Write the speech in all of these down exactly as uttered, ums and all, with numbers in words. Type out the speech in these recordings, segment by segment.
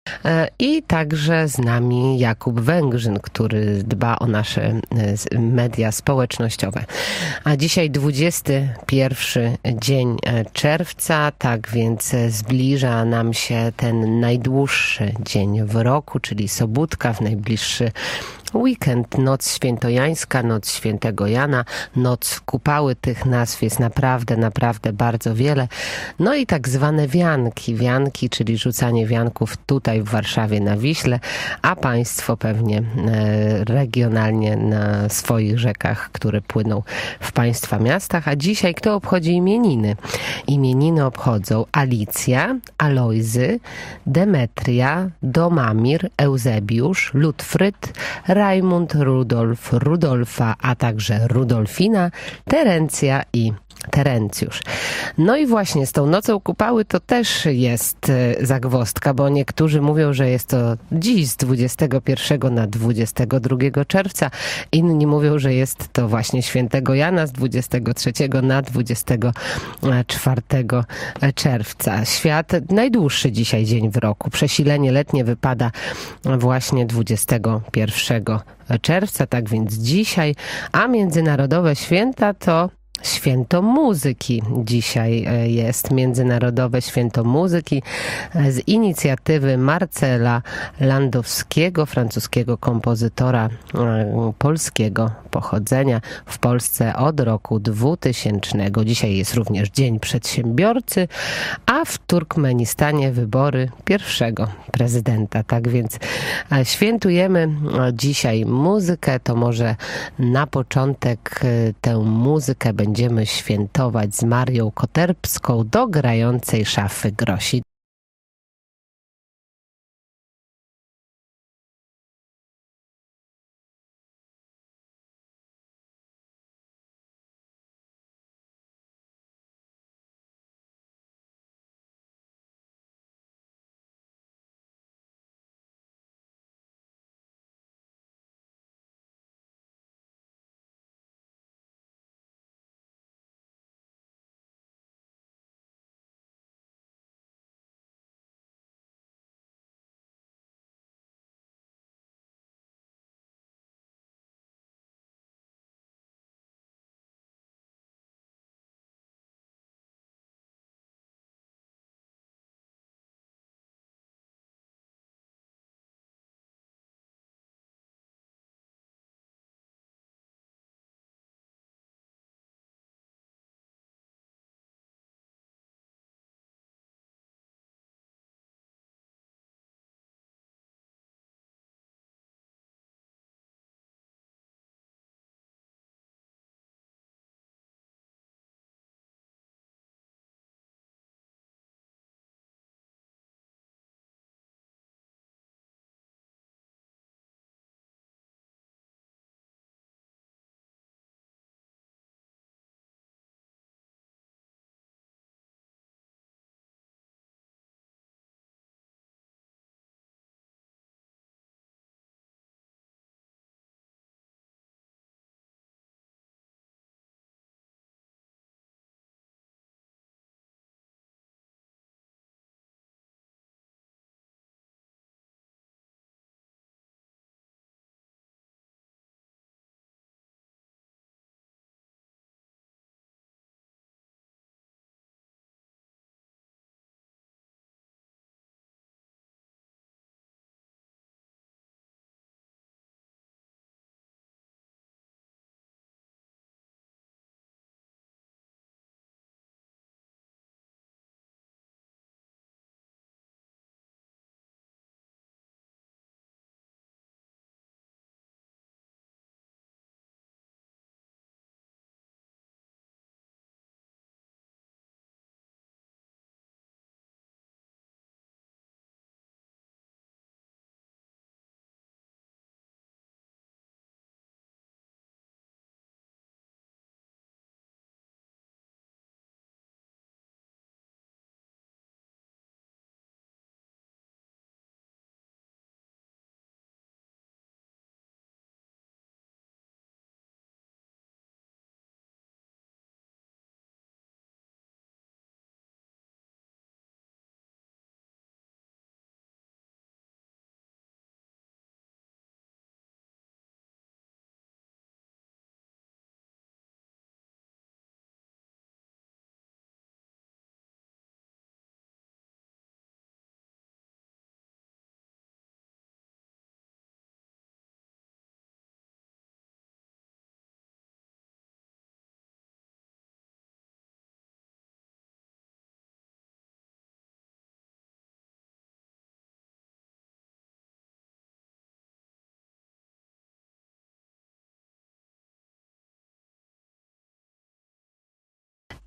E, I także z nami Jakub Węgrzyn, który dba o nasze e, media społecznościowe. A dzisiaj dwudziesty pierwszy dzień e, czerwca, tak więc e, zbliża nam się ten najdłuższy dzień w roku, czyli sobótka w najbliższy weekend, noc świętojańska, noc świętego Jana, noc Kupały. Tych nazw jest naprawdę, naprawdę bardzo wiele. No i tak zwane wianki. Wianki, czyli rzucanie wianków tutaj w Warszawie na Wiśle, a państwo pewnie e, regionalnie na swoich rzekach, które płyną w państwa miastach. A dzisiaj kto obchodzi imieniny? Imieniny obchodzą Alicja, Alojzy, Demetria, Domamir, Eusebiusz, Lutfryd, Rajmund, Rudolf, Rudolfa, a także Rudolfina, Terencja i Terencjusz. No i właśnie z tą nocą Kupały to też jest e, zagwozdka, bo niektórzy mówią, że jest to dziś z dwudziestego pierwszego na dwudziestego drugiego czerwca. Inni mówią, że jest to właśnie świętego Jana z dwudziestego trzeciego na dwudziestego czwartego czerwca. Świat, najdłuższy dzisiaj dzień w roku. Przesilenie letnie wypada właśnie dwudziestego pierwszego czerwca, tak więc dzisiaj, a międzynarodowe święta to Święto Muzyki. Dzisiaj jest Międzynarodowe Święto Muzyki z inicjatywy Marcela Landowskiego, francuskiego kompozytora polskiego pochodzenia w Polsce od roku dwutysięcznego. Dzisiaj jest również Dzień Przedsiębiorcy, a w Turkmenistanie wybory pierwszego prezydenta. Tak więc świętujemy dzisiaj muzykę. To może na początek tę muzykę będzie Będziemy świętować z Marią Koterbską do grającej szafy Grosi.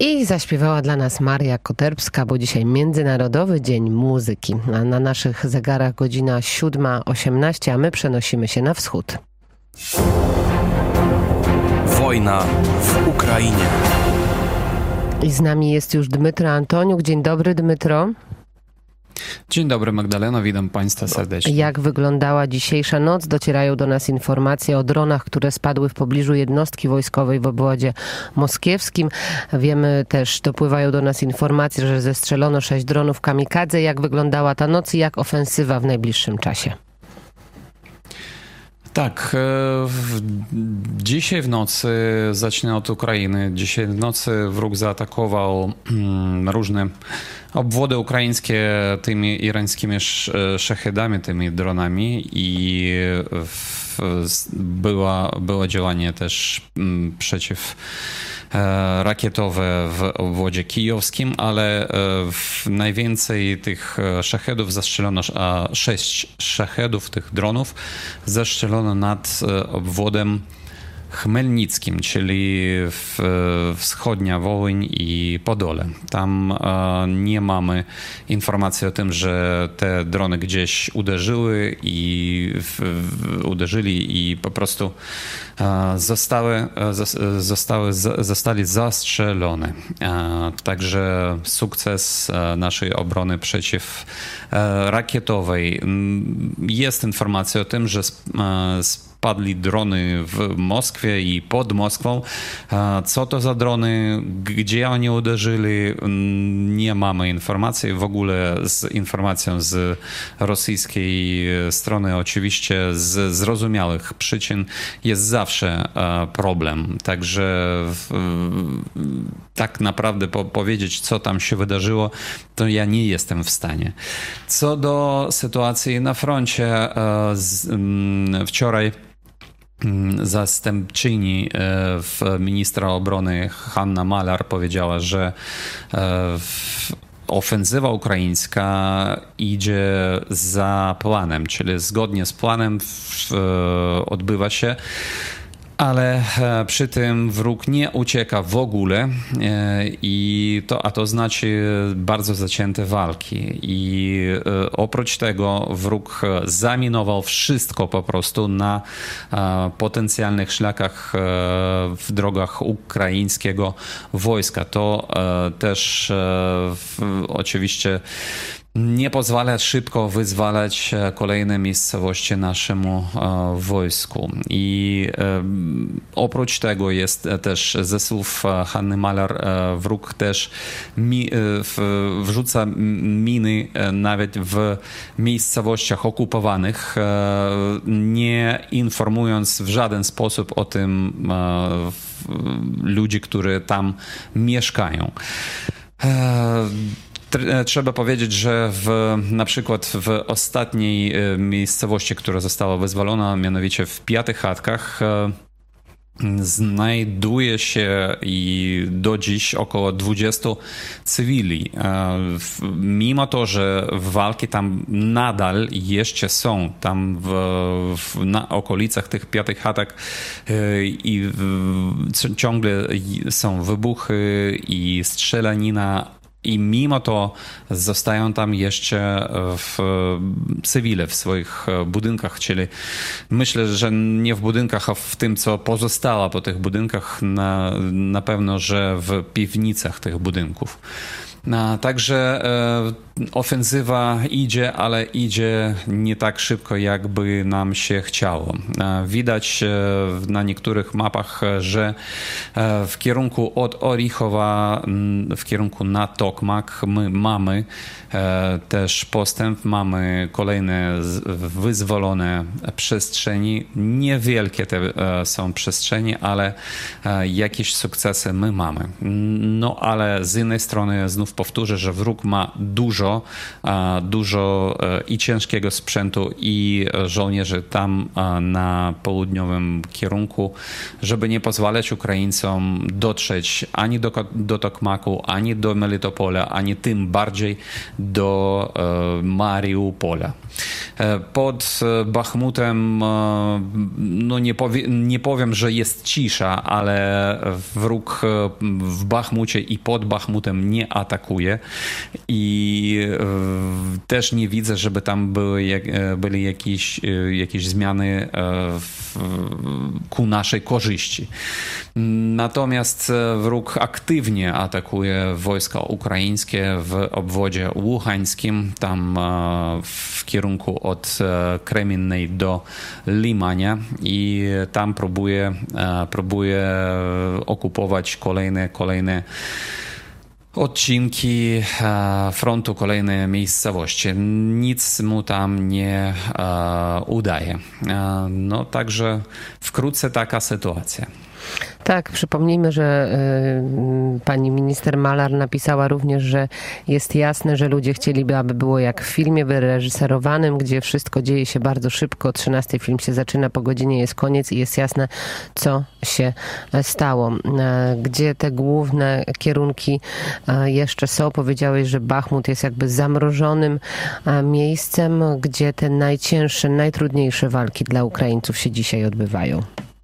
I zaśpiewała dla nas Maria Koterbska, bo dzisiaj Międzynarodowy Dzień Muzyki. A na naszych zegarach godzina siódma osiemnaście, a my przenosimy się na wschód. Wojna w Ukrainie. I z nami jest już Dmytro Antoniuk. Dzień dobry, Dmytro. Dzień dobry, Magdaleno, witam Państwa serdecznie. Jak wyglądała dzisiejsza noc? Docierają do nas informacje o dronach, które spadły w pobliżu jednostki wojskowej w obwodzie moskiewskim. Wiemy też, dopływają do nas informacje, że zestrzelono sześć dronów kamikadze. Jak wyglądała ta noc i jak ofensywa w najbliższym czasie? Tak, w, dzisiaj w nocy, zacznę od Ukrainy, dzisiaj w nocy wróg zaatakował mm, różne obwody ukraińskie tymi irańskimi szachedami, tymi dronami i w, była, było działanie też mm, przeciw rakietowe w obwodzie kijowskim, ale w najwięcej tych szachedów zastrzelono, a sześć szachedów, tych dronów, zastrzelono nad obwodem Chmelnickim, czyli w, wschodnia Wołyń i Podole. Tam e, nie mamy informacji o tym, że te drony gdzieś uderzyły i w, w, uderzyli i po prostu e, zostały, e, zostały, zostali zastrzelone. E, także sukces naszej obrony przeciw e, rakietowej. Jest informacja o tym, że e, padli drony w Moskwie i pod Moskwą. Co to za drony, gdzie oni uderzyli, nie mamy informacji. W ogóle z informacją z rosyjskiej strony oczywiście z zrozumiałych przyczyn jest zawsze problem. Także tak naprawdę po- powiedzieć, co tam się wydarzyło, to ja nie jestem w stanie. Co do sytuacji na froncie, wczoraj zastępczyni w ministra obrony Hanna Malar powiedziała, że ofensywa ukraińska idzie za planem, czyli zgodnie z planem odbywa się. Ale przy tym wróg nie ucieka w ogóle, i to, a to znaczy bardzo zacięte walki. I oprócz tego wróg zaminował wszystko po prostu na potencjalnych szlakach w drogach ukraińskiego wojska. To też oczywiście nie pozwala szybko wyzwalać kolejne miejscowości naszemu e, wojsku. I e, oprócz tego jest też ze słów Hanny Malar, e, wróg też mi, e, w, wrzuca miny e, nawet w miejscowościach okupowanych, e, nie informując w żaden sposób o tym e, w, ludzi, którzy tam mieszkają. E, Trzeba powiedzieć, że w, na przykład w ostatniej miejscowości, która została wyzwolona, mianowicie w Piatych Chatkach, znajduje się i do dziś około dwudziestu cywili. Mimo to, że walki tam nadal jeszcze są, tam w, w, na okolicach tych Piatych Chatek i w, ciągle są wybuchy i strzelanina, i mimo to zostają tam jeszcze w cywile w swoich budynkach, czyli myślę, że nie w budynkach, a w tym, co pozostało po tych budynkach, na, na pewno, że w piwnicach tych budynków. No, także e, ofensywa idzie, ale idzie nie tak szybko, jakby nam się chciało. E, widać e, na niektórych mapach, że e, w kierunku od Orichowa, w kierunku na Tokmak my mamy e, też postęp, mamy kolejne wyzwolone przestrzeni. Niewielkie te e, są przestrzenie, ale e, jakieś sukcesy my mamy. No ale z innej strony znów powtórzę, że wróg ma dużo, dużo i ciężkiego sprzętu i żołnierzy tam na południowym kierunku, żeby nie pozwalać Ukraińcom dotrzeć ani do, do Tokmaku, ani do Melitopola, ani tym bardziej do Mariupola. Pod Bachmutem, no nie, powie, nie powiem, że jest cisza, ale wróg w Bachmucie i pod Bachmutem nie atakuje i też nie widzę, żeby tam były, były jakieś, jakieś zmiany w, ku naszej korzyści. Natomiast wróg aktywnie atakuje wojska ukraińskie w obwodzie łuhańskim, tam w kierunku od Kreminnej do Limania i tam próbuje, próbuje okupować kolejne, kolejne odcinki frontu, kolejne miejscowości. Nic mu tam nie udaje. No także wkrótce taka sytuacja. Tak, przypomnijmy, że y, pani minister Malar napisała również, że jest jasne, że ludzie chcieliby, aby było jak w filmie wyreżyserowanym, gdzie wszystko dzieje się bardzo szybko. O trzynastej film się zaczyna, po godzinie jest koniec i jest jasne, co się stało. Gdzie te główne kierunki jeszcze są? Powiedziałeś, że Bachmut jest jakby zamrożonym miejscem, gdzie te najcięższe, najtrudniejsze walki dla Ukraińców się dzisiaj odbywają.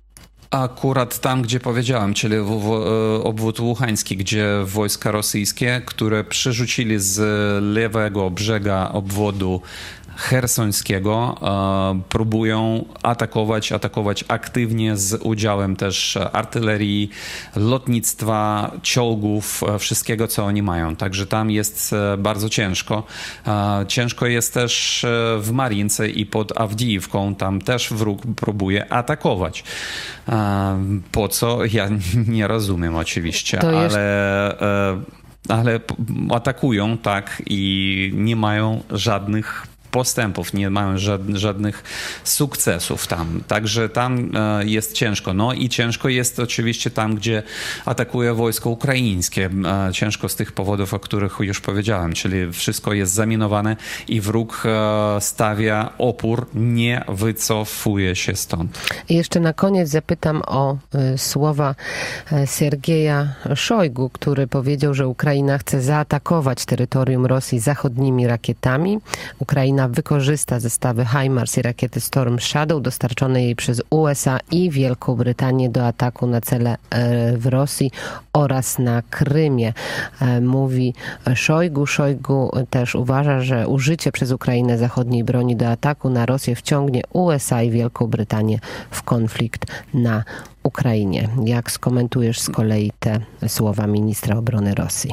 Akurat tam, gdzie powiedziałem, czyli w, w, obwód łuhański, gdzie wojska rosyjskie, które przerzucili z lewego brzega obwodu chersońskiego, e, próbują atakować, atakować aktywnie z udziałem też artylerii, lotnictwa, czołgów, wszystkiego, co oni mają. Także tam jest bardzo ciężko. E, ciężko jest też w Marince i pod Awdijiwką. Tam też wróg próbuje atakować. E, po co? Ja nie rozumiem oczywiście, jest... ale... E, ale atakują, tak, i nie mają żadnych postępów, nie mają żadnych sukcesów tam. Także tam jest ciężko. No i ciężko jest oczywiście tam, gdzie atakuje wojsko ukraińskie. Ciężko z tych powodów, o których już powiedziałem, czyli wszystko jest zaminowane i wróg stawia opór, nie wycofuje się stąd. I jeszcze na koniec zapytam o słowa Siergieja Szojgu, który powiedział, że Ukraina chce zaatakować terytorium Rosji zachodnimi rakietami. Ukraina wykorzysta zestawy HIMARS i rakiety Storm Shadow dostarczone jej przez U S A i Wielką Brytanię do ataku na cele w Rosji oraz na Krymie, mówi Szojgu. Szojgu też uważa, że użycie przez Ukrainę zachodniej broni do ataku na Rosję wciągnie U S A i Wielką Brytanię w konflikt na Ukrainie. Jak skomentujesz z kolei te słowa ministra obrony Rosji?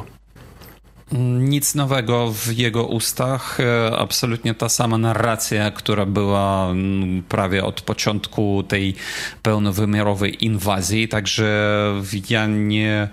Nic nowego w jego ustach. Absolutnie ta sama narracja, która była prawie od początku tej pełnowymiarowej inwazji. Także ja nie,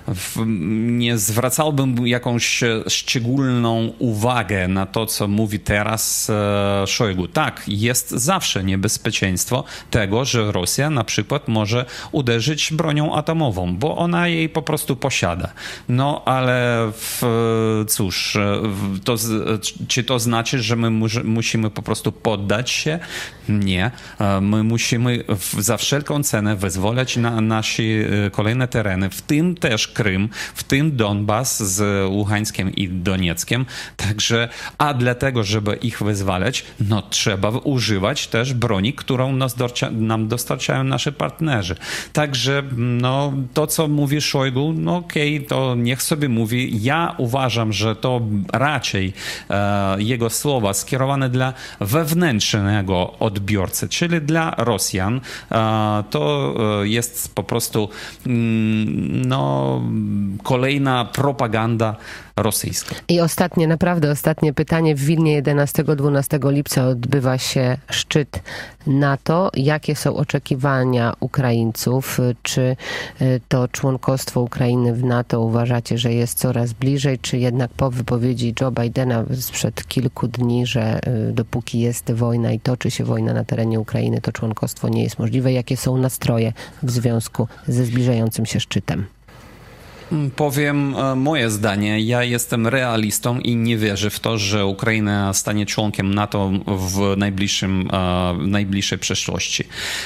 nie zwracałbym jakąś szczególną uwagę na to, co mówi teraz Szojgu. Tak, jest zawsze niebezpieczeństwo tego, że Rosja na przykład może uderzyć bronią atomową, bo ona jej po prostu posiada. No ale w cóż, to, czy to znaczy, że my musimy po prostu poddać się? Nie. My musimy za wszelką cenę wyzwalać na nasze kolejne tereny, w tym też Krym, w tym Donbas z Łuhańskiem i Donieckiem. Także, a dlatego, żeby ich wyzwalać, no trzeba używać też broni, którą nas dorcia, nam dostarczają nasi partnerzy. Także, no, to co mówi Szojgu, no okej, okay, to niech sobie mówi. Ja uważam, że to raczej e, jego słowa skierowane dla wewnętrznego odbiorcy, czyli dla Rosjan. E, to jest po prostu mm, no, kolejna propaganda rosyjska. I ostatnie, naprawdę ostatnie pytanie. W Wilnie jedenastego do dwunastego lipca odbywa się szczyt NATO. Jakie są oczekiwania Ukraińców? Czy to członkostwo Ukrainy w NATO uważacie, że jest coraz bliżej, czy jednak po wypowiedzi Joe Bidena sprzed kilku dni, że dopóki jest wojna i toczy się wojna na terenie Ukrainy, to członkostwo nie jest możliwe? Jakie są nastroje w związku ze zbliżającym się szczytem? Powiem moje zdanie. Ja jestem realistą i nie wierzę w to, że Ukraina stanie członkiem NATO w najbliższym, w najbliższej przyszłości.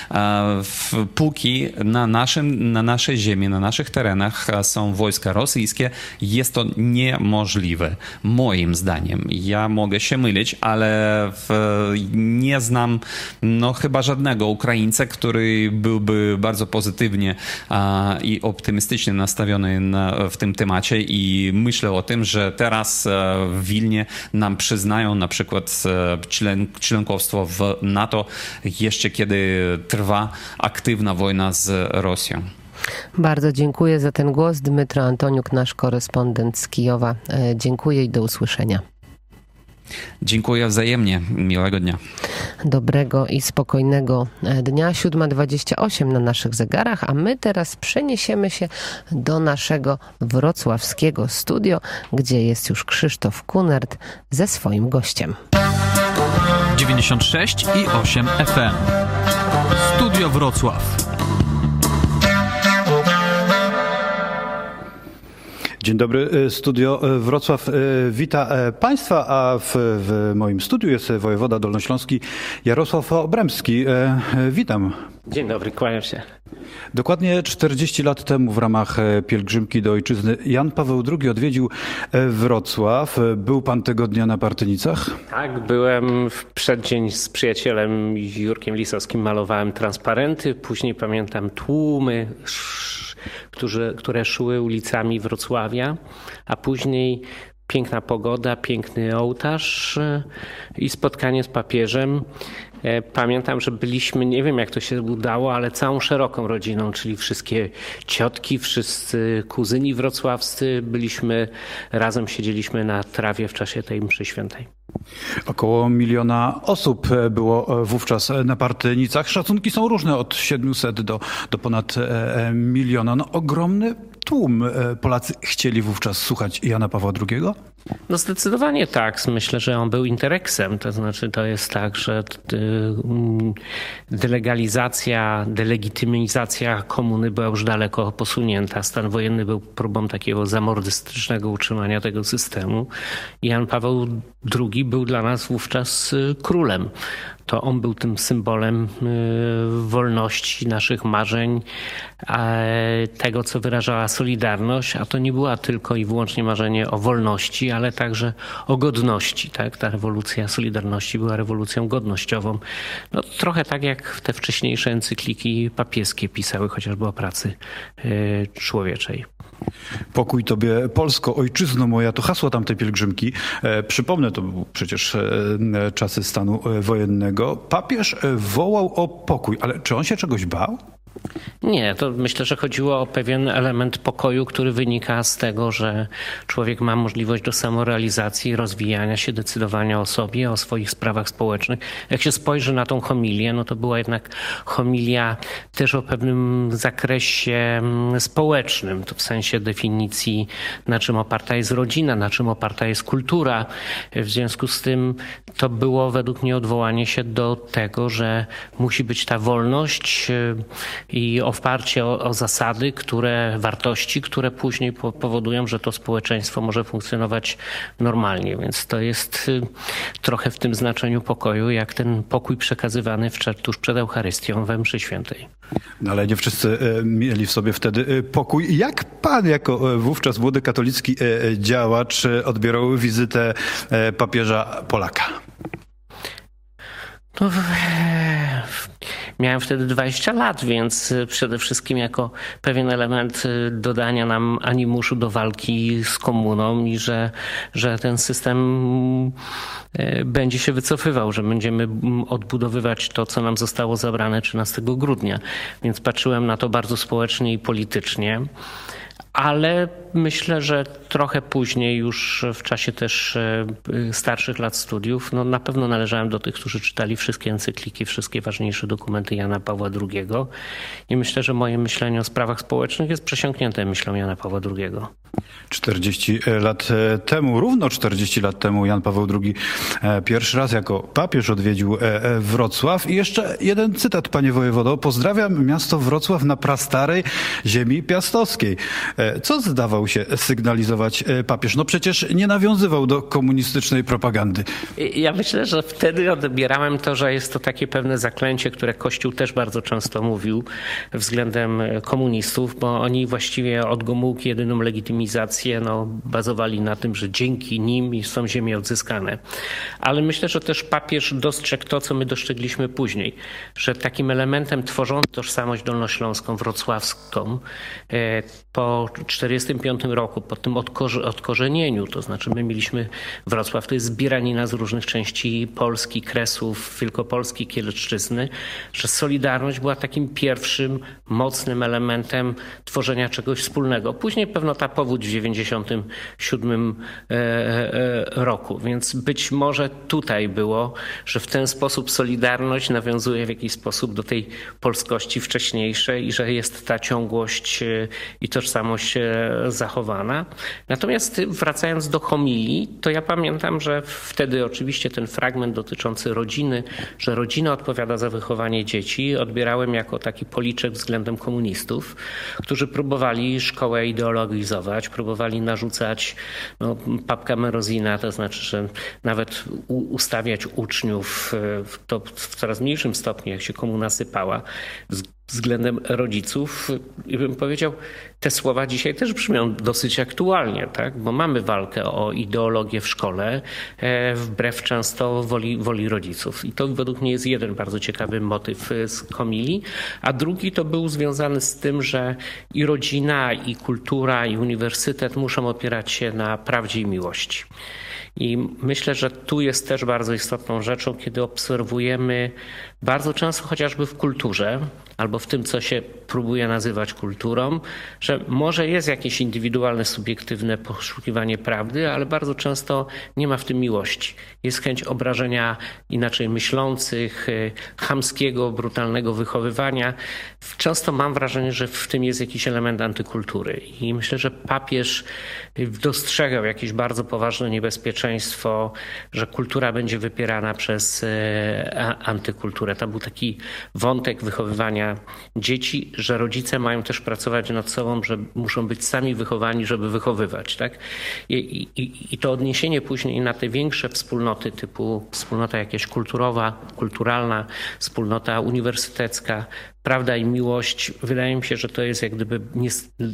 Póki na, naszym, na naszej ziemi, na naszych terenach są wojska rosyjskie, jest to niemożliwe. Moim zdaniem. Ja mogę się mylić, ale w, nie znam no, chyba żadnego Ukraińca, który byłby bardzo pozytywnie i optymistycznie nastawiony na, w tym temacie i myślę o tym, że teraz w Wilnie nam przyznają na przykład czlen, członkostwo w NATO jeszcze kiedy trwa aktywna wojna z Rosją. Bardzo dziękuję za ten głos. Dmytro Antoniuk, nasz korespondent z Kijowa. Dziękuję i do usłyszenia. Dziękuję wzajemnie. Miłego dnia. Dobrego i spokojnego dnia. siódma dwadzieścia osiem na naszych zegarach, a my teraz przeniesiemy się do naszego wrocławskiego studio, gdzie jest już Krzysztof Kunert ze swoim gościem. dziewięćdziesiąt sześć i osiem F M. Studio Wrocław. Dzień dobry, Studio Wrocław wita Państwa, a w, w moim studiu jest wojewoda dolnośląski Jarosław Obremski. Witam. Dzień dobry, kłaniam się. Dokładnie czterdzieści lat temu w ramach pielgrzymki do ojczyzny Jan Paweł drugi odwiedził Wrocław. Był pan tego dnia na Partynicach? Tak, byłem w przeddzień z przyjacielem Jurkiem Lisowskim, malowałem transparenty, później pamiętam tłumy, Którzy, które szły ulicami Wrocławia, a później piękna pogoda, piękny ołtarz i spotkanie z papieżem. Pamiętam, że byliśmy, nie wiem jak to się udało, ale całą szeroką rodziną, czyli wszystkie ciotki, wszyscy kuzyni wrocławscy. Byliśmy, razem siedzieliśmy na trawie w czasie tej mszy świętej. Około miliona osób było wówczas na Partynicach. Szacunki są różne, od siedmiuset do, do ponad miliona. No, ogromny tłum. Polacy chcieli wówczas słuchać Jana Pawła drugiego? No zdecydowanie tak. Myślę, że on był intereksem. To znaczy to jest tak, że delegalizacja, delegitymizacja komuny była już daleko posunięta. Stan wojenny był próbą takiego zamordystycznego utrzymania tego systemu. Jan Paweł drugi był dla nas wówczas królem. To on był tym symbolem wolności, naszych marzeń, tego, co wyrażała Solidarność, a to nie była tylko i wyłącznie marzenie o wolności, ale także o godności. Tak? Ta rewolucja Solidarności była rewolucją godnościową. No, trochę tak jak te wcześniejsze encykliki papieskie pisały chociażby o pracy człowieczej. Pokój Tobie Polsko, ojczyzno moja, to hasło tamtej pielgrzymki. E, przypomnę, to były przecież e, czasy stanu wojennego. Papież wołał o pokój, ale czy on się czegoś bał? Nie, to myślę, że chodziło o pewien element pokoju, który wynika z tego, że człowiek ma możliwość do samorealizacji, rozwijania się, decydowania o sobie, o swoich sprawach społecznych. Jak się spojrzy na tą homilię, no to była jednak homilia też o pewnym zakresie społecznym, to w sensie definicji, na czym oparta jest rodzina, na czym oparta jest kultura. W związku z tym to było według mnie odwołanie się do tego, że musi być ta wolność i oparcie o, o zasady, które, wartości, które później po, powodują, że to społeczeństwo może funkcjonować normalnie. Więc to jest y, trochę w tym znaczeniu pokoju, jak ten pokój przekazywany w, tuż przed Eucharystią we mszy świętej. No ale nie wszyscy e, mieli w sobie wtedy e, pokój. Jak pan jako e, wówczas młody katolicki e, działacz e, odbierał wizytę e, papieża Polaka? No, miałem wtedy dwadzieścia lat, więc przede wszystkim jako pewien element dodania nam animuszu do walki z komuną i że, że ten system będzie się wycofywał, że będziemy odbudowywać to, co nam zostało zabrane trzynastego grudnia. Więc patrzyłem na to bardzo społecznie i politycznie. Ale myślę, że trochę później, już w czasie też starszych lat studiów, no na pewno należałem do tych, którzy czytali wszystkie encykliki, wszystkie ważniejsze dokumenty Jana Pawła drugiego. I myślę, że moje myślenie o sprawach społecznych jest przesiąknięte myślą Jana Pawła drugiego. czterdzieści lat temu, równo czterdzieści lat temu Jan Paweł drugi pierwszy raz jako papież odwiedził Wrocław. I jeszcze jeden cytat, panie wojewodo. Pozdrawiam miasto Wrocław na prastarej ziemi piastowskiej. Co zdawał się sygnalizować papież? No przecież nie nawiązywał do komunistycznej propagandy. Ja myślę, że wtedy odbierałem to, że jest to takie pewne zaklęcie, które Kościół też bardzo często mówił względem komunistów, bo oni właściwie od Gomułki jedyną legitymizację no, bazowali na tym, że dzięki nim są ziemie odzyskane. Ale myślę, że też papież dostrzegł to, co my dostrzegliśmy później, że takim elementem tworzącym tożsamość dolnośląską, wrocławską po czterdziestym piątym roku, po tym odkorze- odkorzenieniu, to znaczy my mieliśmy Wrocław, to jest zbieranina z różnych części Polski, Kresów, Wielkopolski, Kielszczyzny, że Solidarność była takim pierwszym mocnym elementem tworzenia czegoś wspólnego. Później pewno ta powódź w dziewięćdziesiątym siódmym roku, więc być może tutaj było, że w ten sposób Solidarność nawiązuje w jakiś sposób do tej polskości wcześniejszej i że jest ta ciągłość i tożsamość zachowana. Natomiast wracając do homilii, to ja pamiętam, że wtedy oczywiście ten fragment dotyczący rodziny, że rodzina odpowiada za wychowanie dzieci, odbierałem jako taki policzek względem komunistów, którzy próbowali szkołę ideologizować, próbowali narzucać no, papkę Merozina, to znaczy, że nawet u, ustawiać uczniów w, to w coraz mniejszym stopniu, jak się komuna sypała, względem rodziców. I bym powiedział, te słowa dzisiaj też brzmią dosyć aktualnie, tak? Bo mamy walkę o ideologię w szkole, e, wbrew często woli, woli rodziców. I to według mnie jest jeden bardzo ciekawy motyw z homilii, a drugi to był związany z tym, że i rodzina, i kultura, i uniwersytet muszą opierać się na prawdzie i miłości. I myślę, że tu jest też bardzo istotną rzeczą, kiedy obserwujemy bardzo często chociażby w kulturze albo w tym, co się próbuje nazywać kulturą, że może jest jakieś indywidualne, subiektywne poszukiwanie prawdy, ale bardzo często nie ma w tym miłości. Jest chęć obrażenia inaczej myślących, chamskiego, brutalnego wychowywania. Często mam wrażenie, że w tym jest jakiś element antykultury. I myślę, że papież dostrzegał jakieś bardzo poważne niebezpieczeństwo, że kultura będzie wypierana przez antykulturę. To był taki wątek wychowywania dzieci, że rodzice mają też pracować nad sobą, że muszą być sami wychowani, żeby wychowywać. Tak? I, i, I to odniesienie później na te większe wspólnoty typu wspólnota jakaś kulturowa, kulturalna, wspólnota uniwersytecka, prawda i miłość, wydaje mi się, że to jest jak gdyby nie,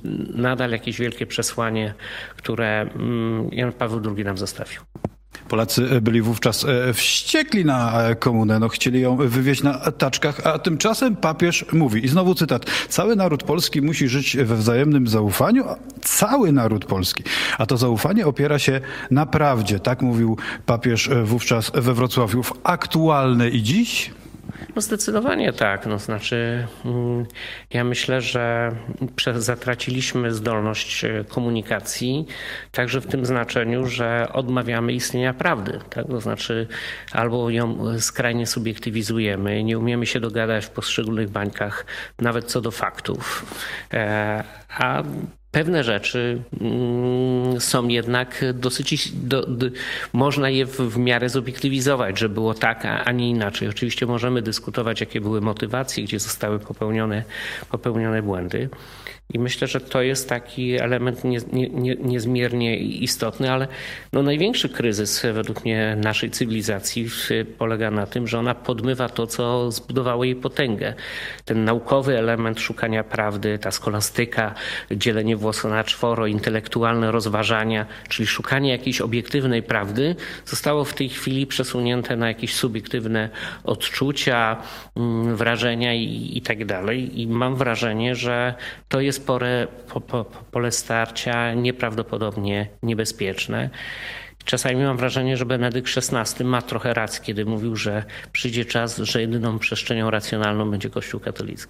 nadal jakieś wielkie przesłanie, które Jan Paweł drugi nam zostawił. Polacy byli wówczas wściekli na komunę, no chcieli ją wywieźć na taczkach, a tymczasem papież mówi, i znowu cytat, cały naród polski musi żyć we wzajemnym zaufaniu, cały naród polski, a to zaufanie opiera się na prawdzie, tak mówił papież wówczas we Wrocławiu. Aktualne i dziś? No zdecydowanie tak. No, znaczy, ja myślę, że zatraciliśmy zdolność komunikacji, także w tym znaczeniu, że odmawiamy istnienia prawdy. Tak? To znaczy, albo ją skrajnie subiektywizujemy, nie umiemy się dogadać w poszczególnych bańkach, nawet co do faktów. A pewne rzeczy są jednak dosyć, do, do, można je w, w miarę zobiektywizować, że było tak, a, a nie inaczej. Oczywiście możemy dyskutować, jakie były motywacje, gdzie zostały popełnione, popełnione błędy. I myślę, że to jest taki element nie, nie, nie, niezmiernie istotny, ale no największy kryzys według mnie naszej cywilizacji polega na tym, że ona podmywa to, co zbudowało jej potęgę. Ten naukowy element szukania prawdy, ta skolastyka, dzielenie włosa na czworo, intelektualne rozważania, czyli szukanie jakiejś obiektywnej prawdy, zostało w tej chwili przesunięte na jakieś subiektywne odczucia, wrażenia i, i tak dalej. I mam wrażenie, że to jest Pole, po, po, pole starcia nieprawdopodobnie niebezpieczne. Czasami mam wrażenie, że Benedykt szesnasty ma trochę racji, kiedy mówił, że przyjdzie czas, że jedyną przestrzenią racjonalną będzie Kościół katolicki.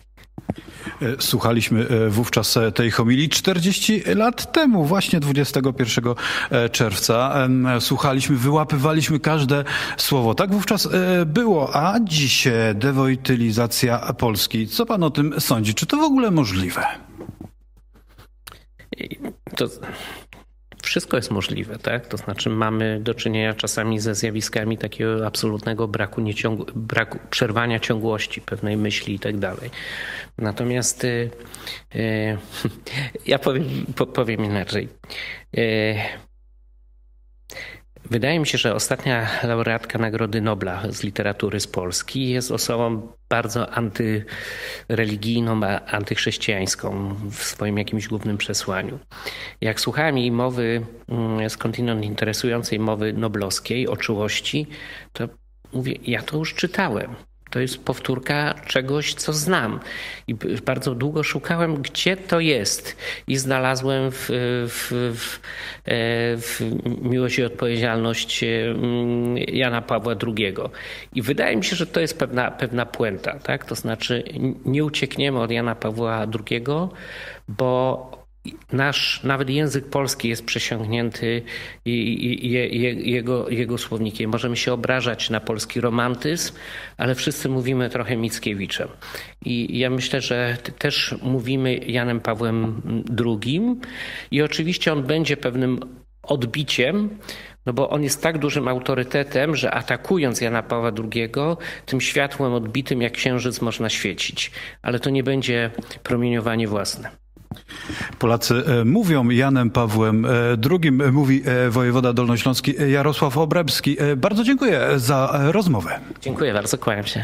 Słuchaliśmy wówczas tej homilii czterdzieści lat temu, właśnie dwudziestego pierwszego czerwca. Słuchaliśmy, wyłapywaliśmy każde słowo. Tak wówczas było, a dziś dewojtylizacja Polski. Co pan o tym sądzi? Czy to w ogóle możliwe? To wszystko jest możliwe, tak? To znaczy mamy do czynienia czasami ze zjawiskami takiego absolutnego braku, nieciąg- braku przerwania ciągłości pewnej myśli i tak dalej. Natomiast y, y, ja powiem, po, powiem inaczej. Y, Wydaje mi się, że ostatnia laureatka Nagrody Nobla z literatury z Polski jest osobą bardzo antyreligijną, antychrześcijańską w swoim jakimś głównym przesłaniu. Jak słuchałem jej mowy, skądinąd interesującej mowy noblowskiej o czułości, to mówię, ja to już czytałem. To jest powtórka czegoś, co znam. I bardzo długo szukałem, gdzie to jest. I znalazłem w, w, w, w Miłość i odpowiedzialność Jana Pawła drugiego. I wydaje mi się, że to jest pewna, pewna puenta. Tak? To znaczy nie uciekniemy od Jana Pawła drugiego, bo nasz nawet język polski jest przesiągnięty i, i, i, jego, jego słownikiem. Możemy się obrażać na polski romantyzm, ale wszyscy mówimy trochę Mickiewiczem. I ja myślę, że też mówimy Janem Pawłem drugim i oczywiście on będzie pewnym odbiciem, no bo on jest tak dużym autorytetem, że atakując Jana Pawła drugiego, tym światłem odbitym jak księżyc można świecić. Ale to nie będzie promieniowanie własne. Polacy mówią Janem Pawłem drugim, mówi wojewoda dolnośląski Jarosław Obremski. Bardzo dziękuję za rozmowę. Dziękuję bardzo, kłaniam się.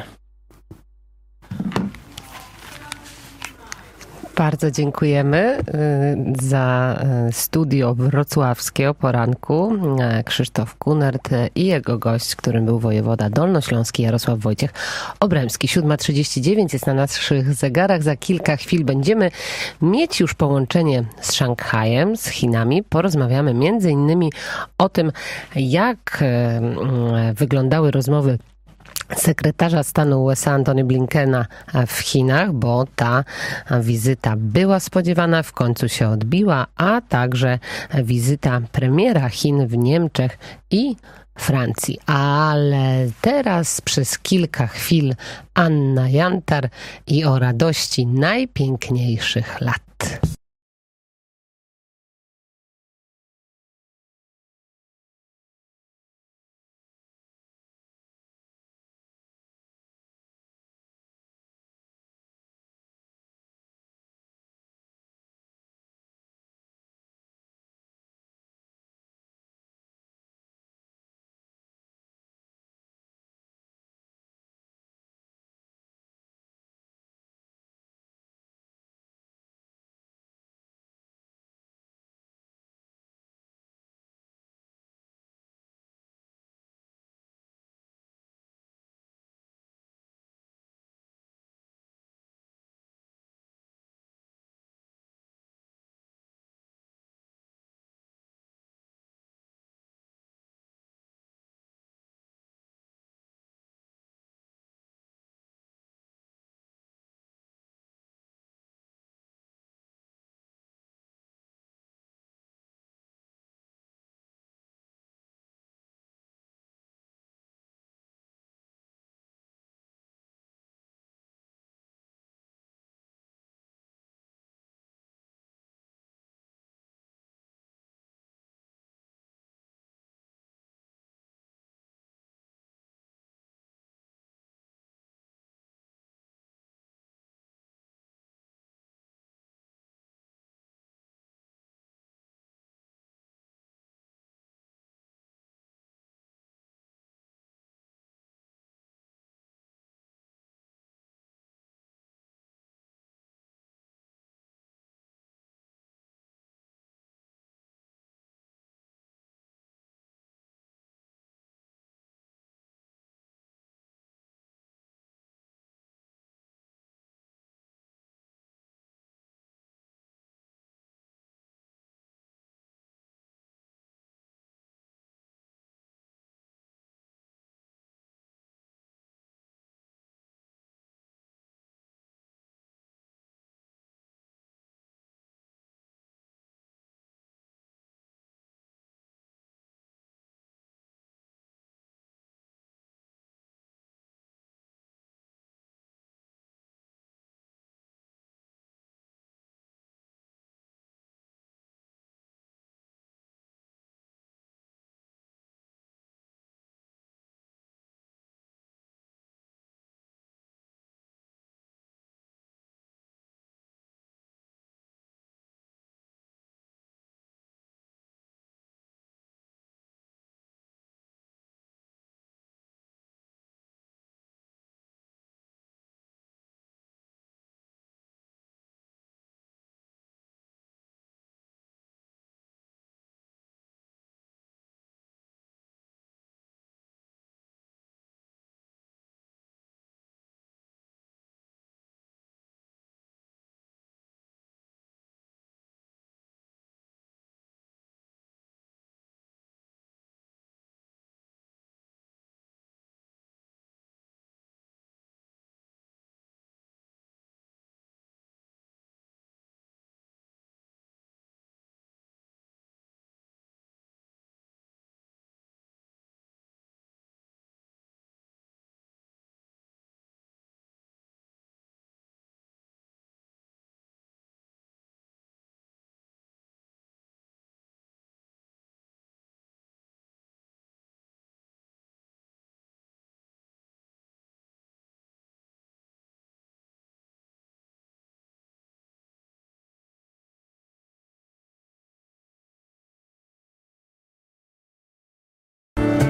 Bardzo dziękujemy za studio wrocławskie o poranku. Krzysztof Kunert i jego gość, którym był wojewoda dolnośląski Jarosław Wojciech Obremski. siódma trzydzieści dziewięć jest na naszych zegarach. Za kilka chwil będziemy mieć już połączenie z Szanghajem, z Chinami. Porozmawiamy między innymi o tym, jak wyglądały rozmowy sekretarza stanu U S A Antony Blinkena w Chinach, bo ta wizyta była spodziewana, w końcu się odbiła, a także wizyta premiera Chin w Niemczech i Francji. Ale teraz przez kilka chwil Anna Jantar i o radości najpiękniejszych lat.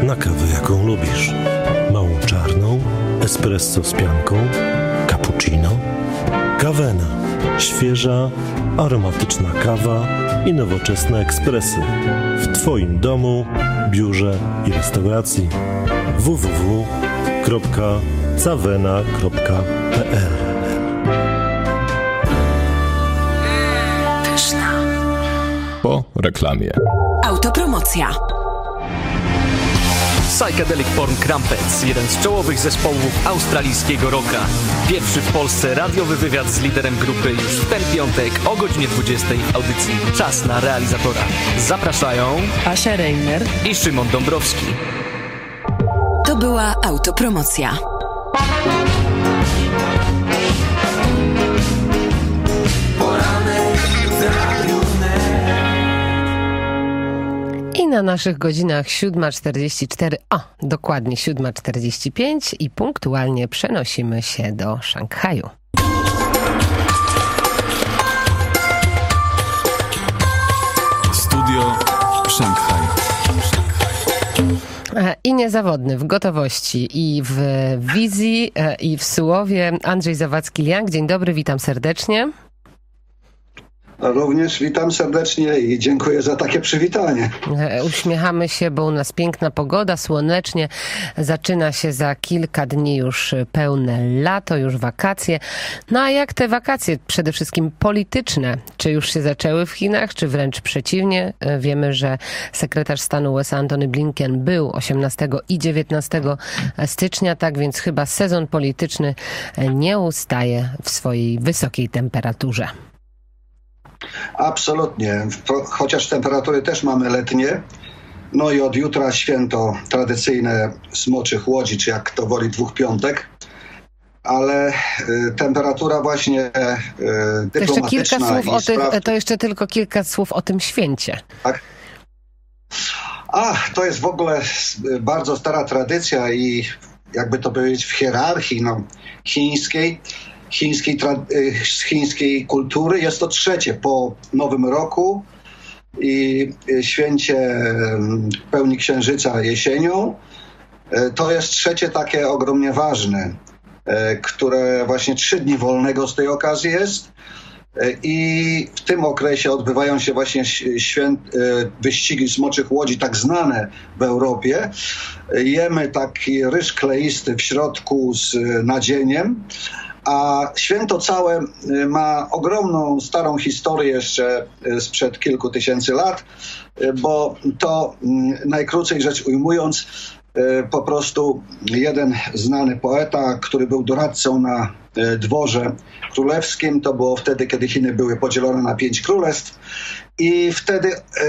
na kawę, jaką lubisz. Małą czarną, espresso z pianką, cappuccino. Kawena. Świeża, aromatyczna kawa i nowoczesne ekspresy. W Twoim domu, biurze i restauracji. w w w kropka cavena kropka p l. Po reklamie. Autopromocja. Psychedelic Porn Crumpets, jeden z czołowych zespołów australijskiego rocka. Pierwszy w Polsce radiowy wywiad z liderem grupy już w ten piątek o godzinie dwudziestej w audycji Czas na realizatora. Zapraszają Asia Reiner i Szymon Dąbrowski. To była autopromocja. I na naszych godzinach siódma czterdzieści cztery, o, dokładnie siódma czterdzieści pięć i punktualnie przenosimy się do Szanghaju. Studio Szanghaj. I niezawodny w gotowości i w wizji i w słowie Andrzej Zawadzki-Liang. Dzień dobry, witam serdecznie. Również witam serdecznie i dziękuję za takie przywitanie. Uśmiechamy się, bo u nas piękna pogoda, słonecznie. Zaczyna się za kilka dni już pełne lato, już wakacje. No a jak te wakacje, przede wszystkim polityczne, czy już się zaczęły w Chinach, czy wręcz przeciwnie? Wiemy, że sekretarz stanu U S A Antony Blinken był osiemnastego i dziewiętnastego stycznia, tak więc chyba sezon polityczny nie ustaje w swojej wysokiej temperaturze. Absolutnie, chociaż temperatury też mamy letnie. No i od jutra święto tradycyjne Smoczych Łodzi, czy jak kto woli dwóch piątek. Ale y, temperatura właśnie y, dyplomatyczna. To jeszcze, kilka słów o tych, spraw... to jeszcze tylko kilka słów o tym święcie. Tak. Ach, to jest w ogóle bardzo stara tradycja i jakby to powiedzieć w hierarchii no, chińskiej. Chińskiej, chińskiej kultury. Jest to trzecie po Nowym Roku i święcie pełni księżyca jesienią. To jest trzecie takie ogromnie ważne, które właśnie trzy dni wolnego z tej okazji jest. I w tym okresie odbywają się właśnie święt, wyścigi Smoczych Łodzi, tak znane w Europie. Jemy taki ryż kleisty w środku z nadzieniem. A święto całe ma ogromną, starą historię jeszcze sprzed kilku tysięcy lat, bo to najkrócej rzecz ujmując, po prostu jeden znany poeta, który był doradcą na dworze królewskim, to było wtedy, kiedy Chiny były podzielone na pięć królestw i wtedy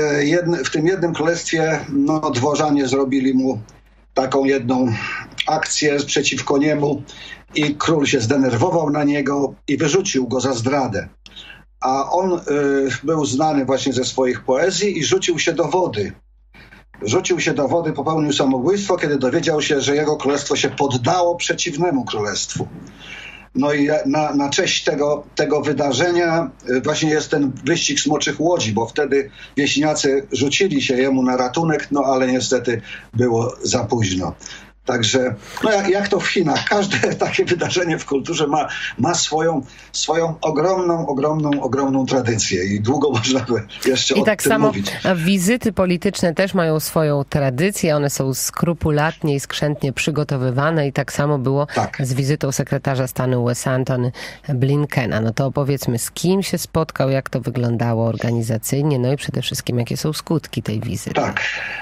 w tym jednym królestwie no, dworzanie zrobili mu taką jedną akcję przeciwko niemu i król się zdenerwował na niego i wyrzucił go za zdradę. A on y, był znany właśnie ze swoich poezji i rzucił się do wody. Rzucił się do wody, popełnił samobójstwo, kiedy dowiedział się, że jego królestwo się poddało przeciwnemu królestwu. No i na, na cześć tego, tego wydarzenia właśnie jest ten wyścig Smoczych Łodzi, bo wtedy wieśniacy rzucili się jemu na ratunek, no ale niestety było za późno. Także, no jak, jak to w Chinach, każde takie wydarzenie w kulturze ma, ma swoją, swoją ogromną, ogromną, ogromną tradycję i długo można by jeszcze I o tak tym samo mówić. Wizyty polityczne też mają swoją tradycję, one są skrupulatnie i skrzętnie przygotowywane i tak samo było tak. z wizytą sekretarza stanu U S A Antony Blinkena. No to opowiedzmy, z kim się spotkał, jak to wyglądało organizacyjnie, no i przede wszystkim jakie są skutki tej wizyty. Tak.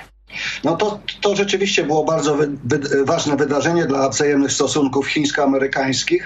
No to, to rzeczywiście było bardzo wy, wy, ważne wydarzenie dla wzajemnych stosunków chińsko-amerykańskich,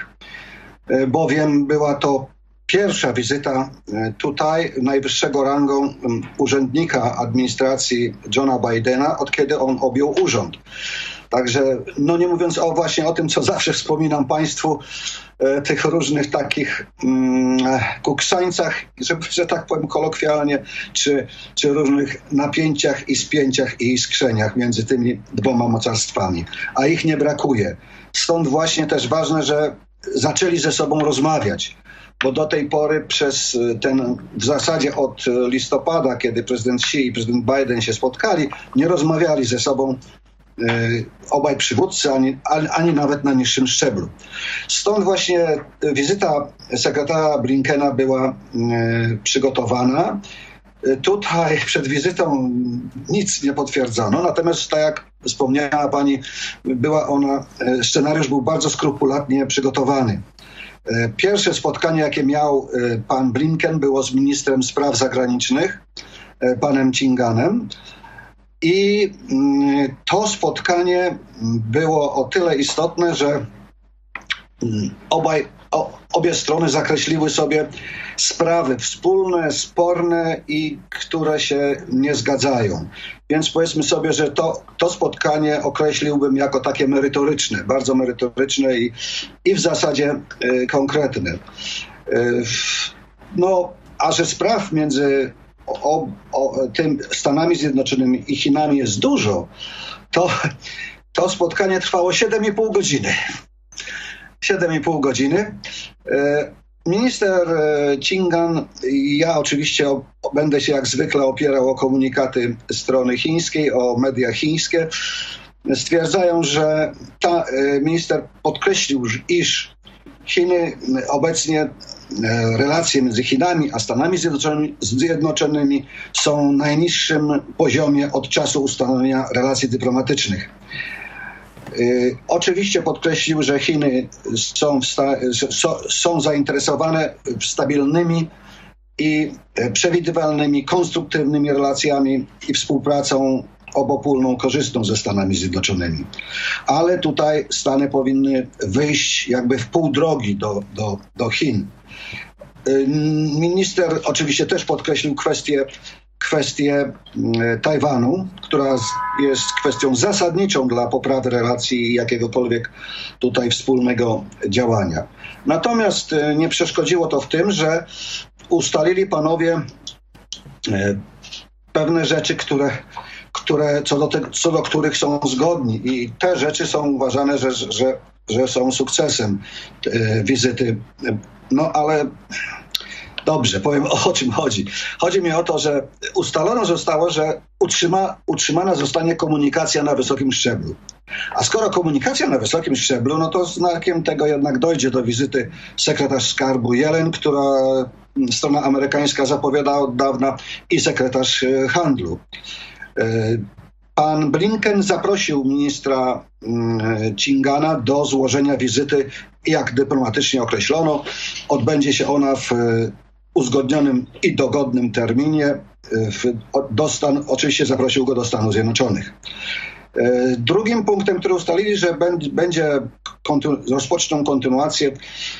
bowiem była to pierwsza wizyta tutaj najwyższego rangą urzędnika administracji Johna Bidena, od kiedy on objął urząd. Także, no nie mówiąc o właśnie o tym, co zawsze wspominam Państwu, e, tych różnych takich mm, kuksańcach, że, że tak powiem kolokwialnie, czy, czy różnych napięciach i spięciach i iskrzeniach między tymi dwoma mocarstwami. A ich nie brakuje. Stąd właśnie też ważne, że zaczęli ze sobą rozmawiać. Bo do tej pory przez ten, w zasadzie od listopada, kiedy prezydent Xi i prezydent Biden się spotkali, nie rozmawiali ze sobą obaj przywódcy, ani, ani nawet na niższym szczeblu. Stąd właśnie wizyta sekretarza Blinkena była przygotowana. Tutaj przed wizytą nic nie potwierdzono, natomiast tak jak wspomniała pani, była ona, scenariusz był bardzo skrupulatnie przygotowany. Pierwsze spotkanie, jakie miał pan Blinken, było z ministrem spraw zagranicznych, panem Chinganem. I to spotkanie było o tyle istotne, że obaj, o, obie strony zakreśliły sobie sprawy wspólne, sporne i które się nie zgadzają. Więc powiedzmy sobie, że to, to spotkanie określiłbym jako takie merytoryczne, bardzo merytoryczne i, i w zasadzie y, konkretne. Y, no, a że spraw między o, o, tym Stanami Zjednoczonymi i Chinami jest dużo, to to spotkanie trwało siedem i pół godziny. siedem i pół godziny. Minister Chingan i ja oczywiście o, będę się jak zwykle opierał o komunikaty strony chińskiej, o media chińskie. Stwierdzają, że ta, minister podkreślił, iż Chiny obecnie, relacje między Chinami a Stanami Zjednoczonymi, Zjednoczonymi są na najniższym poziomie od czasu ustanowienia relacji dyplomatycznych. Yy, oczywiście podkreślił, że Chiny są, w sta- so, są zainteresowane stabilnymi i przewidywalnymi, konstruktywnymi relacjami i współpracą obopólną, korzystną ze Stanami Zjednoczonymi. Ale tutaj Stany powinny wyjść jakby w pół drogi do, do, do Chin. Yy, minister oczywiście też podkreślił kwestię kwestię Tajwanu, która jest kwestią zasadniczą dla poprawy relacji i jakiegokolwiek tutaj wspólnego działania. Natomiast nie przeszkodziło to w tym, że ustalili panowie pewne rzeczy, które, które co, do te, co do których są zgodni i te rzeczy są uważane, że, że, że są sukcesem wizyty. No ale dobrze, powiem o czym chodzi. Chodzi mi o to, że ustalone zostało, że utrzyma, utrzymana zostanie komunikacja na wysokim szczeblu. A skoro komunikacja na wysokim szczeblu, no to znakiem tego jednak dojdzie do wizyty sekretarz skarbu Yellen, która strona amerykańska zapowiada od dawna, i sekretarz handlu. Pan Blinken zaprosił ministra Chingana do złożenia wizyty, jak dyplomatycznie określono. Odbędzie się ona w uzgodnionym i dogodnym terminie. W, do Stan, oczywiście zaprosił go do Stanów Zjednoczonych. Drugim punktem, który ustalili, że będzie kontynu, rozpoczną kontynuację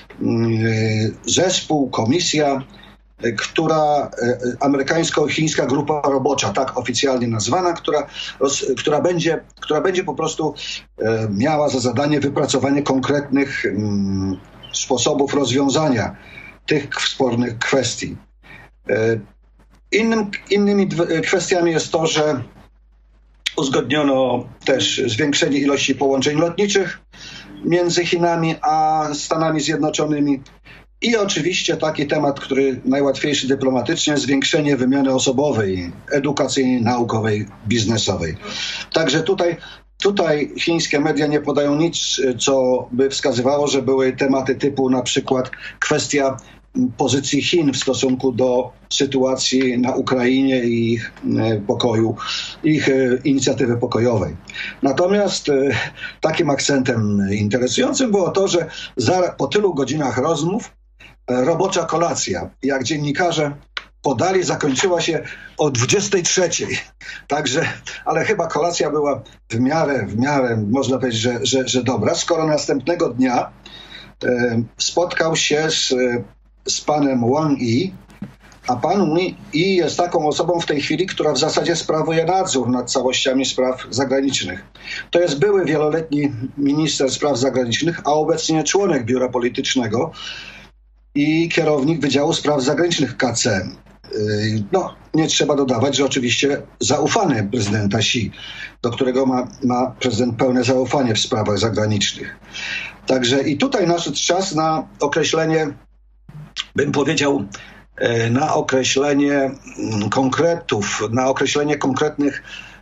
zespół, komisja, która amerykańsko-chińska grupa robocza, tak oficjalnie nazwana, która, która, będzie, która będzie po prostu miała za zadanie wypracowanie konkretnych sposobów rozwiązania tych spornych kwestii. Innym, innymi kwestiami jest to, że uzgodniono też zwiększenie ilości połączeń lotniczych między Chinami a Stanami Zjednoczonymi i oczywiście taki temat, który najłatwiejszy dyplomatycznie, zwiększenie wymiany osobowej, edukacyjnej, naukowej, biznesowej. Także tutaj Tutaj chińskie media nie podają nic, co by wskazywało, że były tematy typu na przykład kwestia pozycji Chin w stosunku do sytuacji na Ukrainie i ich pokoju, ich inicjatywy pokojowej. Natomiast takim akcentem interesującym było to, że za, po tylu godzinach rozmów robocza kolacja, jak dziennikarze podali, zakończyła się o dwudziestej trzeciej. Także, ale chyba kolacja była w miarę, w miarę, można powiedzieć, że, że, że dobra, skoro następnego dnia e, spotkał się z, z panem Wang Yi, a pan Wang Yi jest taką osobą w tej chwili, która w zasadzie sprawuje nadzór nad całościami spraw zagranicznych. To jest były wieloletni minister spraw zagranicznych, a obecnie członek biura politycznego i kierownik Wydziału Spraw Zagranicznych K C M. No, nie trzeba dodawać, że oczywiście zaufany prezydenta Xi, do którego ma, ma prezydent pełne zaufanie w sprawach zagranicznych. Także i tutaj nadszedł czas na określenie, bym powiedział, na określenie konkretów, na określenie konkretnych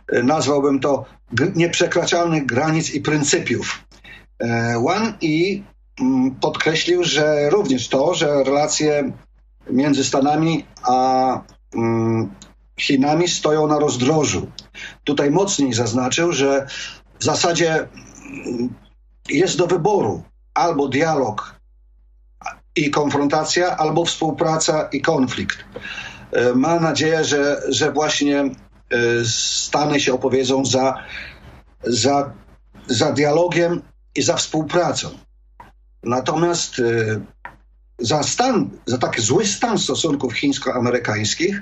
nazwałbym to nieprzekraczalnych granic i pryncypiów. Wang Yi podkreślił, że również to, że relacje między Stanami a Chinami stoją na rozdrożu. Tutaj mocniej zaznaczył, że w zasadzie jest do wyboru albo dialog i konfrontacja, albo współpraca i konflikt. Ma nadzieję, że, że właśnie Stany się opowiedzą za, za, za dialogiem i za współpracą. Natomiast za stan, za taki zły stan stosunków chińsko-amerykańskich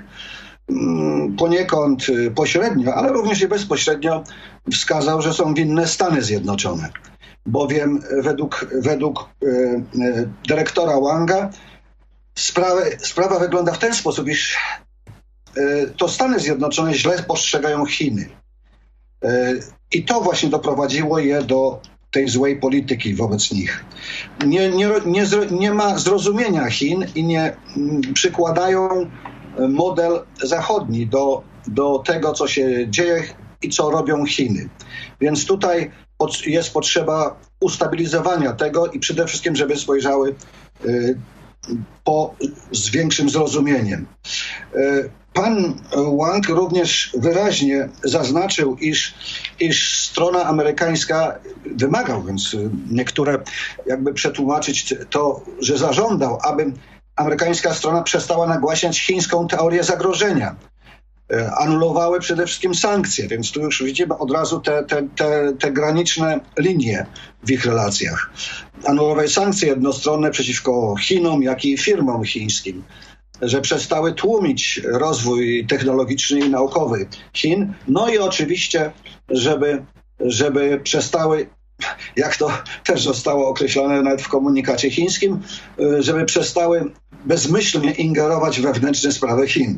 poniekąd pośrednio, ale również i bezpośrednio wskazał, że są winne Stany Zjednoczone. Bowiem według, według e, dyrektora Wanga sprawa, sprawa wygląda w ten sposób, iż e, to Stany Zjednoczone źle postrzegają Chiny. E, I to właśnie doprowadziło je do tej złej polityki wobec nich. Nie, nie, nie, nie ma zrozumienia Chin i nie m, przykładają model zachodni do, do tego, co się dzieje i co robią Chiny. Więc tutaj jest potrzeba ustabilizowania tego i przede wszystkim, żeby spojrzały y, po, z większym zrozumieniem. Y, pan Wang również wyraźnie zaznaczył, iż, iż strona amerykańska wymagał, więc niektóre jakby przetłumaczyć to, że zażądał, aby amerykańska strona przestała nagłaśniać chińską teorię zagrożenia. Anulowały przede wszystkim sankcje, więc tu już widzimy od razu te, te, te, te graniczne linie w ich relacjach. Anulowały sankcje jednostronne przeciwko Chinom, jak i firmom chińskim, że przestały tłumić rozwój technologiczny i naukowy Chin. No i oczywiście, żeby, żeby przestały, jak to też zostało określone nawet w komunikacie chińskim, żeby przestały bezmyślnie ingerować w wewnętrzne sprawy Chin.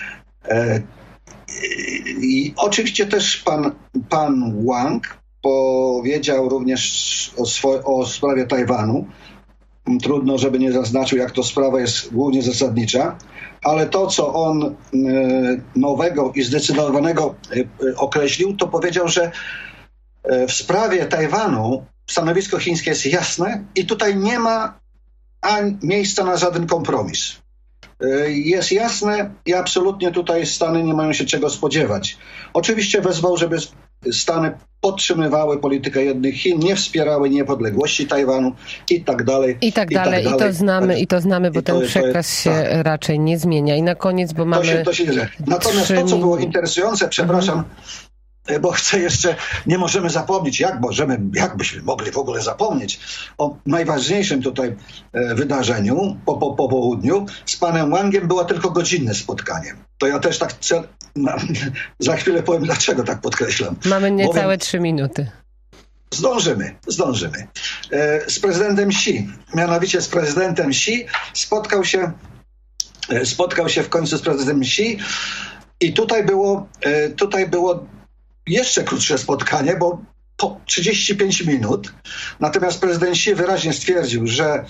I oczywiście też pan, pan Wang powiedział również o, swo- o sprawie Tajwanu. Trudno, żeby nie zaznaczył, jak to sprawa jest głównie zasadnicza, ale to, co on nowego i zdecydowanego określił, to powiedział, że w sprawie Tajwanu stanowisko chińskie jest jasne i tutaj nie ma ani miejsca na żaden kompromis. Jest jasne i absolutnie tutaj Stany nie mają się czego spodziewać. Oczywiście wezwał, żeby Stany podtrzymywały politykę jednych Chin, nie wspierały niepodległości Tajwanu i tak dalej. I tak dalej, i, tak dalej. I to znamy, i to znamy, bo ten przekaz się tak. raczej nie zmienia. I na koniec, bo mamy... To się, to się dzieje. Natomiast to, co było interesujące, przepraszam, mhm. bo chcę jeszcze, nie możemy zapomnieć, jak możemy, jak byśmy mogli w ogóle zapomnieć o najważniejszym tutaj wydarzeniu po, po, po południu. Z panem Wangiem było tylko godzinne spotkanie. To ja też tak chcę, na, za chwilę powiem, dlaczego tak podkreślam. Mamy niecałe trzy minuty. Zdążymy, zdążymy. Z prezydentem Xi, mianowicie z prezydentem Xi spotkał się, spotkał się w końcu z prezydentem Xi i tutaj było, tutaj było jeszcze krótsze spotkanie, bo po trzydzieści pięć minut. Natomiast prezydent Xi wyraźnie stwierdził, że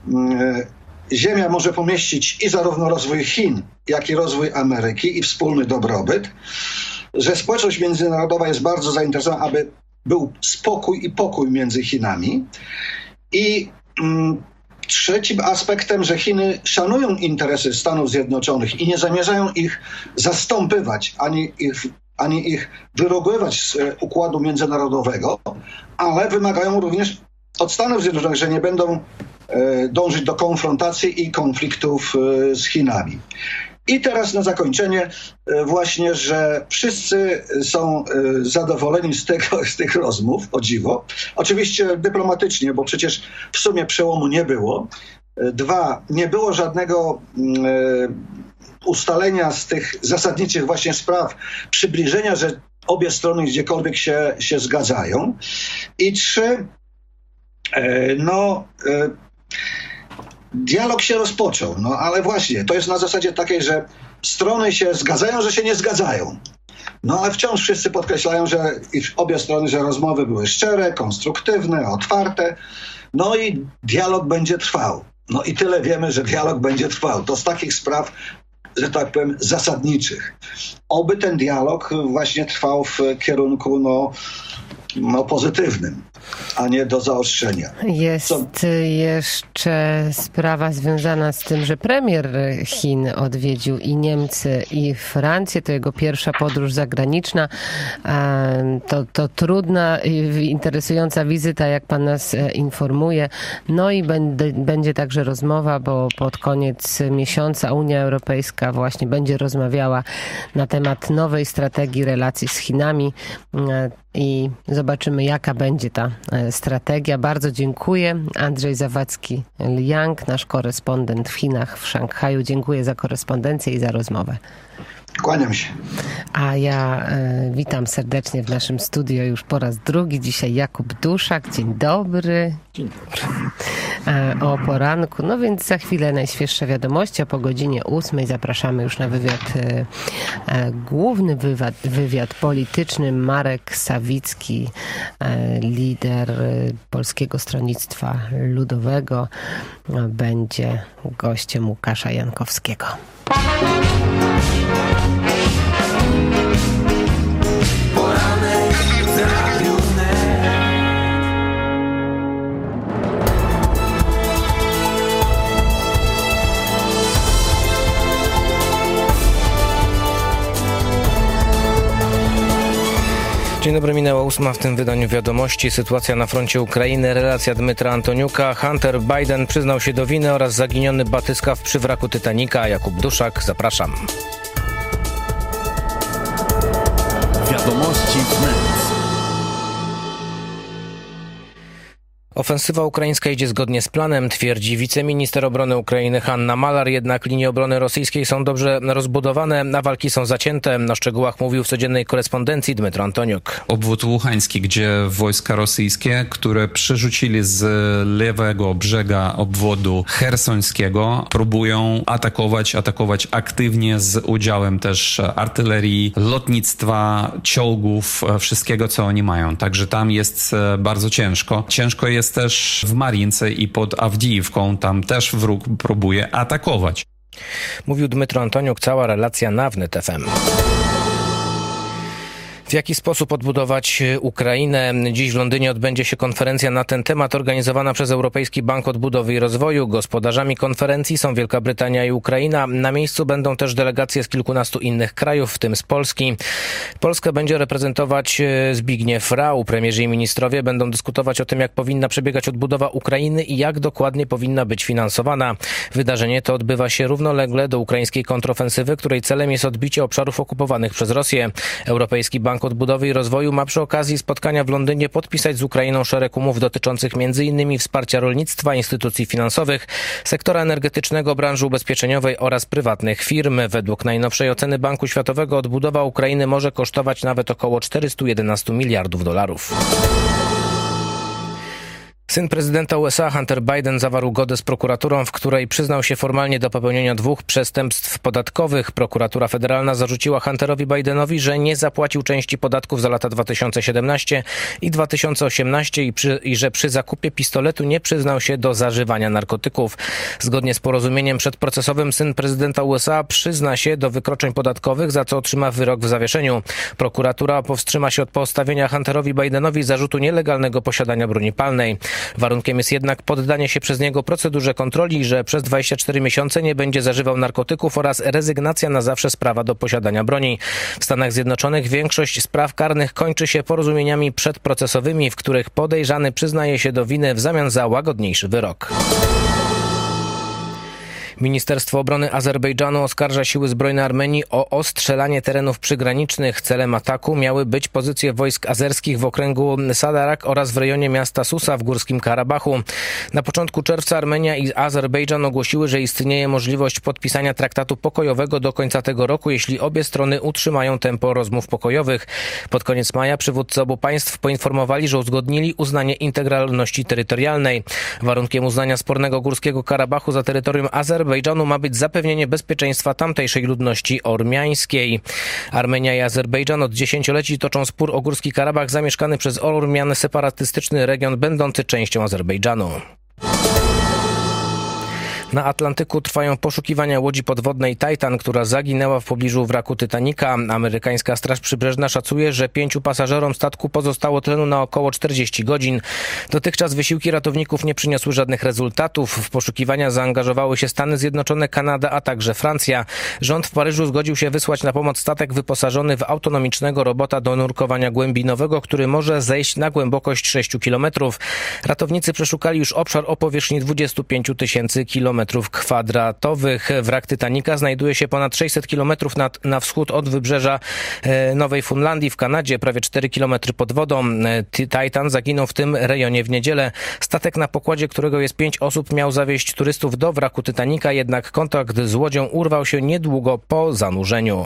y, Ziemia może pomieścić i zarówno rozwój Chin, jak i rozwój Ameryki i wspólny dobrobyt, że społeczność międzynarodowa jest bardzo zainteresowana, aby był spokój i pokój między Chinami. I y, trzecim aspektem, że Chiny szanują interesy Stanów Zjednoczonych i nie zamierzają ich zastąpywać, ani ich ani ich wyrogować z układu międzynarodowego, ale wymagają również od Stanów Zjednoczonych, że nie będą e, dążyć do konfrontacji i konfliktów e, z Chinami. I teraz na zakończenie e, właśnie, że wszyscy są e, zadowoleni z, tego, z tych rozmów, o dziwo. Oczywiście dyplomatycznie, bo przecież w sumie przełomu nie było. E, dwa, nie było żadnego e, ustalenia z tych zasadniczych właśnie spraw, przybliżenia, że obie strony gdziekolwiek się, się zgadzają. I trzy, e, no e, dialog się rozpoczął, no ale właśnie to jest na zasadzie takiej, że strony się zgadzają, że się nie zgadzają. No ale wciąż wszyscy podkreślają, że i obie strony, że rozmowy były szczere, konstruktywne, otwarte, no i dialog będzie trwał. No i tyle wiemy, że dialog będzie trwał. To z takich spraw że tak powiem, zasadniczych. Oby ten dialog właśnie trwał w kierunku no, no pozytywnym, a nie do zaostrzenia. Jest Co? jeszcze sprawa związana z tym, że premier Chin odwiedził i Niemcy, i Francję. To jego pierwsza podróż zagraniczna. To, to trudna i interesująca wizyta, jak pan nas informuje. No i będzie, będzie także rozmowa, bo pod koniec miesiąca Unia Europejska właśnie będzie rozmawiała na temat nowej strategii relacji z Chinami i zobaczymy, jaka będzie ta strategia. Bardzo dziękuję. Andrzej Zawadzki-Liang, nasz korespondent w Chinach, w Szanghaju. Dziękuję za korespondencję i za rozmowę. Kłaniam się. A ja e, witam serdecznie w naszym studio już po raz drugi. Dzisiaj Jakub Duszak. Dzień dobry. Dzień dobry. E, o poranku. No więc za chwilę najświeższe wiadomości. A po godzinie ósmej zapraszamy już na wywiad, e, e, główny wywiad, wywiad polityczny. Marek Sawicki, e, lider e, Polskiego Stronnictwa Ludowego, e, będzie gościem Łukasza Jankowskiego. Poranek w Radiu Wnet. Dzień dobry, minęła ósma w tym wydaniu wiadomości. Sytuacja na froncie Ukrainy, relacja Dmytra Antoniuka, Hunter Biden przyznał się do winy oraz zaginiony batyskaw przy wraku Titanica. Jakub Duszak, zapraszam. Wiadomości wnet. Ofensywa ukraińska idzie zgodnie z planem, twierdzi wiceminister obrony Ukrainy Hanna Malar, jednak linie obrony rosyjskiej są dobrze rozbudowane, a walki są zacięte. O szczegółach mówił w codziennej korespondencji Dmytro Antoniuk. Obwód Łuhański, gdzie wojska rosyjskie, które przerzucili z lewego brzega obwodu chersońskiego, próbują atakować, atakować aktywnie z udziałem też artylerii, lotnictwa, czołgów, wszystkiego, co oni mają. Także tam jest bardzo ciężko. Ciężko jest Jest też w Marince i pod Awdijiwką, tam też wróg próbuje atakować. Mówił Dmytro Antoniuk, cała relacja na Wnet F M. W jaki sposób odbudować Ukrainę? Dziś w Londynie odbędzie się konferencja na ten temat organizowana przez Europejski Bank Odbudowy i Rozwoju. Gospodarzami konferencji są Wielka Brytania i Ukraina. Na miejscu będą też delegacje z kilkunastu innych krajów, w tym z Polski. Polskę będzie reprezentować Zbigniew Rau. Premierzy i ministrowie będą dyskutować o tym, jak powinna przebiegać odbudowa Ukrainy i jak dokładnie powinna być finansowana. Wydarzenie to odbywa się równolegle do ukraińskiej kontrofensywy, której celem jest odbicie obszarów okupowanych przez Rosję. Europejski Bank Odbudowy i Rozwoju ma przy okazji spotkania w Londynie podpisać z Ukrainą szereg umów dotyczących między innymi wsparcia rolnictwa, instytucji finansowych, sektora energetycznego, branży ubezpieczeniowej oraz prywatnych firm. Według najnowszej oceny Banku Światowego odbudowa Ukrainy może kosztować nawet około czterysta jedenaście miliardów dolarów. Syn prezydenta U S A Hunter Biden zawarł ugodę z prokuraturą, w której przyznał się formalnie do popełnienia dwóch przestępstw podatkowych. Prokuratura federalna zarzuciła Hunterowi Bidenowi, że nie zapłacił części podatków za lata dwa tysiące siedemnaście i dwa tysiące osiemnaście i, przy, i że przy zakupie pistoletu nie przyznał się do zażywania narkotyków. Zgodnie z porozumieniem przedprocesowym syn prezydenta U S A przyzna się do wykroczeń podatkowych, za co otrzyma wyrok w zawieszeniu. Prokuratura powstrzyma się od postawienia Hunterowi Bidenowi zarzutu nielegalnego posiadania broni palnej. Warunkiem jest jednak poddanie się przez niego procedurze kontroli, że przez dwadzieścia cztery miesiące nie będzie zażywał narkotyków oraz rezygnacja na zawsze z prawa do posiadania broni. W Stanach Zjednoczonych większość spraw karnych kończy się porozumieniami przedprocesowymi, w których podejrzany przyznaje się do winy w zamian za łagodniejszy wyrok. Ministerstwo Obrony Azerbejdżanu oskarża siły zbrojne Armenii o ostrzelanie terenów przygranicznych. Celem ataku miały być pozycje wojsk azerskich w okręgu Sadarak oraz w rejonie miasta Susa w Górskim Karabachu. Na początku czerwca Armenia i Azerbejdżan ogłosiły, że istnieje możliwość podpisania traktatu pokojowego do końca tego roku, jeśli obie strony utrzymają tempo rozmów pokojowych. Pod koniec maja przywódcy obu państw poinformowali, że uzgodnili uznanie integralności terytorialnej. Warunkiem uznania spornego Górskiego Karabachu za terytorium Azerbejdżanu ma być zapewnienie bezpieczeństwa tamtejszej ludności ormiańskiej. Armenia i Azerbejdżan od dziesięcioleci toczą spór o Górski Karabach, zamieszkany przez Ormian, separatystyczny region będący częścią Azerbejdżanu. Na Atlantyku trwają poszukiwania łodzi podwodnej Titan, która zaginęła w pobliżu wraku Titanica. Amerykańska Straż Przybrzeżna szacuje, że pięciu pasażerom statku pozostało tlenu na około czterdzieści godzin. Dotychczas wysiłki ratowników nie przyniosły żadnych rezultatów. W poszukiwania zaangażowały się Stany Zjednoczone, Kanada, a także Francja. Rząd w Paryżu zgodził się wysłać na pomoc statek wyposażony w autonomicznego robota do nurkowania głębinowego, który może zejść na głębokość sześciu kilometrów. Ratownicy przeszukali już obszar o powierzchni dwudziestu pięciu tysięcy kilometrów kwadratowych. Wrak Titanica znajduje się ponad sześćset kilometrów na, na wschód od wybrzeża e, Nowej Fundlandii w Kanadzie, prawie cztery kilometry pod wodą. Titan zaginął w tym rejonie w niedzielę. Statek, na pokładzie którego jest pięć osób, miał zawieźć turystów do wraku Titanica, jednak kontakt z łodzią urwał się niedługo po zanurzeniu.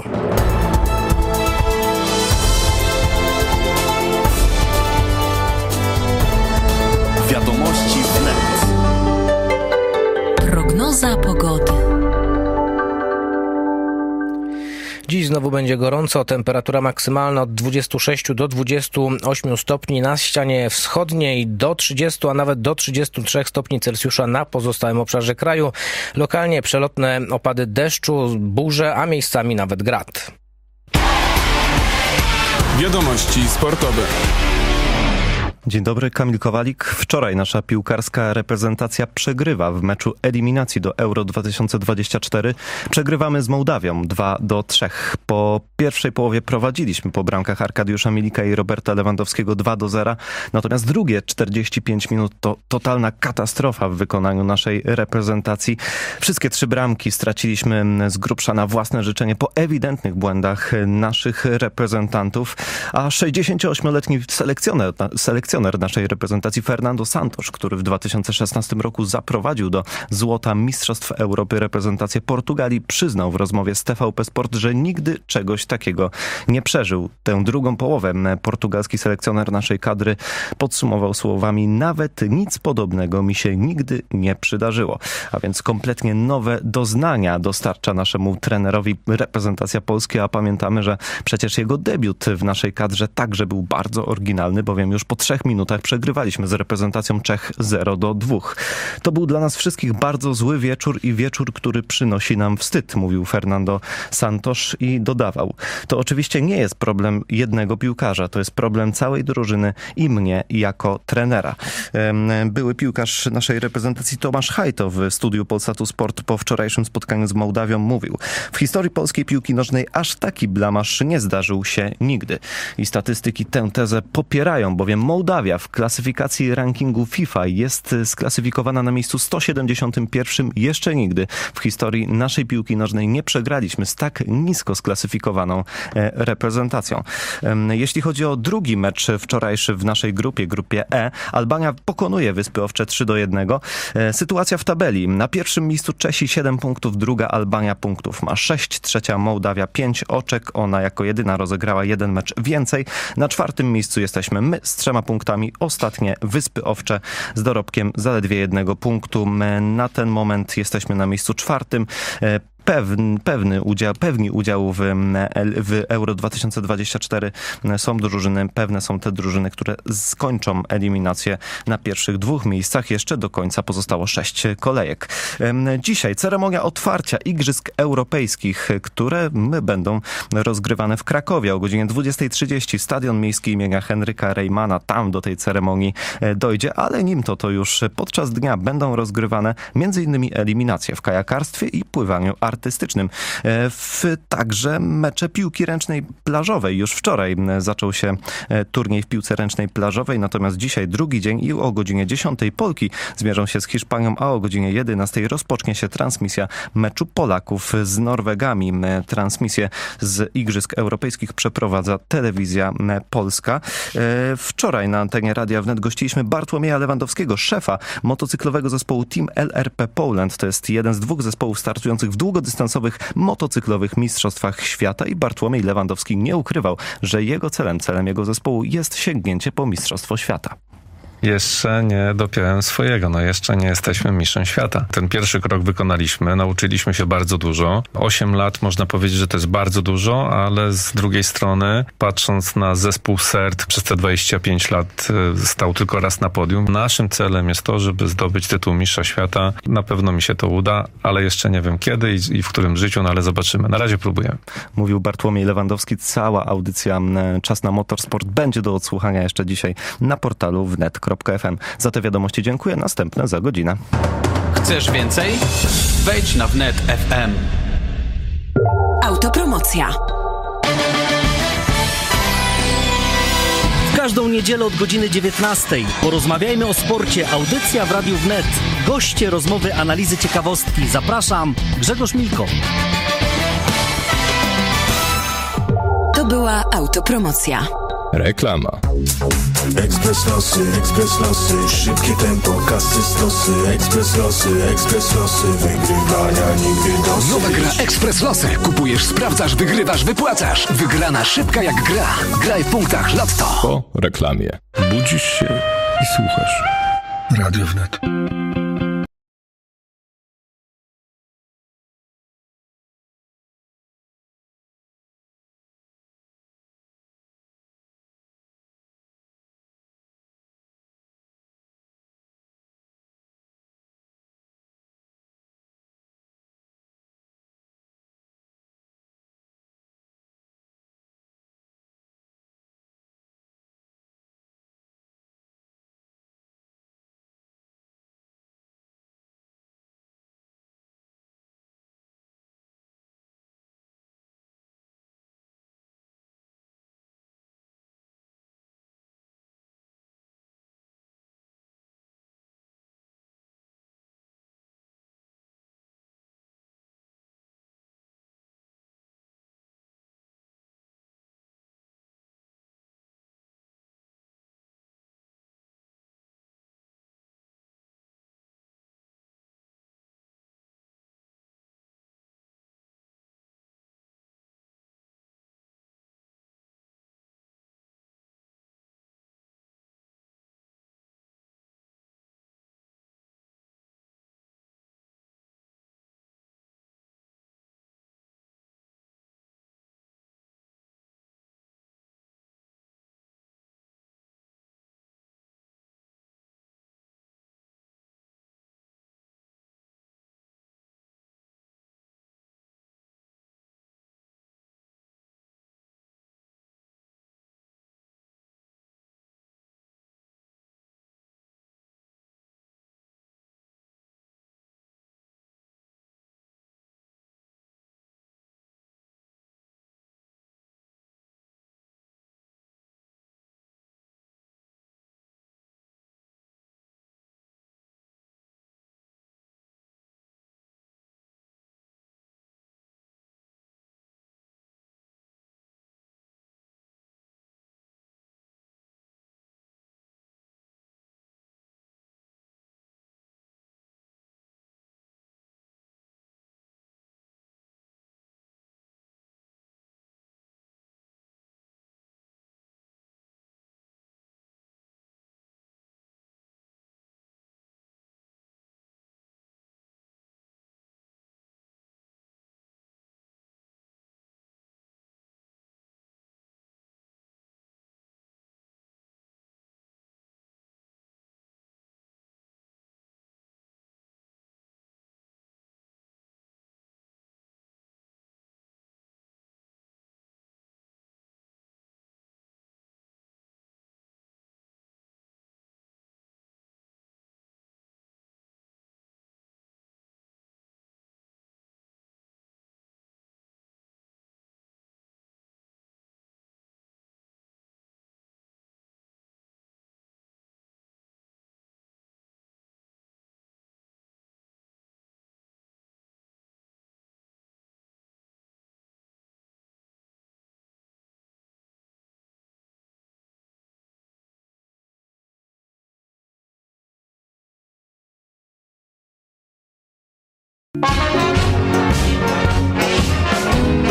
Wiadomości wnet. Prognoza pogody. Dziś znowu będzie gorąco, temperatura maksymalna od dwudziestu sześciu do dwudziestu ośmiu stopni na ścianie wschodniej, do trzydziestu, a nawet do trzydziestu trzech stopni Celsjusza na pozostałym obszarze kraju. Lokalnie przelotne opady deszczu, burze, a miejscami nawet grad. Wiadomości sportowe. Dzień dobry, Kamil Kowalik. Wczoraj nasza piłkarska reprezentacja przegrywa w meczu eliminacji do Euro dwa tysiące dwudziestego czwartego. Przegrywamy z Mołdawią dwa do trzech. Po pierwszej połowie prowadziliśmy po bramkach Arkadiusza Milika i Roberta Lewandowskiego dwa do zera. Natomiast drugie czterdzieści pięć minut to totalna katastrofa w wykonaniu naszej reprezentacji. Wszystkie trzy bramki straciliśmy z grubsza na własne życzenie po ewidentnych błędach naszych reprezentantów. A sześćdziesięcioośmioletni selekcjoner, selekcjoner naszej reprezentacji Fernando Santos, który w dwa tysiące szesnastym roku zaprowadził do złota Mistrzostw Europy reprezentację Portugalii, przyznał w rozmowie z T V P Sport, że nigdy czegoś takiego nie przeżył. Tę drugą połowę portugalski selekcjoner naszej kadry podsumował słowami: nawet nic podobnego mi się nigdy nie przydarzyło. A więc kompletnie nowe doznania dostarcza naszemu trenerowi reprezentacja Polski, a pamiętamy, że przecież jego debiut w naszej kadrze także był bardzo oryginalny, bowiem już po trzech minutach przegrywaliśmy z reprezentacją Czech zero do dwóch. To był dla nas wszystkich bardzo zły wieczór i wieczór, który przynosi nam wstyd, mówił Fernando Santos i dodawał: to oczywiście nie jest problem jednego piłkarza, to jest problem całej drużyny i mnie jako trenera. Były piłkarz naszej reprezentacji Tomasz Hajto w studiu Polsatu Sport po wczorajszym spotkaniu z Mołdawią mówił: w historii polskiej piłki nożnej aż taki blamaż nie zdarzył się nigdy. I statystyki tę tezę popierają, bowiem Mołdawia w klasyfikacji rankingu FIFA jest sklasyfikowana na miejscu sto siedemdziesiątym pierwszym. Jeszcze nigdy w historii naszej piłki nożnej nie przegraliśmy z tak nisko sklasyfikowaną reprezentacją. Jeśli chodzi o drugi mecz wczorajszy w naszej grupie, grupie E, Albania pokonuje Wyspy Owcze trzy do jednego. Sytuacja w tabeli: na pierwszym miejscu Czesi siedem punktów, druga Albania punktów ma sześć, trzecia Mołdawia pięć oczek. Ona jako jedyna rozegrała jeden mecz więcej. Na czwartym miejscu jesteśmy my z trzema punktami. Ostatnie Wyspy Owcze z dorobkiem zaledwie jednego punktu. Na ten moment jesteśmy na miejscu czwartym. Pewny, pewny udział, pewni udziału w, w Euro dwa tysiące dwudziestym czwartym są drużyny, pewne są te drużyny, które skończą eliminację na pierwszych dwóch miejscach. Jeszcze do końca pozostało sześć kolejek. Dzisiaj ceremonia otwarcia Igrzysk Europejskich, które będą rozgrywane w Krakowie o godzinie dwudziestej trzydzieści. Stadion Miejski imienia Henryka Reymana, tam do tej ceremonii dojdzie, ale nim to, to już podczas dnia będą rozgrywane między innymi eliminacje w kajakarstwie i pływaniu artystycznym. artystycznym. W także mecze piłki ręcznej plażowej. Już wczoraj zaczął się turniej w piłce ręcznej plażowej, natomiast dzisiaj drugi dzień i o godzinie dziesiątej Polki zmierzą się z Hiszpanią, a o godzinie jedenastej rozpocznie się transmisja meczu Polaków z Norwegami. Transmisję z Igrzysk Europejskich przeprowadza Telewizja Polska. Wczoraj na antenie Radia Wnet gościliśmy Bartłomieja Lewandowskiego, szefa motocyklowego zespołu Team L R P Poland. To jest jeden z dwóch zespołów startujących w długodystansowych motocyklowych mistrzostwach świata i Bartłomiej Lewandowski nie ukrywał, że jego celem, celem jego zespołu jest sięgnięcie po mistrzostwo świata. jeszcze nie dopiąłem swojego. No jeszcze nie jesteśmy mistrzem świata. Ten pierwszy krok wykonaliśmy, nauczyliśmy się bardzo dużo. Osiem lat można powiedzieć, że to jest bardzo dużo, ale z drugiej strony, patrząc na zespół Sert, przez te dwadzieścia pięć lat stał tylko raz na podium. Naszym celem jest to, żeby zdobyć tytuł mistrza świata. Na pewno mi się to uda, ale jeszcze nie wiem kiedy i, i w którym życiu, no ale zobaczymy. Na razie próbujemy. Mówił Bartłomiej Lewandowski. Cała audycja Czas na Motorsport będzie do odsłuchania jeszcze dzisiaj na portalu wnet kropka f m. Za te wiadomości dziękuję. Następne za godzinę. Chcesz więcej? Wejdź na wnet kropka f m. Autopromocja. W każdą niedzielę od godziny dziewiętnastej porozmawiajmy o sporcie. Audycja w Radiu Wnet. Goście, rozmowy, analizy, ciekawostki. Zapraszam, Grzegorz Milko. To była autopromocja. Reklama. Ekspres Losy, Ekspres Losy, szybkie tempo, kasy stosy. Ekspres Losy, Ekspres Losy, wygrywania nigdy dosyć. Nowa gra Ekspres Losy. Kupujesz, sprawdzasz, wygrywasz, wypłacasz. Wygrana szybka jak gra. Graj w punktach Lotto. Po reklamie. Budzisz się i słuchasz. Radio Wnet.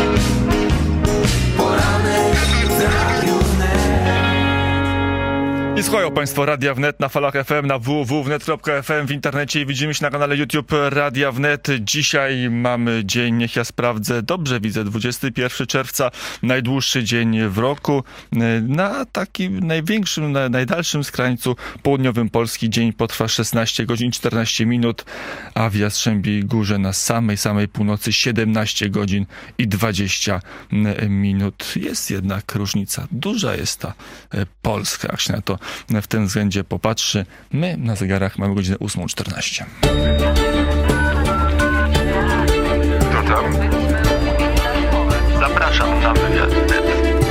Poranek w Radiu Wnet. I słuchają Państwo Radia Wnet na falach F M, na w w w kropka wnet kropka f m, w internecie i widzimy się na kanale YouTube Radia Wnet. Dzisiaj mamy dzień, niech ja sprawdzę, dobrze widzę, dwudziestego pierwszego czerwca, najdłuższy dzień w roku. Na takim największym, na najdalszym skrańcu południowym Polski dzień potrwa szesnaście godzin czternaście minut, a w Jastrzębiej Górze na samej, samej północy siedemnaście godzin i dwadzieścia minut. Jest jednak różnica, duża jest ta Polska, jak się na to w tym względzie popatrzy. My na zegarach mamy godzinę ósmą czternaście. To tam? Zapraszam na wywiad wnet.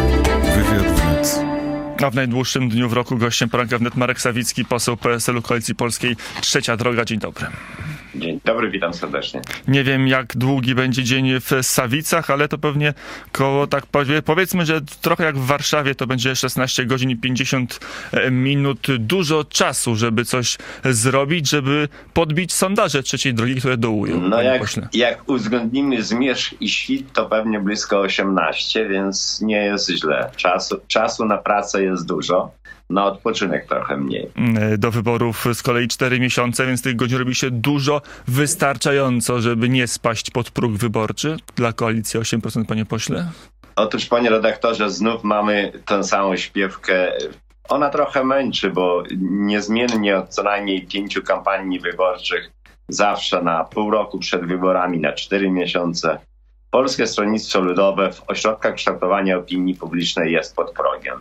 Wywiad wnet. A w najdłuższym dniu w roku gościem poranka wnet Marek Sawicki, poseł P S L u Koalicji Polskiej. Trzecia droga. Dzień dobry. Dzień dobry, witam serdecznie. Nie wiem, jak długi będzie dzień w Sawicach, ale to pewnie koło, tak powiedzmy, że trochę jak w Warszawie, to będzie szesnaście godzin i pięćdziesiąt minut. Dużo czasu, żeby coś zrobić, żeby podbić sondaże trzeciej drogi, które dołują. No jak, jak uwzględnimy zmierzch i świt, to pewnie blisko osiemnaście, więc nie jest źle. Czasu, czasu na pracę jest dużo. Na odpoczynek trochę mniej. Do wyborów z kolei cztery miesiące, więc tych godzin robi się dużo, wystarczająco, żeby nie spaść pod próg wyborczy. Dla koalicji osiem procent, panie pośle? Otóż, panie redaktorze, znów mamy tę samą śpiewkę. Ona trochę męczy, bo niezmiennie od co najmniej pięciu kampanii wyborczych, zawsze na pół roku przed wyborami, na cztery miesiące, Polskie Stronnictwo Ludowe w ośrodkach kształtowania opinii publicznej jest pod progiem.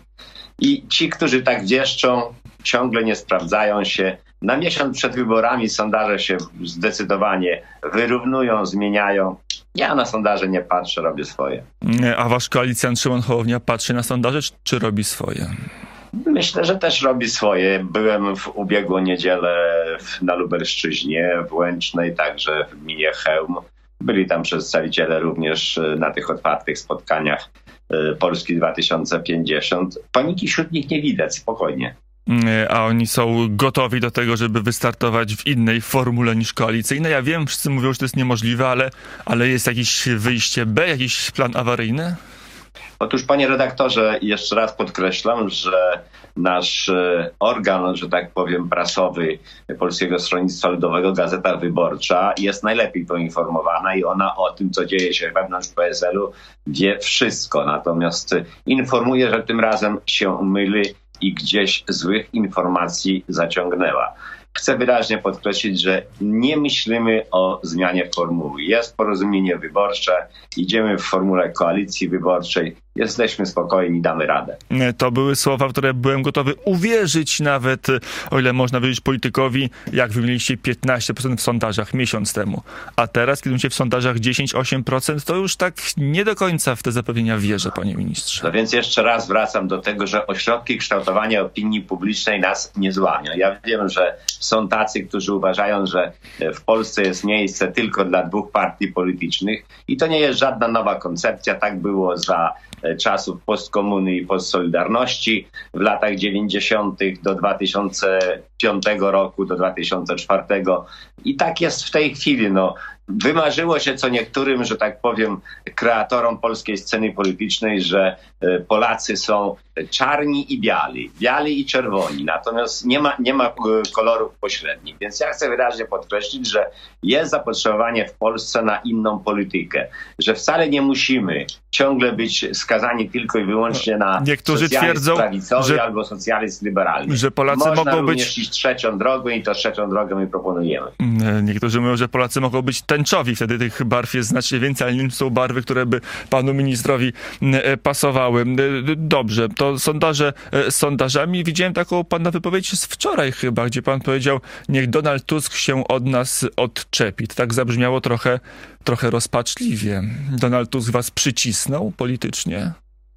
I ci, którzy tak wieszczą, ciągle nie sprawdzają się. Na miesiąc przed wyborami sondaże się zdecydowanie wyrównują, zmieniają. Ja na sondaże nie patrzę, robię swoje. A wasz koalicjant Szymon Hołownia patrzy na sondaże, czy robi swoje? Myślę, że też robi swoje. Byłem w ubiegłą niedzielę na Lubelszczyźnie, w Łęcznej, także w gminie Chełm. Byli tam przedstawiciele również na tych otwartych spotkaniach Polski dwa tysiące pięćdziesiąt. Paniki wśród nich nie widać, spokojnie. A oni są gotowi do tego, żeby wystartować w innej formule niż koalicyjna. Ja wiem, wszyscy mówią, że to jest niemożliwe, ale, ale jest jakieś wyjście B, jakiś plan awaryjny? Otóż, panie redaktorze, jeszcze raz podkreślam, że nasz organ, że tak powiem, prasowy Polskiego Stronnictwa Ludowego, Gazeta Wyborcza, jest najlepiej poinformowana i ona o tym, co dzieje się wewnątrz P S L u, wie wszystko. Natomiast informuje, że tym razem się myli i gdzieś złych informacji zaciągnęła. Chcę wyraźnie podkreślić, że nie myślimy o zmianie formuły. Jest porozumienie wyborcze, idziemy w formule koalicji wyborczej, jesteśmy spokojni, damy radę. To były słowa, w które byłem gotowy uwierzyć nawet, o ile można wiedzieć politykowi, jak wy mieliście piętnaście procent w sondażach miesiąc temu. A teraz, kiedy macie w sondażach dziesięć osiem procent, to już tak nie do końca w te zapewnienia wierzę, panie ministrze. No więc jeszcze raz wracam do tego, że ośrodki kształtowania opinii publicznej nas nie złamią. Ja wiem, że są tacy, którzy uważają, że w Polsce jest miejsce tylko dla dwóch partii politycznych i to nie jest żadna nowa koncepcja. Tak było za czasów postkomuny i postsolidarności w latach dziewięćdziesiątych do dwa tysiące piątego roku, do dwa tysiące czwartego. I tak jest w tej chwili. No, wymarzyło się co niektórym, że tak powiem, kreatorom polskiej sceny politycznej, że Polacy są czarni i biali, biali i czerwoni. Natomiast nie ma, nie ma kolorów pośrednich. Więc ja chcę wyraźnie podkreślić, że jest zapotrzebowanie w Polsce na inną politykę. Że wcale nie musimy ciągle być skazani tylko i wyłącznie na Niektórzy socjalizm twierdzą, prawicowy że, albo socjalizm liberalny. Że Polacy Można mogą również być... iść trzecią drogą i to trzecią drogę my proponujemy. Niektórzy mówią, że Polacy mogą być tęczowi, wtedy tych barw jest znacznie więcej, ale nie są barwy, które by panu ministrowi pasowały. Dobrze, to sondaże sondażami. Widziałem taką pana wypowiedź z wczoraj chyba, gdzie pan powiedział, niech Donald Tusk się od nas odczepi. To tak zabrzmiało trochę, trochę rozpaczliwie. Donald Tusk was przycisnął politycznie?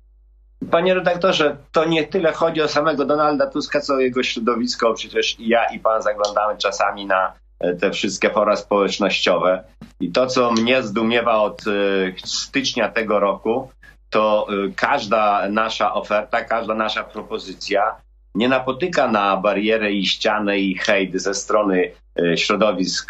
Panie redaktorze, to nie tyle chodzi o samego Donalda Tuska, co o jego środowisko. Przecież ja i pan zaglądamy czasami na te wszystkie fora społecznościowe. I to, co mnie zdumiewa od stycznia tego roku, to każda nasza oferta, każda nasza propozycja nie napotyka na barierę i ścianę i hejt ze strony środowisk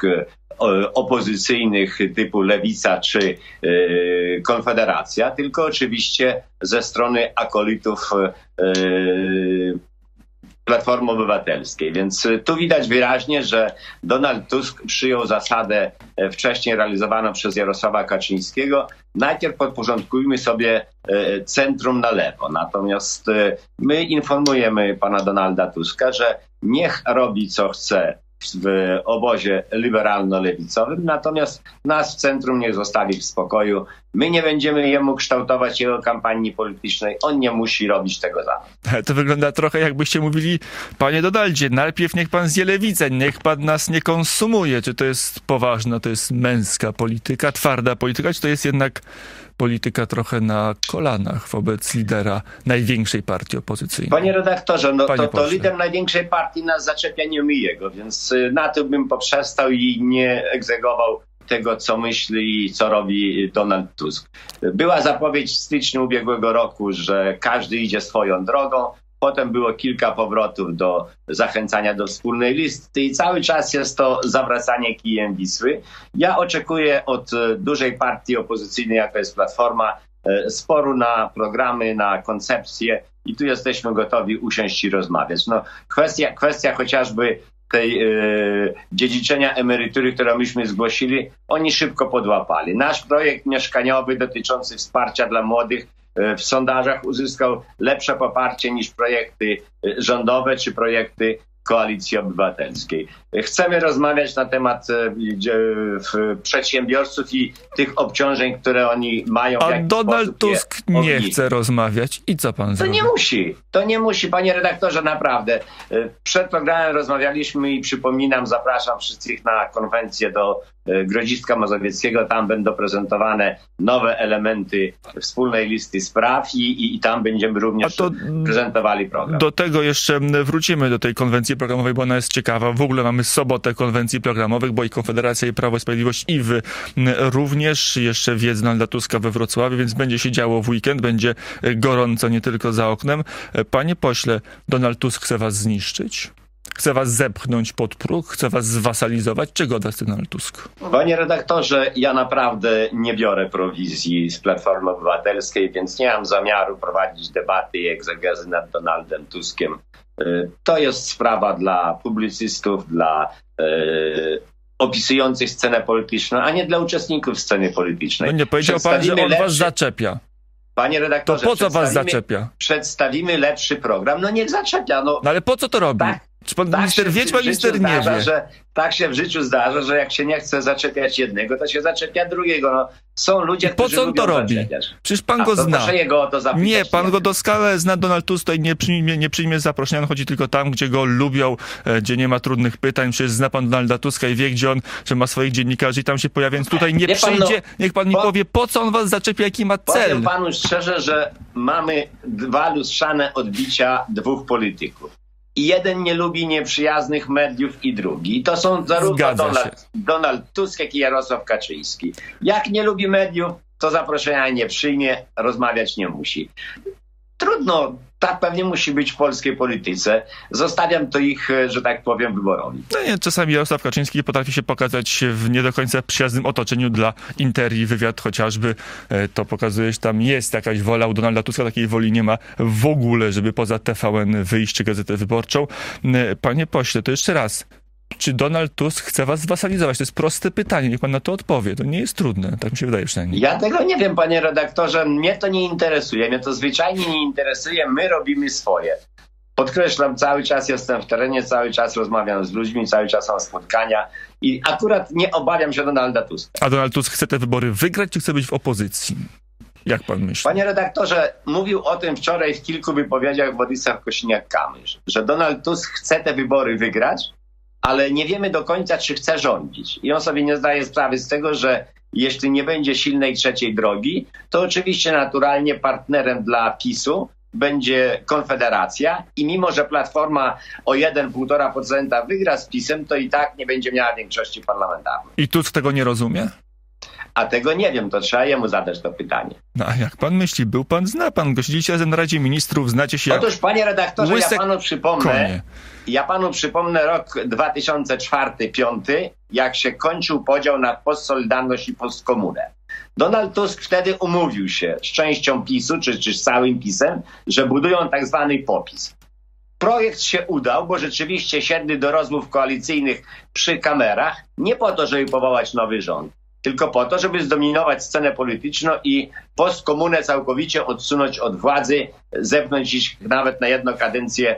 opozycyjnych typu Lewica czy Konfederacja, tylko oczywiście ze strony akolitów Platformy Obywatelskiej. Więc tu widać wyraźnie, że Donald Tusk przyjął zasadę wcześniej realizowaną przez Jarosława Kaczyńskiego. Najpierw podporządkujmy sobie centrum na lewo. Natomiast my informujemy pana Donalda Tuska, że niech robi co chce w obozie liberalno-lewicowym, natomiast nas w centrum niech zostawi w spokoju. My nie będziemy jemu kształtować jego kampanii politycznej. On nie musi robić tego za nas. To wygląda trochę jakbyście mówili, panie Donaldzie, najpierw niech pan zje lewicę, niech pan nas nie konsumuje. Czy to jest poważna, to jest męska polityka, twarda polityka, czy to jest jednak polityka trochę na kolanach wobec lidera największej partii opozycyjnej? Panie redaktorze, no Panie to, to pośle. lider największej partii nas zaczepia, nie my jego, więc na to bym poprzestał i nie egzegował tego, co myśli i co robi Donald Tusk. Była zapowiedź w styczniu ubiegłego roku, że każdy idzie swoją drogą. Potem było kilka powrotów do zachęcania do wspólnej listy i cały czas jest to zawracanie kijem Wisły. Ja oczekuję od dużej partii opozycyjnej, jaka jest Platforma, sporu na programy, na koncepcje i tu jesteśmy gotowi usiąść i rozmawiać. No, kwestia, kwestia chociażby tej yy, dziedziczenia emerytury, którą myśmy zgłosili, oni szybko podłapali. Nasz projekt mieszkaniowy dotyczący wsparcia dla młodych w sondażach uzyskał lepsze poparcie niż projekty rządowe czy projekty Koalicji Obywatelskiej. Chcemy rozmawiać na temat przedsiębiorców i tych obciążeń, które oni mają. A Donald Tusk nie chce rozmawiać. I co pan To zrobi? nie musi. To nie musi, panie redaktorze, naprawdę. Przed programem rozmawialiśmy i przypominam, zapraszam wszystkich na konwencję do Grodziska Mazowieckiego. Tam będą prezentowane nowe elementy wspólnej listy spraw i, i, i tam będziemy również to prezentowali program. Do tego jeszcze wrócimy, do tej konwencji programowej, bo ona jest ciekawa. W ogóle mamy sobotę konwencji programowych, bo i Konfederacja, i Prawo i Sprawiedliwość, i wy również. Jeszcze wiec Donalda Tuska we Wrocławiu, więc będzie się działo w weekend, będzie gorąco nie tylko za oknem. Panie pośle, Donald Tusk chce was zniszczyć? Chce was zepchnąć pod próg? Chce was zwasalizować? Czego od was Donald Tusk? Panie redaktorze, ja naprawdę nie biorę prowizji z Platformy Obywatelskiej, więc nie mam zamiaru prowadzić debaty i egzegezy nad Donaldem Tuskiem. To jest sprawa dla publicystów, dla e, opisujących scenę polityczną, a nie dla uczestników sceny politycznej. No nie powiedział pan, że on lepszy... was zaczepia. Panie redaktorze, to po co was zaczepia? Przedstawimy lepszy program. No niech zaczepia. No, no ale po co to robi? Tak, czy pan tak minister wie, czy pan minister nie zdarza, wie? Że, tak się w życiu zdarza, że jak się nie chce zaczepiać jednego, to się zaczepia drugiego. No, są ludzie, I po którzy co on to robi? zaczepiać. Przecież pan A go to zna. Proszę jego o to zapytać. Nie, pan go doskonale zna. Donald Tusk tutaj nie przyjmie, nie przyjmie zaproszenia. On chodzi tylko tam, gdzie go lubią, gdzie nie ma trudnych pytań. Przecież zna pan Donalda Tuska i wie, gdzie on, że ma swoich dziennikarzy i tam się pojawia. Więc tutaj nie Wie pan, przyjdzie. no, Niech pan mi po, powie, po co on was zaczepia, jaki ma cel. Powiem panu szczerze, że mamy dwa lustrzane odbicia dwóch polityków. I jeden nie lubi nieprzyjaznych mediów i drugi. I to są zarówno Donald, Donald Tusk, jak i Jarosław Kaczyński. Jak nie lubi mediów, to zaproszenia nie przyjmie, rozmawiać nie musi. Trudno, tak pewnie musi być w polskiej polityce. Zostawiam to ich, że tak powiem, wyborowi. No nie, czasami Jarosław Kaczyński potrafi się pokazać w nie do końca przyjaznym otoczeniu dla Interii. Wywiad chociażby, to pokazuje, że tam jest jakaś wola u Donalda Tuska. Takiej woli nie ma w ogóle, żeby poza T V N wyjść czy Gazetę Wyborczą. Panie pośle, to jeszcze raz. Czy Donald Tusk chce was zwasalizować? To jest proste pytanie, niech pan na to odpowie. To nie jest trudne, tak mi się wydaje przynajmniej. Ja tego nie wiem, panie redaktorze. Mnie to nie interesuje. Mnie to zwyczajnie nie interesuje. My robimy swoje. Podkreślam, cały czas jestem w terenie, cały czas rozmawiam z ludźmi, cały czas mam spotkania i akurat nie obawiam się Donalda Tuska. A Donald Tusk chce te wybory wygrać, czy chce być w opozycji? Jak pan myśli? Panie redaktorze, mówił o tym wczoraj w kilku wypowiedziach Władysław Kosiniak-Kamysz, że Donald Tusk chce te wybory wygrać, ale nie wiemy do końca, czy chce rządzić. I on sobie nie zdaje sprawy z tego, że jeśli nie będzie silnej trzeciej drogi, to oczywiście naturalnie partnerem dla PiSu będzie Konfederacja i mimo, że Platforma o jeden do półtora procent wygra z PiSem, to i tak nie będzie miała większości parlamentarnej. I Tusk tego nie rozumie? A tego nie wiem, to trzeba jemu zadać to pytanie. No a jak pan myśli, był pan, zna pan go, siedzieliście razem na Radzie Ministrów, znacie się jak... Otóż, panie redaktorze, Łysek ja panu przypomnę, konie. ja panu przypomnę rok dwa tysiące czwarty do dwa tysiące piątego, jak się kończył podział na postsolidarność i postkomunę. Donald Tusk wtedy umówił się z częścią PiSu, czy, czy z całym PiSem, że budują tak zwany popis. projekt się udał, bo rzeczywiście siedli do rozmów koalicyjnych przy kamerach, nie po to, żeby powołać nowy rząd, tylko po to, żeby zdominować scenę polityczną i postkomunę całkowicie odsunąć od władzy, zepchnąć ich nawet na jedną kadencję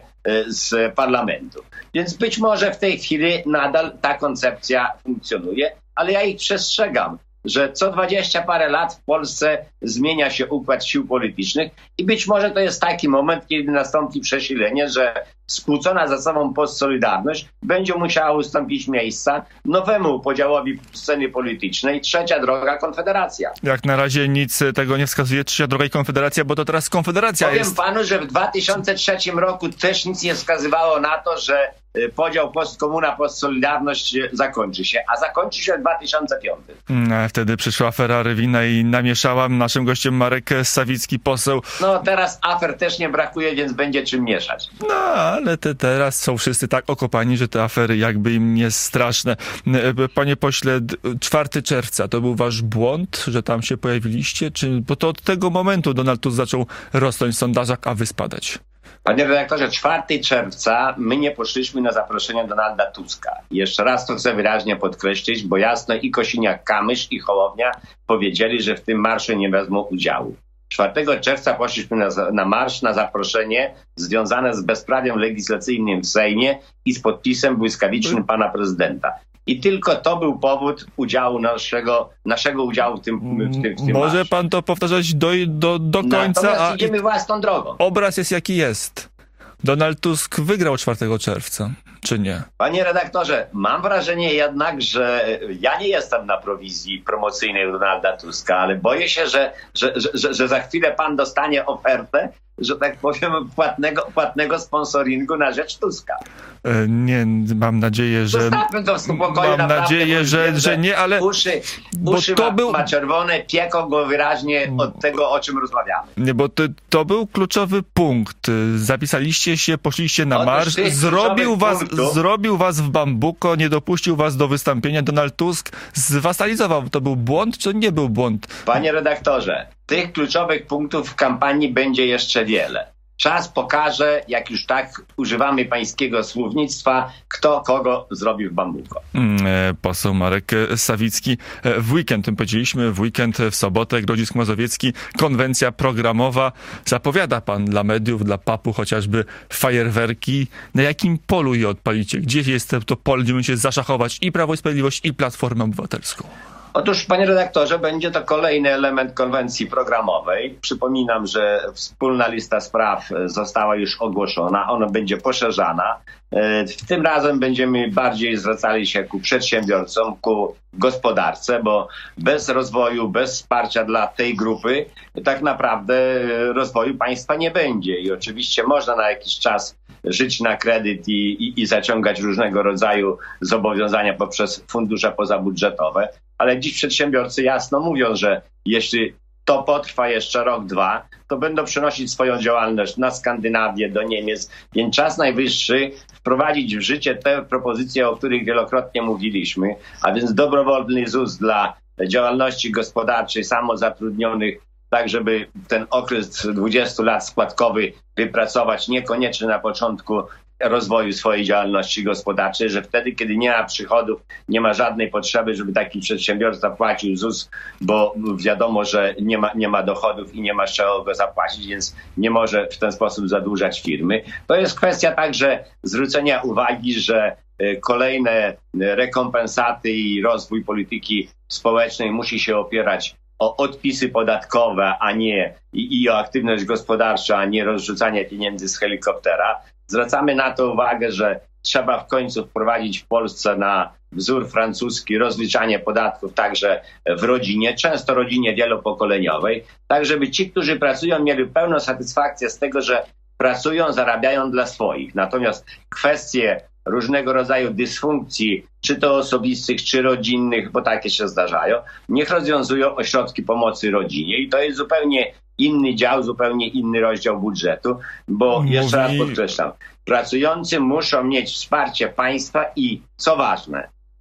z parlamentu. Więc być może w tej chwili nadal ta koncepcja funkcjonuje, ale ja ich przestrzegam, że co dwadzieścia parę lat w Polsce zmienia się układ sił politycznych i być może to jest taki moment, kiedy nastąpi przesilenie, że skłócona ze sobą postsolidarność będzie musiała ustąpić miejsca nowemu podziałowi sceny politycznej, trzecia droga Konfederacja. Jak na razie nic tego nie wskazuje, trzecia droga i Konfederacja, bo to teraz Konfederacja Powiem jest... Powiem panu, że w dwa tysiące trzecim roku też nic nie wskazywało na to, że podział postkomuna, postsolidarność zakończy się, a zakończy się w dwa tysiące piątym. Wtedy przyszła afera Rywina i namieszała. Naszym gościem Marek Sawicki, poseł. No teraz afer też nie brakuje, więc będzie czym mieszać. No, ale te teraz są wszyscy tak okopani, że te afery jakby im nie straszne. Panie pośle, czwartego czerwca to był wasz błąd, że tam się pojawiliście? Czy, bo to od tego momentu Donald Tusk zaczął rosnąć w sondażach, a wy spadać. Panie redaktorze, czwartego czerwca my nie poszliśmy na zaproszenie Donalda Tuska. Jeszcze raz to chcę wyraźnie podkreślić, bo jasno i Kosiniak-Kamysz, i Hołownia powiedzieli, że w tym marszu nie wezmą udziału. czwartego czerwca poszliśmy na, na marsz, na zaproszenie związane z bezprawiem legislacyjnym w Sejmie i z podpisem błyskawicznym pana prezydenta. I tylko to był powód udziału naszego, naszego udziału w tym, w tym, w tym Może marszu. pan to powtarzać do, do, do końca, Natomiast a idziemy własną drogą. Obraz jest jaki jest. Donald Tusk wygrał czwartego czerwca, czy nie? Panie redaktorze, mam wrażenie jednak, że ja nie jestem na prowizji promocyjnej Donalda Tuska, ale boję się, że, że, że, że za chwilę pan dostanie ofertę, że tak powiem, płatnego, płatnego sponsoringu na rzecz Tuska. E, nie, mam nadzieję, że... Zostawmy to w spokoju, mam naprawdę, nadzieję, że, wiem, że nie, ale... Uszy, bo uszy to ma, był... ma czerwone, pieką go wyraźnie od tego, o czym rozmawiamy. Nie, bo to, to był kluczowy punkt. Zapisaliście się, poszliście na marsz, zrobił was, zrobił was w bambuko, nie dopuścił was do wystąpienia. Donald Tusk zwasalizował. To był błąd, czy nie był błąd? Panie redaktorze, tych kluczowych punktów w kampanii będzie jeszcze wiele. Czas pokaże, jak już tak używamy pańskiego słownictwa, kto kogo zrobił w bambuko. Mm, poseł Marek Sawicki. W weekend, tym powiedzieliśmy, w weekend, w sobotę, Grodzisk Mazowiecki, konwencja programowa. Zapowiada pan dla mediów, dla papu chociażby fajerwerki. Na jakim polu je odpalicie? Gdzie jest to pole, gdzie będziecie zaszachować i Prawo i Sprawiedliwość, i Platformę Obywatelską? Otóż, panie redaktorze, będzie to kolejny element konwencji programowej. Przypominam, że wspólna lista spraw została już ogłoszona. Ona będzie poszerzana. Tym razem będziemy bardziej zwracali się ku przedsiębiorcom, ku gospodarce, bo bez rozwoju, bez wsparcia dla tej grupy tak naprawdę rozwoju państwa nie będzie. I oczywiście można na jakiś czas żyć na kredyt i, i, i zaciągać różnego rodzaju zobowiązania poprzez fundusze pozabudżetowe, ale dziś przedsiębiorcy jasno mówią, że jeśli to potrwa jeszcze rok, dwa, to będą przenosić swoją działalność na Skandynawię, do Niemiec, więc czas najwyższy wprowadzić w życie te propozycje, o których wielokrotnie mówiliśmy, a więc dobrowolny ZUS dla działalności gospodarczej, samozatrudnionych, tak żeby ten okres dwudziestu lat składkowy wypracować niekoniecznie na początku rozwoju swojej działalności gospodarczej, że wtedy, kiedy nie ma przychodów, nie ma żadnej potrzeby, żeby taki przedsiębiorca płacił ZUS, bo wiadomo, że nie ma, nie ma dochodów i nie ma z czego go zapłacić, więc nie może w ten sposób zadłużać firmy. To jest kwestia także zwrócenia uwagi, że kolejne rekompensaty i rozwój polityki społecznej musi się opierać o odpisy podatkowe, a nie i, i o aktywność gospodarczą, a nie rozrzucanie pieniędzy z helikoptera. Zwracamy na to uwagę, że trzeba w końcu wprowadzić w Polsce na wzór francuski rozliczanie podatków także w rodzinie, często rodzinie wielopokoleniowej, tak żeby ci, którzy pracują, mieli pełną satysfakcję z tego, że pracują, zarabiają dla swoich. Natomiast kwestie różnego rodzaju dysfunkcji, czy to osobistych, czy rodzinnych, bo takie się zdarzają, niech rozwiązują ośrodki pomocy rodzinie i to jest zupełnie inny dział, zupełnie inny rozdział budżetu, bo Mówi... jeszcze raz podkreślam, pracujący muszą mieć wsparcie państwa i, co ważne,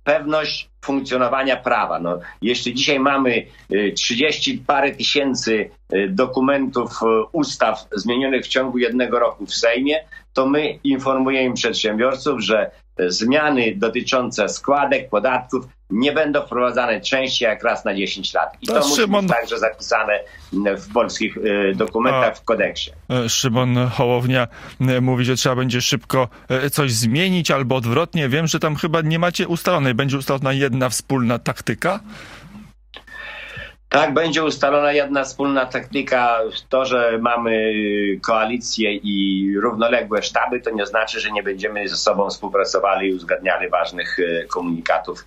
pewność funkcjonowania prawa. No, jeśli dzisiaj mamy trzydzieści parę tysięcy dokumentów, ustaw zmienionych w ciągu jednego roku w Sejmie, to my informujemy przedsiębiorców, że zmiany dotyczące składek, podatków nie będą wprowadzane częściej jak raz na dziesięć lat. I to, to musi Szymon... być także zapisane w polskich dokumentach, A, w kodeksie. Szymon Hołownia mówi, że trzeba będzie szybko coś zmienić albo odwrotnie. Wiem, że tam chyba nie macie ustalonej. Będzie ustalona jedna wspólna taktyka? Tak, będzie ustalona jedna wspólna taktyka. To, że mamy koalicję i równoległe sztaby, to nie znaczy, że nie będziemy ze sobą współpracowali i uzgadniali ważnych komunikatów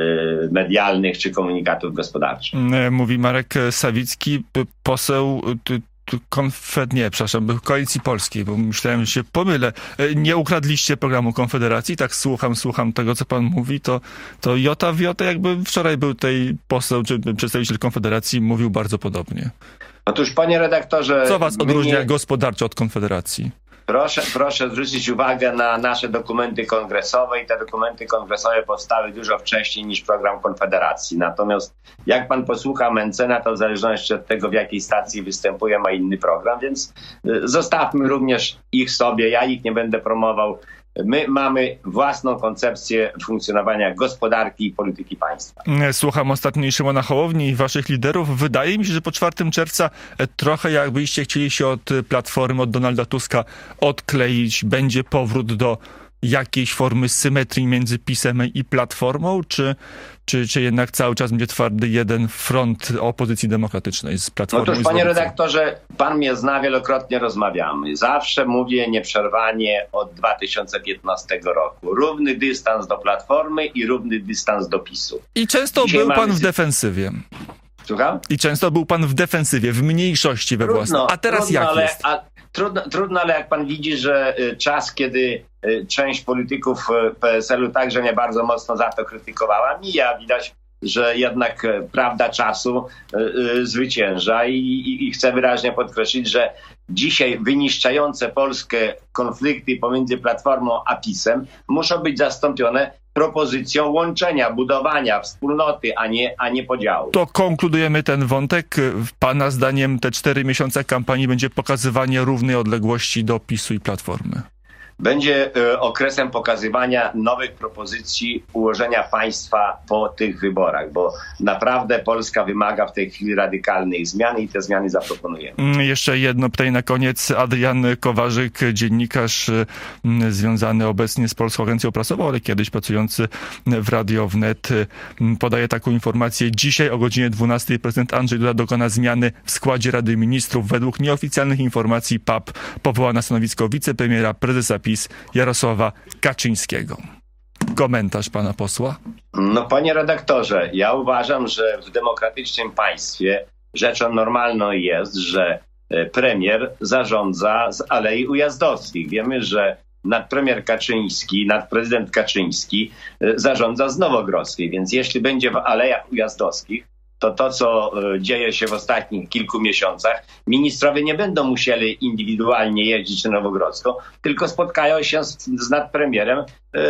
medialnych czy komunikatów gospodarczych. Mówi Marek Sawicki, poseł Konfed... Nie, przepraszam, Koalicji Polskiej, bo myślałem, że się pomylę. Nie ukradliście programu Konfederacji, tak słucham, słucham tego, co pan mówi, to, to jota w jotę, jakby wczoraj był tej poseł, czy przedstawiciel Konfederacji, mówił bardzo podobnie. Otóż, panie redaktorze... Co was odróżnia nie... gospodarczo od Konfederacji? Proszę, proszę zwrócić uwagę na nasze dokumenty kongresowe i te dokumenty kongresowe powstały dużo wcześniej niż program Konfederacji. Natomiast jak pan posłucha Mentzena, to w zależności od tego, w jakiej stacji występuje, ma inny program, więc zostawmy również ich sobie, ja ich nie będę promował. My mamy własną koncepcję funkcjonowania gospodarki i polityki państwa. Słucham ostatnio Szymona Hołowni i waszych liderów. Wydaje mi się, że po czwartym czerwca trochę jakbyście chcieli się od Platformy, od Donalda Tuska odkleić. Będzie powrót do jakiejś formy symetrii między PiS-em i Platformą, czy, czy, czy jednak cały czas będzie twardy jeden front opozycji demokratycznej z Platformą? Otóż, panie redaktorze, pan mnie zna, wielokrotnie rozmawiamy. Zawsze mówię nieprzerwanie od dwa tysiące piętnastego roku. Równy dystans do Platformy i równy dystans do PiS-u. I często Dzisiaj był pan mamy... w defensywie. Słucham? I często był pan w defensywie, w mniejszości we własnej. A teraz trudno, jak ale, jest? A, trudno, trudno, ale jak pan widzi, że y, czas, kiedy y, część polityków y, P S L u także mnie bardzo mocno za to krytykowała, mija. Widać, że jednak y, prawda czasu y, y, zwycięża i, i, i chcę wyraźnie podkreślić, że dzisiaj wyniszczające Polskę konflikty pomiędzy Platformą a PiS-em muszą być zastąpione propozycją łączenia, budowania wspólnoty, a nie, a nie podziału. To konkludujemy ten wątek. Pana zdaniem te cztery miesiące kampanii będzie pokazywanie równej odległości do PiS-u i Platformy? Będzie y, okresem pokazywania nowych propozycji ułożenia państwa po tych wyborach, bo naprawdę Polska wymaga w tej chwili radykalnych zmian i te zmiany zaproponujemy. Mm, jeszcze jedno pytanie na koniec. Adrian Kowarzyk, dziennikarz y, związany obecnie z Polską Agencją Prasową, ale kiedyś pracujący w Radio Wnet, y, podaje taką informację. Dzisiaj o godzinie dwunastej prezydent Andrzej Duda dokona zmiany w składzie Rady Ministrów. Według nieoficjalnych informacji P A P powoła na stanowisko wicepremiera prezesa PiS Jarosława Kaczyńskiego. Komentarz pana posła? No, panie redaktorze, ja uważam, że w demokratycznym państwie rzeczą normalną jest, że premier zarządza z Alei Ujazdowskich. Wiemy, że nadpremier Kaczyński, nadprezydent Kaczyński zarządza z Nowogrodzkiej, więc jeśli będzie w Alejach Ujazdowskich, to to, co dzieje się w ostatnich kilku miesiącach, ministrowie nie będą musieli indywidualnie jeździć na Nowogrodzką, tylko spotkają się z, z nadpremierem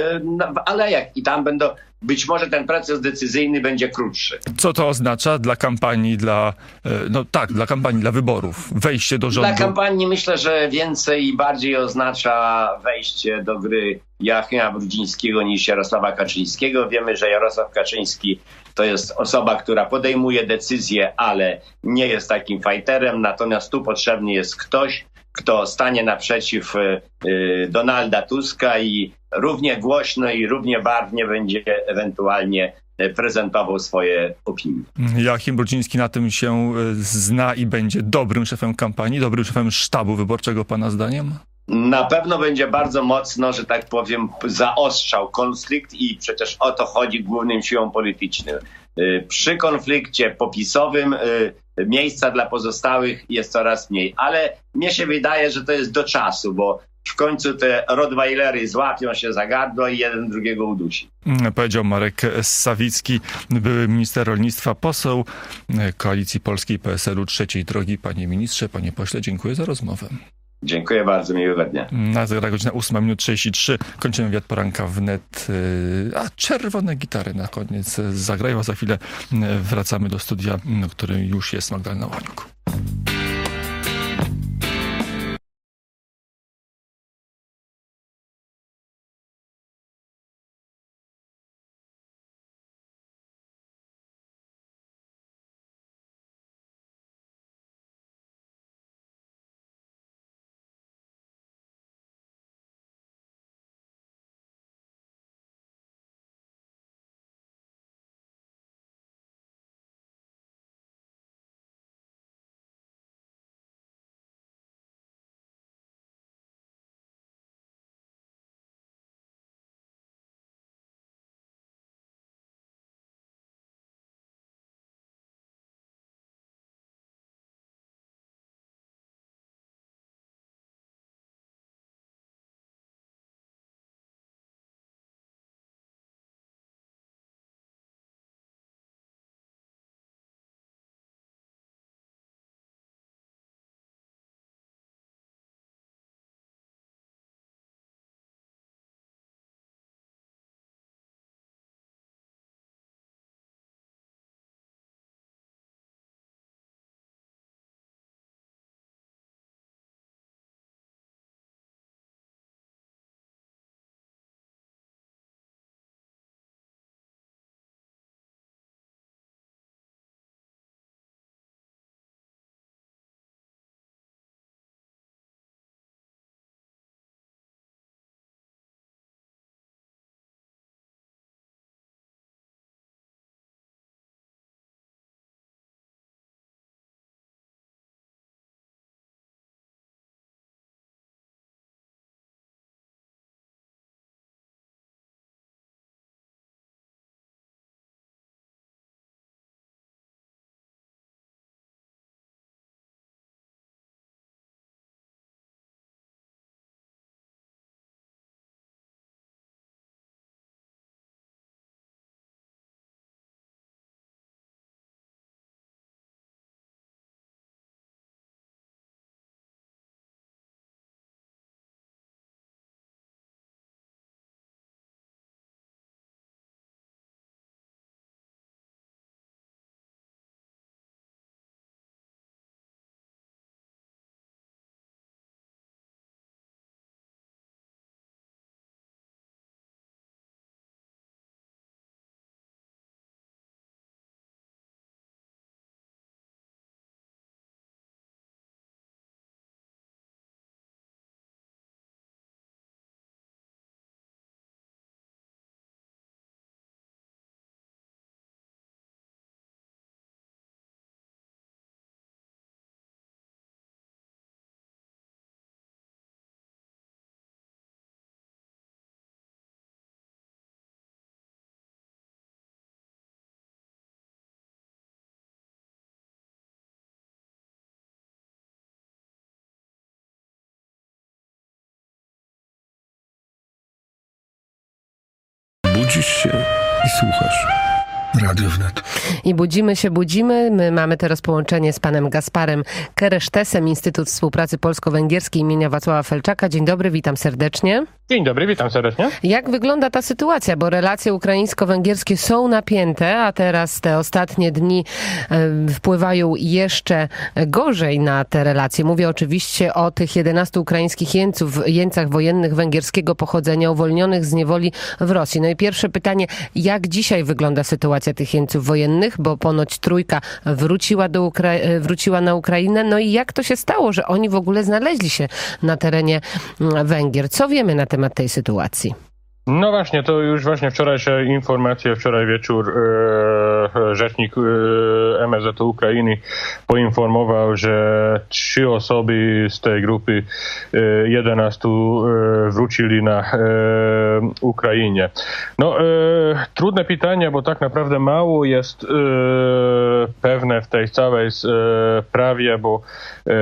w Alejach i tam będą, być może ten proces decyzyjny będzie krótszy. Co to oznacza dla kampanii, dla, no tak, dla kampanii, dla wyborów, wejście do rządu? Dla kampanii myślę, że więcej i bardziej oznacza wejście do gry Joachima Brudzińskiego niż Jarosława Kaczyńskiego. Wiemy, że Jarosław Kaczyński to jest osoba, która podejmuje decyzje, ale nie jest takim fajterem, natomiast tu potrzebny jest ktoś, kto stanie naprzeciw y, Donalda Tuska i równie głośno i równie barwnie będzie ewentualnie prezentował swoje opinie. Joachim Brudziński na tym się zna i będzie dobrym szefem kampanii, dobrym szefem sztabu wyborczego, pana zdaniem? Na pewno będzie bardzo mocno, że tak powiem, zaostrzał konflikt i przecież o to chodzi głównym siłom politycznym. Przy konflikcie popisowym miejsca dla pozostałych jest coraz mniej, ale mnie się wydaje, że to jest do czasu, bo w końcu te rottweilery złapią się za gardło i jeden drugiego udusi. Powiedział Marek Sawicki, były minister rolnictwa, poseł Koalicji Polskiej P S L u Trzeciej Drogi. Panie ministrze, panie pośle, dziękuję za rozmowę. Dziękuję bardzo, miłego dnia. Na zegarach godzina ósma minut trzydzieści trzy. Kończymy wywiad poranka wnet. A czerwone gitary na koniec zagrają. Za chwilę wracamy do studia, który już jest Magdalena Łaniuk. Budzisz się i słuchasz. Radio Wnet. I budzimy się, budzimy. My mamy teraz połączenie z panem Gasparem Keresztesem, Instytut Współpracy Polsko-Węgierskiej imienia Wacława Felczaka. Dzień dobry, witam serdecznie. Dzień dobry, witam serdecznie. Jak wygląda ta sytuacja? Bo relacje ukraińsko-węgierskie są napięte, a teraz te ostatnie dni e, wpływają jeszcze gorzej na te relacje. Mówię oczywiście o tych jedenastu ukraińskich jeńców, jeńcach wojennych węgierskiego pochodzenia uwolnionych z niewoli w Rosji. No i pierwsze pytanie, jak dzisiaj wygląda sytuacja tych jeńców wojennych? Bo ponoć trójka wróciła, do Ukra- wróciła na Ukrainę. No i jak to się stało, że oni w ogóle znaleźli się na terenie Węgier? Co wiemy na temat tej sytuacji? No właśnie, to już właśnie wczorajsze informacje, wczoraj wieczór e, rzecznik e, M S Z Ukrainy poinformował, że trzy osoby z tej grupy e, jedenastu e, wrócili na e, Ukrainie. No, e, trudne pytanie, bo tak naprawdę mało jest e, pewne w tej całej e, sprawie, bo e,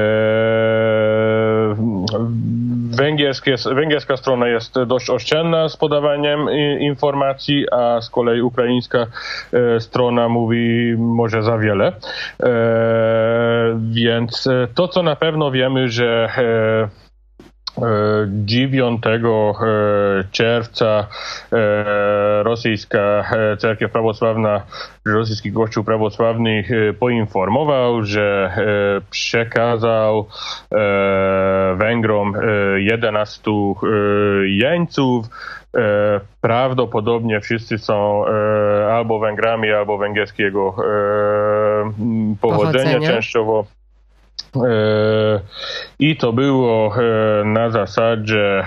węgierskie, węgierska strona jest dość oszczędna z podawaniem informacji, a z kolei ukraińska e, strona mówi może za wiele. E, więc to, co na pewno wiemy, że e, dziewiątego czerwca rosyjska cerkiew prawosławna, rosyjski kościół prawosławny poinformował, że przekazał Węgrom jedenastu jeńców. Prawdopodobnie wszyscy są albo Węgrami, albo węgierskiego pochodzenia, pochodzenia. częściowo. I to było na zasadzie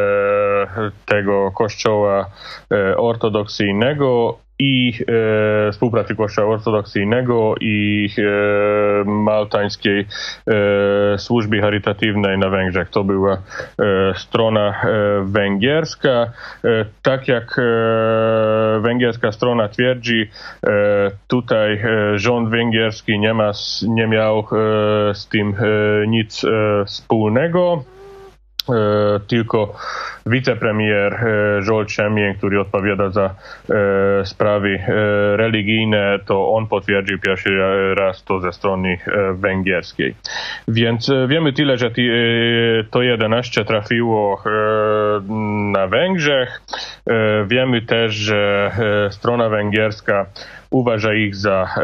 tego kościoła ortodoksyjnego i e, współpracy Kościoła Ortodoksyjnego i e, maltańskiej e, służby charytatywnej na Węgrzech. To była e, strona e, węgierska. E, tak jak e, węgierska strona twierdzi, e, tutaj e, rząd węgierski nie, ma, nie miał e, z tym e, nic e, wspólnego. E, tylko wicepremier e, Zsolt Semjén, który odpowiada za e, sprawy e, religijne, to on potwierdził pierwszy raz to ze strony e, węgierskiej. Więc e, wiemy tyle, że ti, e, to jedenaście trafiło e, na Węgrzech. E, wiemy też, że e, strona węgierska uważa ich za e,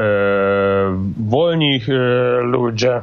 wolni e, ludzie.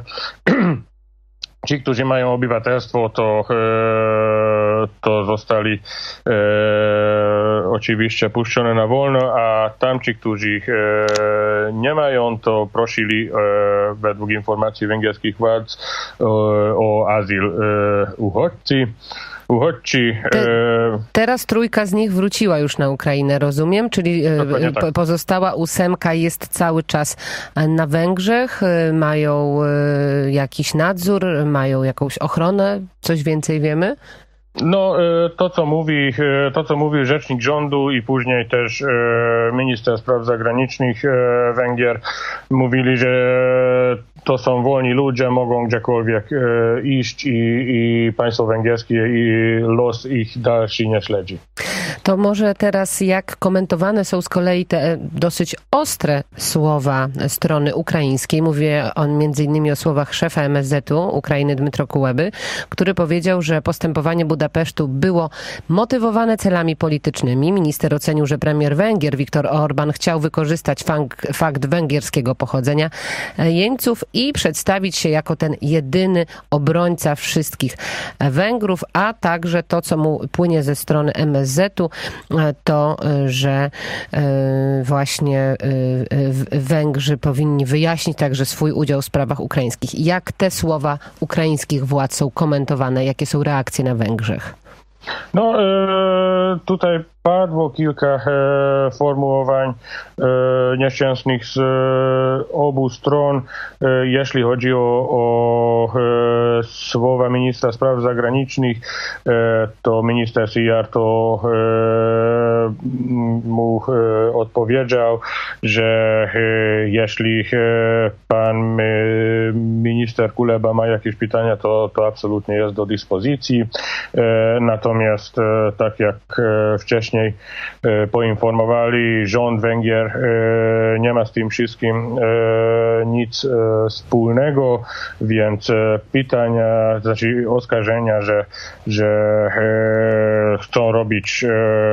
Ci, którzy mają obywatelstwo, to, e, to zostali e, oczywiście puszczone na wolno, a tamci, którzy e, nie mają, to prosili e, według informacji węgierskich władz e, o azyl e, uchodźcy. Uchodźcy. Te, teraz trójka z nich wróciła już na Ukrainę, rozumiem? Czyli tak. Pozostała ósemka jest cały czas na Węgrzech, mają jakiś nadzór, mają jakąś ochronę, coś więcej wiemy? No, to co mówi, to co mówi rzecznik rządu i później też minister spraw zagranicznych Węgier, mówili, że to są wolni ludzie, mogą gdziekolwiek iść i, i państwo węgierskie i los ich dalszy nie śledzi. To może teraz jak komentowane są z kolei te dosyć ostre słowa strony ukraińskiej. Mówię on między innymi o słowach szefa M S Z u Ukrainy Dmytro Kuleby, który powiedział, że postępowanie Budapesztu było motywowane celami politycznymi. Minister ocenił, że premier Węgier Viktor Orbán chciał wykorzystać fakt, fakt węgierskiego pochodzenia jeńców i przedstawić się jako ten jedyny obrońca wszystkich Węgrów, a także to, co mu płynie ze strony M S Z u, to, że właśnie Węgrzy powinni wyjaśnić także swój udział w sprawach ukraińskich. Jak te słowa ukraińskich władz są komentowane? Jakie są reakcje na Węgrzech? No, tutaj padło kilka formułowań nieszczęsnych z obu stron. Jeśli chodzi o, o słowa ministra spraw zagranicznych, to minister Szijjártó mu odpowiedział, że jeśli pan minister Kuleba ma jakieś pytania, to, to absolutnie jest do dyspozycji. Natomiast tak jak wcześniej poinformowali, rząd Węgier nie ma z tym wszystkim nic wspólnego, więc pytania, znaczy oskarżenia, że, że chcą robić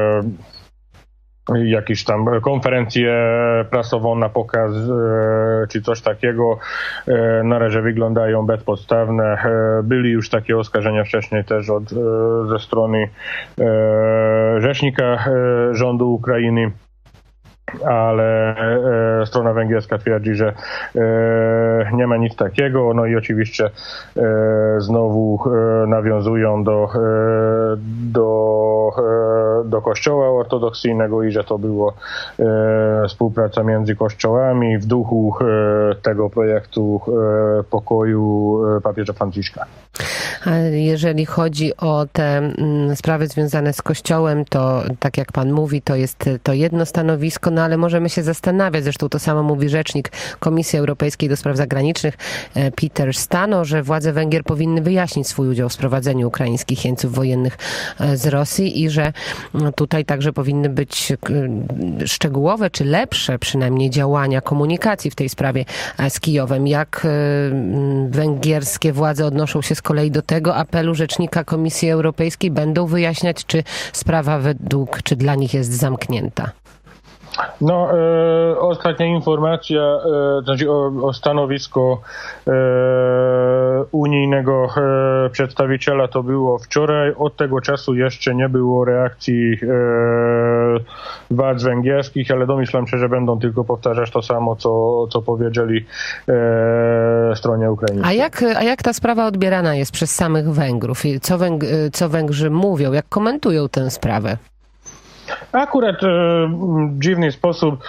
jakąś tam konferencję prasową na pokaz czy coś takiego, na razie wyglądają bezpodstawne. Byli już takie oskarżenia wcześniej też od, ze strony rzecznika rządu Ukrainy, ale e, strona węgierska twierdzi, że e, nie ma nic takiego. No i oczywiście e, znowu e, nawiązują do, e, do, e, do kościoła ortodoksyjnego i że to było e, współpraca między kościołami w duchu e, tego projektu e, pokoju e, papieża Franciszka. Jeżeli chodzi o te mm, sprawy związane z Kościołem, to tak jak pan mówi, to jest to jedno stanowisko, no ale możemy się zastanawiać, zresztą to samo mówi rzecznik Komisji Europejskiej do Spraw Zagranicznych Peter Stano, że władze Węgier powinny wyjaśnić swój udział w sprowadzeniu ukraińskich jeńców wojennych z Rosji i że tutaj także powinny być szczegółowe czy lepsze przynajmniej działania komunikacji w tej sprawie z Kijowem. Jak węgierskie władze odnoszą się z kolei do tego apelu rzecznika Komisji Europejskiej będą wyjaśniać, czy sprawa według, czy dla nich jest zamknięta? No, e, ostatnia informacja, e, znaczy o, o stanowisko e, unijnego e, przedstawiciela to było wczoraj. Od tego czasu jeszcze nie było reakcji e, władz węgierskich, ale domyślam się, że będą tylko powtarzać to samo, co, co powiedzieli e, stronie ukraińskiej. A jak, a jak ta sprawa odbierana jest przez samych Węgrów? Co, Węg, co Węgrzy mówią? Jak komentują tę sprawę? Akurat e, w dziwny sposób,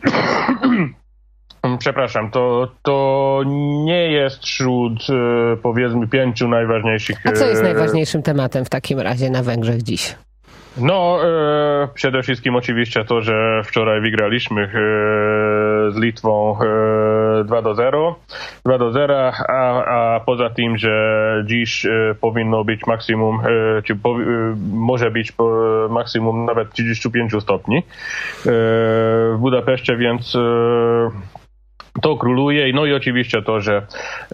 przepraszam, to, to nie jest wśród e, powiedzmy pięciu najważniejszych... A co jest najważniejszym tematem w takim razie na Węgrzech dziś? No, e, przede wszystkim oczywiście to, że wczoraj wygraliśmy e, z Litwą e, dwa do zera, dwa do zera, a, a poza tym, że dziś e, powinno być maksimum, e, czy po, e, może być po, maksimum nawet trzydzieści pięć stopni e, w Budapeszcie, więc e, to króluje. No i oczywiście to, że, e,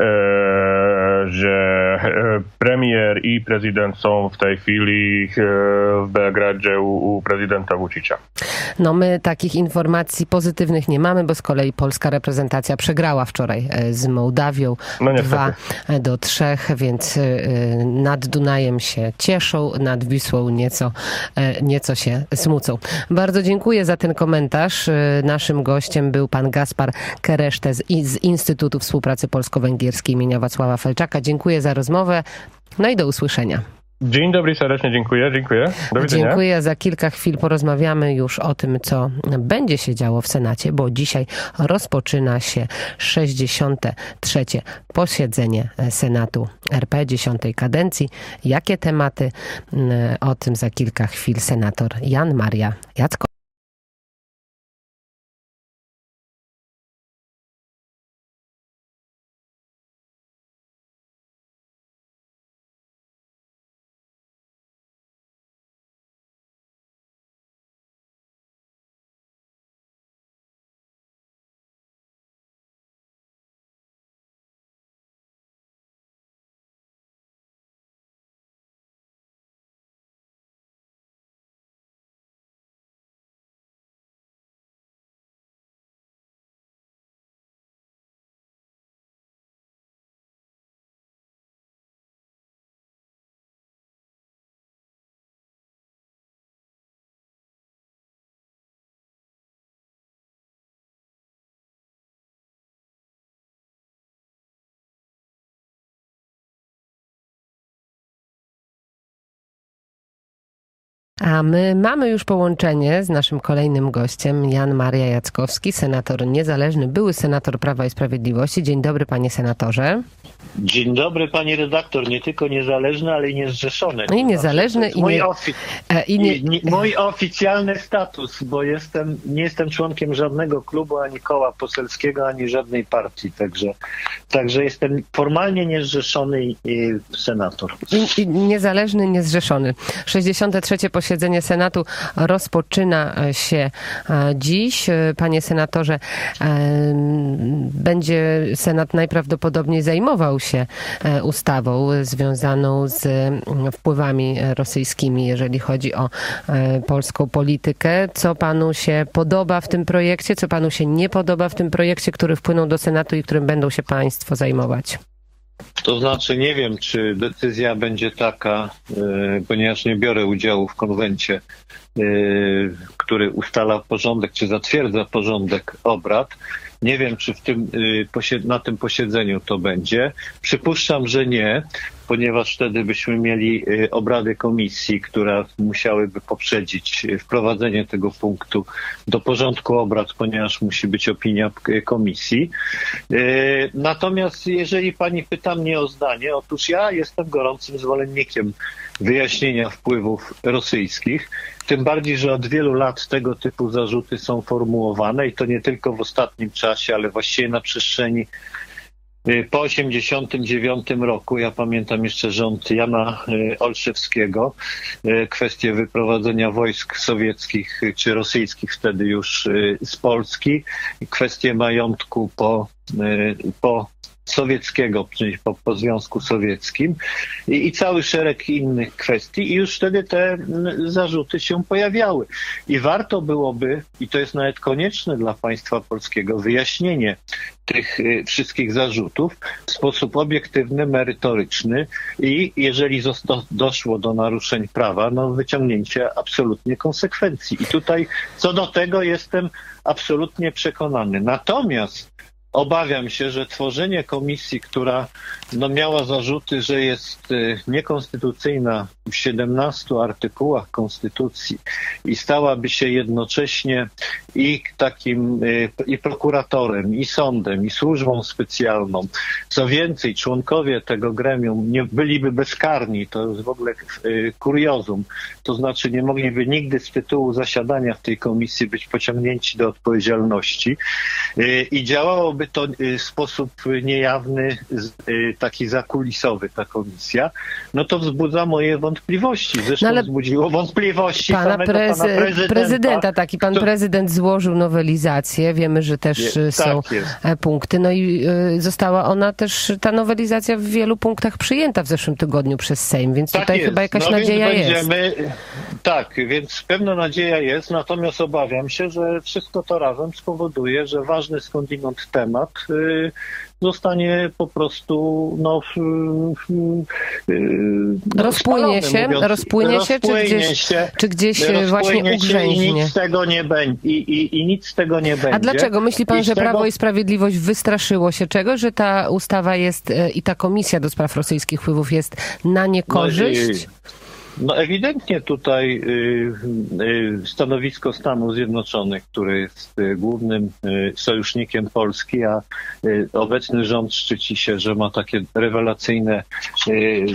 że premier i prezydent są w tej chwili e, w Belgradzie u, u prezydenta Vučića. No my takich informacji pozytywnych nie mamy, bo z kolei polska reprezentacja przegrała wczoraj z Mołdawią no dwa do trzech, więc nad Dunajem się cieszą, nad Wisłą nieco, nieco się smucą. Bardzo dziękuję za ten komentarz. Naszym gościem był pan Gaspar Kereszte z, z Instytutu Współpracy Polsko-Węgierskiej imienia Wacława Felczaka. Dziękuję za rozmowę, no i do usłyszenia. Dzień dobry, serdecznie dziękuję, dziękuję. Do widzenia. Dziękuję. Za kilka chwil porozmawiamy już o tym, co będzie się działo w Senacie, bo dzisiaj rozpoczyna się sześćdziesiąte trzecie posiedzenie Senatu R P dziesiątej kadencji. Jakie tematy? O tym za kilka chwil senator Jan Maria Jackowski. A my mamy już połączenie z naszym kolejnym gościem, Jan Maria Jackowski, senator niezależny, były senator Prawa i Sprawiedliwości. Dzień dobry, panie senatorze. Dzień dobry, pani redaktor. Nie tylko niezależny, ale i niezrzeszony. No i niezależny i, mój, nie... ofi- i, nie... i nie... mój oficjalny status, bo jestem, nie jestem członkiem żadnego klubu, ani koła poselskiego, ani żadnej partii. Także, także jestem formalnie niezrzeszony senator. I, i niezależny, niezrzeszony. sześćdziesiąte trzecie posiedzenie Senatu rozpoczyna się dziś. Panie senatorze, będzie Senat najprawdopodobniej zajmował się ustawą związaną z wpływami rosyjskimi, jeżeli chodzi o polską politykę. Co panu się podoba w tym projekcie, co panu się nie podoba w tym projekcie, który wpłynął do Senatu i którym będą się państwo zajmować? To znaczy nie wiem, czy decyzja będzie taka, yy, ponieważ nie biorę udziału w konwencie, yy, który ustala porządek, czy zatwierdza porządek obrad. Nie wiem, czy w tym, yy, na tym posiedzeniu to będzie. Przypuszczam, że nie, ponieważ wtedy byśmy mieli yy, obrady komisji, które musiałyby poprzedzić wprowadzenie tego punktu do porządku obrad, ponieważ musi być opinia komisji. Yy, natomiast jeżeli pani pyta mnie o zdanie, otóż ja jestem gorącym zwolennikiem wyjaśnienia wpływów rosyjskich, tym bardziej, że od wielu lat tego typu zarzuty są formułowane i to nie tylko w ostatnim czasie, ale właściwie na przestrzeni po osiemdziesiątym dziewiątym roku. Ja pamiętam jeszcze rząd Jana Olszewskiego, kwestię wyprowadzenia wojsk sowieckich czy rosyjskich wtedy już z Polski, kwestię majątku po, po sowieckiego, czyli po, po Związku Sowieckim i, i cały szereg innych kwestii i już wtedy te m, zarzuty się pojawiały. I warto byłoby, i to jest nawet konieczne dla państwa polskiego, wyjaśnienie tych y, wszystkich zarzutów w sposób obiektywny, merytoryczny i jeżeli zosta- doszło do naruszeń prawa, no wyciągnięcie absolutnie konsekwencji. I tutaj co do tego jestem absolutnie przekonany. Natomiast obawiam się, że tworzenie komisji, która no, miała zarzuty, że jest y, niekonstytucyjna w siedemnastu artykułach Konstytucji i stałaby się jednocześnie i takim y, i prokuratorem, i sądem, i służbą specjalną. Co więcej, członkowie tego gremium nie byliby bezkarni, to jest w ogóle y, kuriozum. To znaczy nie mogliby nigdy z tytułu zasiadania w tej komisji być pociągnięci do odpowiedzialności y, i działałoby to w sposób niejawny, taki zakulisowy, ta komisja, no to wzbudza moje wątpliwości. Zresztą no wzbudziło wątpliwości pana, samego prez- pana prezydenta. prezydenta. Taki pan to... prezydent złożył nowelizację. Wiemy, że też jest, są tak punkty. No i y, została ona też, ta nowelizacja w wielu punktach przyjęta w zeszłym tygodniu przez Sejm, więc tak tutaj jest. chyba jakaś no nadzieja więc jest. Będziemy, tak, więc pewna nadzieja jest, natomiast obawiam się, że wszystko to razem spowoduje, że ważny skądinąd temat y, zostanie po prostu no, no rozpłynie się, mówiąc, rozpłynie się, czy gdzieś, się, czy gdzieś właśnie ugrzęźnie. I nic z tego nie będzie. I, i, I nic z tego nie będzie. A dlaczego? Myśli pan, I że tego... Prawo i Sprawiedliwość wystraszyło się czego? Że ta ustawa jest i ta komisja do spraw rosyjskich wpływów jest na niekorzyść? No, No ewidentnie tutaj y, y, stanowisko Stanów Zjednoczonych, który jest y, głównym y, sojusznikiem Polski, a y, obecny rząd szczyci się, że ma takie rewelacyjne y,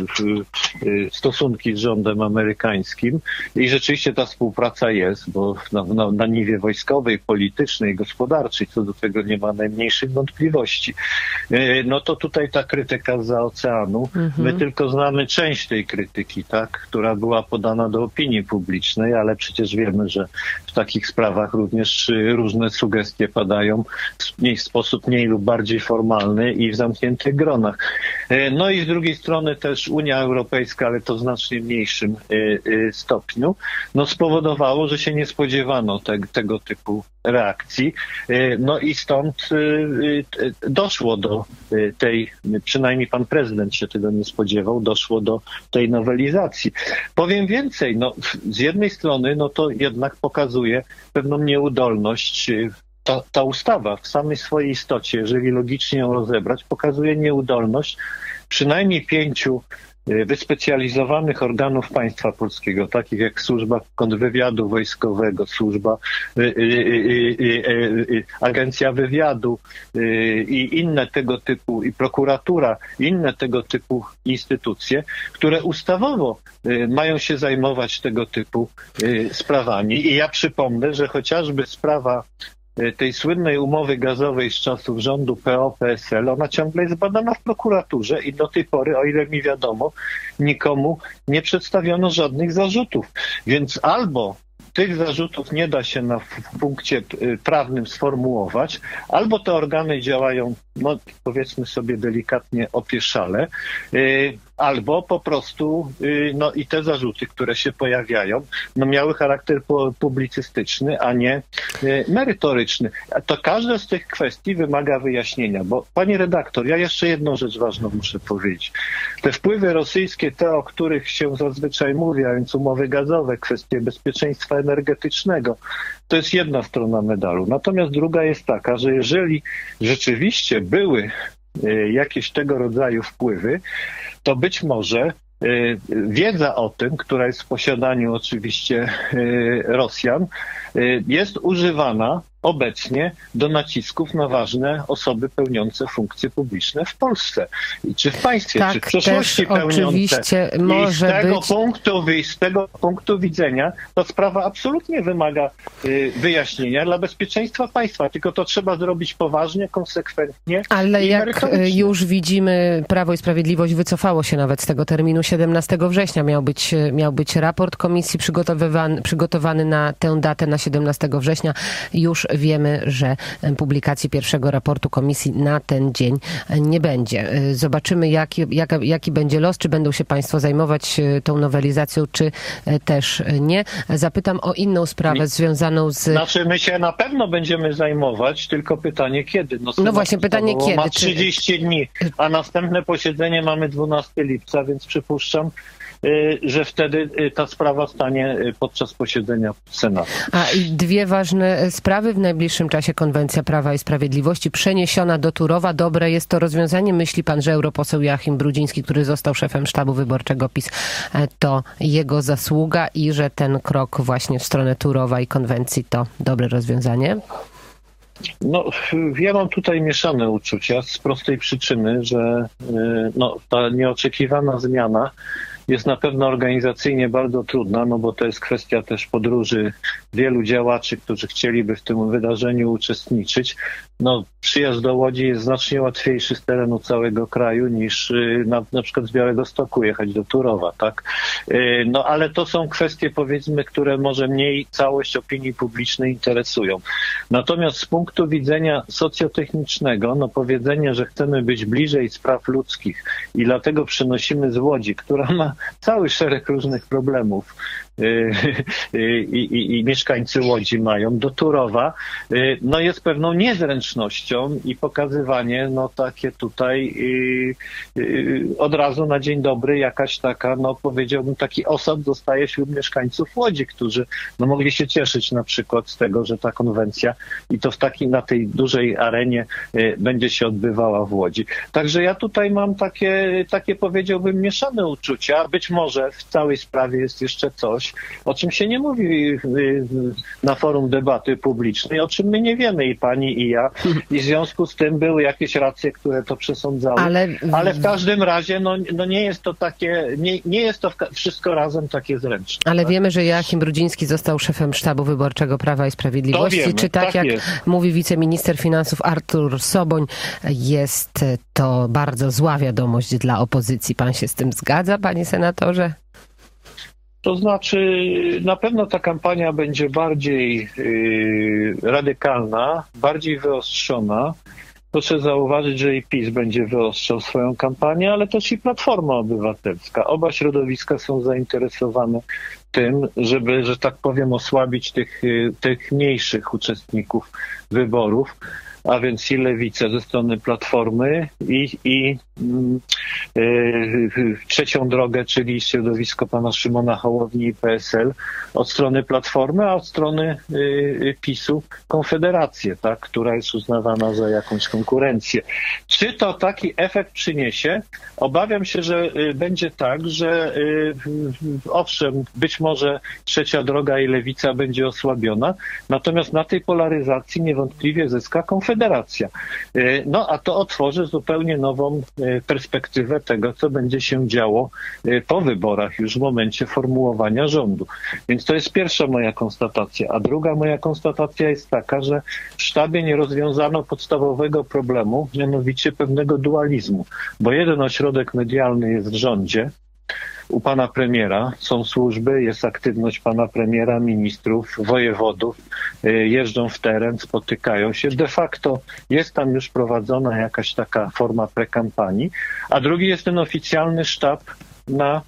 y, stosunki z rządem amerykańskim i rzeczywiście ta współpraca jest, bo na, na, na niwie wojskowej, politycznej, gospodarczej, co do tego nie ma najmniejszych wątpliwości. Y, no to tutaj ta krytyka zza oceanu, mhm. my tylko znamy część tej krytyki, tak, która była podana do opinii publicznej, ale przecież wiemy, że w takich sprawach również różne sugestie padają w sposób mniej lub bardziej formalny i w zamkniętych gronach. No i z drugiej strony też Unia Europejska, ale to w znacznie mniejszym stopniu, no spowodowało, że się nie spodziewano te, tego typu reakcji. No i stąd doszło do tej, przynajmniej pan prezydent się tego nie spodziewał, doszło do tej nowelizacji. Powiem więcej, no z jednej strony no to jednak pokazuje pewną nieudolność. Ta, ta ustawa w samej swojej istocie, jeżeli logicznie ją rozebrać, pokazuje nieudolność przynajmniej pięciu wyspecjalizowanych organów państwa polskiego, takich jak Służba Kontrwywiadu Wojskowego, Służba y, y, y, y, y, Agencja Wywiadu y, i inne tego typu, i prokuratura, inne tego typu instytucje, które ustawowo y, mają się zajmować tego typu y, sprawami. I ja przypomnę, że chociażby sprawa tej słynnej umowy gazowej z czasów rządu P O P S L, ona ciągle jest badana w prokuraturze i do tej pory, o ile mi wiadomo, nikomu nie przedstawiono żadnych zarzutów. Więc albo tych zarzutów nie da się na w punkcie prawnym sformułować, albo te organy działają, no powiedzmy sobie delikatnie, opieszale, yy, albo po prostu yy, no i te zarzuty, które się pojawiają, no miały charakter publicystyczny, a nie yy, merytoryczny. A to każda z tych kwestii wymaga wyjaśnienia, bo pani redaktor, ja jeszcze jedną rzecz ważną muszę powiedzieć. Te wpływy rosyjskie, te, o których się zazwyczaj mówi, a więc umowy gazowe, kwestie bezpieczeństwa energetycznego, to jest jedna strona medalu. Natomiast druga jest taka, że jeżeli rzeczywiście były jakieś tego rodzaju wpływy, to być może wiedza o tym, która jest w posiadaniu oczywiście Rosjan, jest używana obecnie do nacisków na ważne osoby pełniące funkcje publiczne w Polsce. Czy w państwie, tak, czy w przeszłości pełniące. Oczywiście może I z tego, być... punktu, z tego punktu widzenia ta sprawa absolutnie wymaga y, wyjaśnienia dla bezpieczeństwa państwa. Tylko to trzeba zrobić poważnie, konsekwentnie. Ale i jak już widzimy, Prawo i Sprawiedliwość wycofało się nawet z tego terminu. siedemnastego września miał być, miał być raport komisji przygotowywany, przygotowany na tę datę, na siedemnastego września. Już wiemy, że publikacji pierwszego raportu komisji na ten dzień nie będzie. Zobaczymy, jaki, jaka, jaki będzie los, czy będą się państwo zajmować tą nowelizacją, czy też nie. Zapytam o inną sprawę związaną z... Znaczy my się na pewno będziemy zajmować, tylko pytanie kiedy. No, no właśnie, pytanie kiedy. Ma trzydzieści dni, a następne posiedzenie mamy dwunastego lipca, więc przypuszczam, że wtedy ta sprawa stanie podczas posiedzenia Senatu. A i dwie ważne sprawy w najbliższym czasie. Konwencja Prawa i Sprawiedliwości przeniesiona do Turowa. Dobre jest to rozwiązanie. Myśli pan, że europoseł Joachim Brudziński, który został szefem sztabu wyborczego PiS, to jego zasługa i że ten krok właśnie w stronę Turowa i konwencji to dobre rozwiązanie? No, ja mam tutaj mieszane uczucia z prostej przyczyny, że no, ta nieoczekiwana zmiana jest na pewno organizacyjnie bardzo trudna, no bo to jest kwestia też podróży wielu działaczy, którzy chcieliby w tym wydarzeniu uczestniczyć. No, przyjazd do Łodzi jest znacznie łatwiejszy z terenu całego kraju niż na, na przykład z Białegostoku jechać do Turowa, tak? No, ale to są kwestie, powiedzmy, które może mniej całość opinii publicznej interesują. Natomiast z punktu widzenia socjotechnicznego, no powiedzenie, że chcemy być bliżej spraw ludzkich i dlatego przenosimy z Łodzi, która ma cały szereg różnych problemów, I, i, i mieszkańcy Łodzi mają, do Turowa, no jest pewną niezręcznością i pokazywanie, no takie tutaj od razu na dzień dobry jakaś taka, no powiedziałbym, taki osad zostaje wśród mieszkańców Łodzi, którzy no mogli się cieszyć na przykład z tego, że ta konwencja i to w takiej, na tej dużej arenie będzie się odbywała w Łodzi. Także ja tutaj mam takie, takie powiedziałbym mieszane uczucia. Być może w całej sprawie jest jeszcze coś, o czym się nie mówi na forum debaty publicznej, o czym my nie wiemy, i pani, i ja. I w związku z tym były jakieś racje, które to przesądzały. Ale, Ale w każdym razie no, no nie jest to takie, nie, nie jest to wszystko razem takie zręczne. Ale tak? wiemy, że Joachim Brudziński został szefem sztabu wyborczego Prawa i Sprawiedliwości. Wiemy, Czy tak, tak jak jest. mówi wiceminister finansów Artur Soboń, jest to bardzo zła wiadomość dla opozycji. Pan się z tym zgadza, panie senatorze? To znaczy, na pewno ta kampania będzie bardziej yy, radykalna, bardziej wyostrzona. Proszę zauważyć, że i PiS będzie wyostrzał swoją kampanię, ale też i Platforma Obywatelska. Oba środowiska są zainteresowane tym, żeby, że tak powiem, osłabić tych, tych mniejszych uczestników wyborów, a więc i Lewicę ze strony Platformy i, i yy, Trzecią Drogę, czyli środowisko pana Szymona Hołowni i P S L od strony Platformy, a od strony yy, PiSu Konfederację, tak, która jest uznawana za jakąś konkurencję. Czy to taki efekt przyniesie? Obawiam się, że yy, będzie tak, że yy, owszem, być może Trzecia Droga i Lewica będzie osłabiona, natomiast na tej polaryzacji niewątpliwie zyska Konfederacja. Federacja. No a to otworzy zupełnie nową perspektywę tego, co będzie się działo po wyborach, już w momencie formułowania rządu. Więc to jest pierwsza moja konstatacja. A druga moja konstatacja jest taka, że w sztabie nie rozwiązano podstawowego problemu, mianowicie pewnego dualizmu. Bo jeden ośrodek medialny jest w rządzie, u pana premiera są służby, jest aktywność pana premiera, ministrów, wojewodów, jeżdżą w teren, spotykają się. De facto jest tam już prowadzona jakaś taka forma prekampanii, a drugi jest ten oficjalny sztab na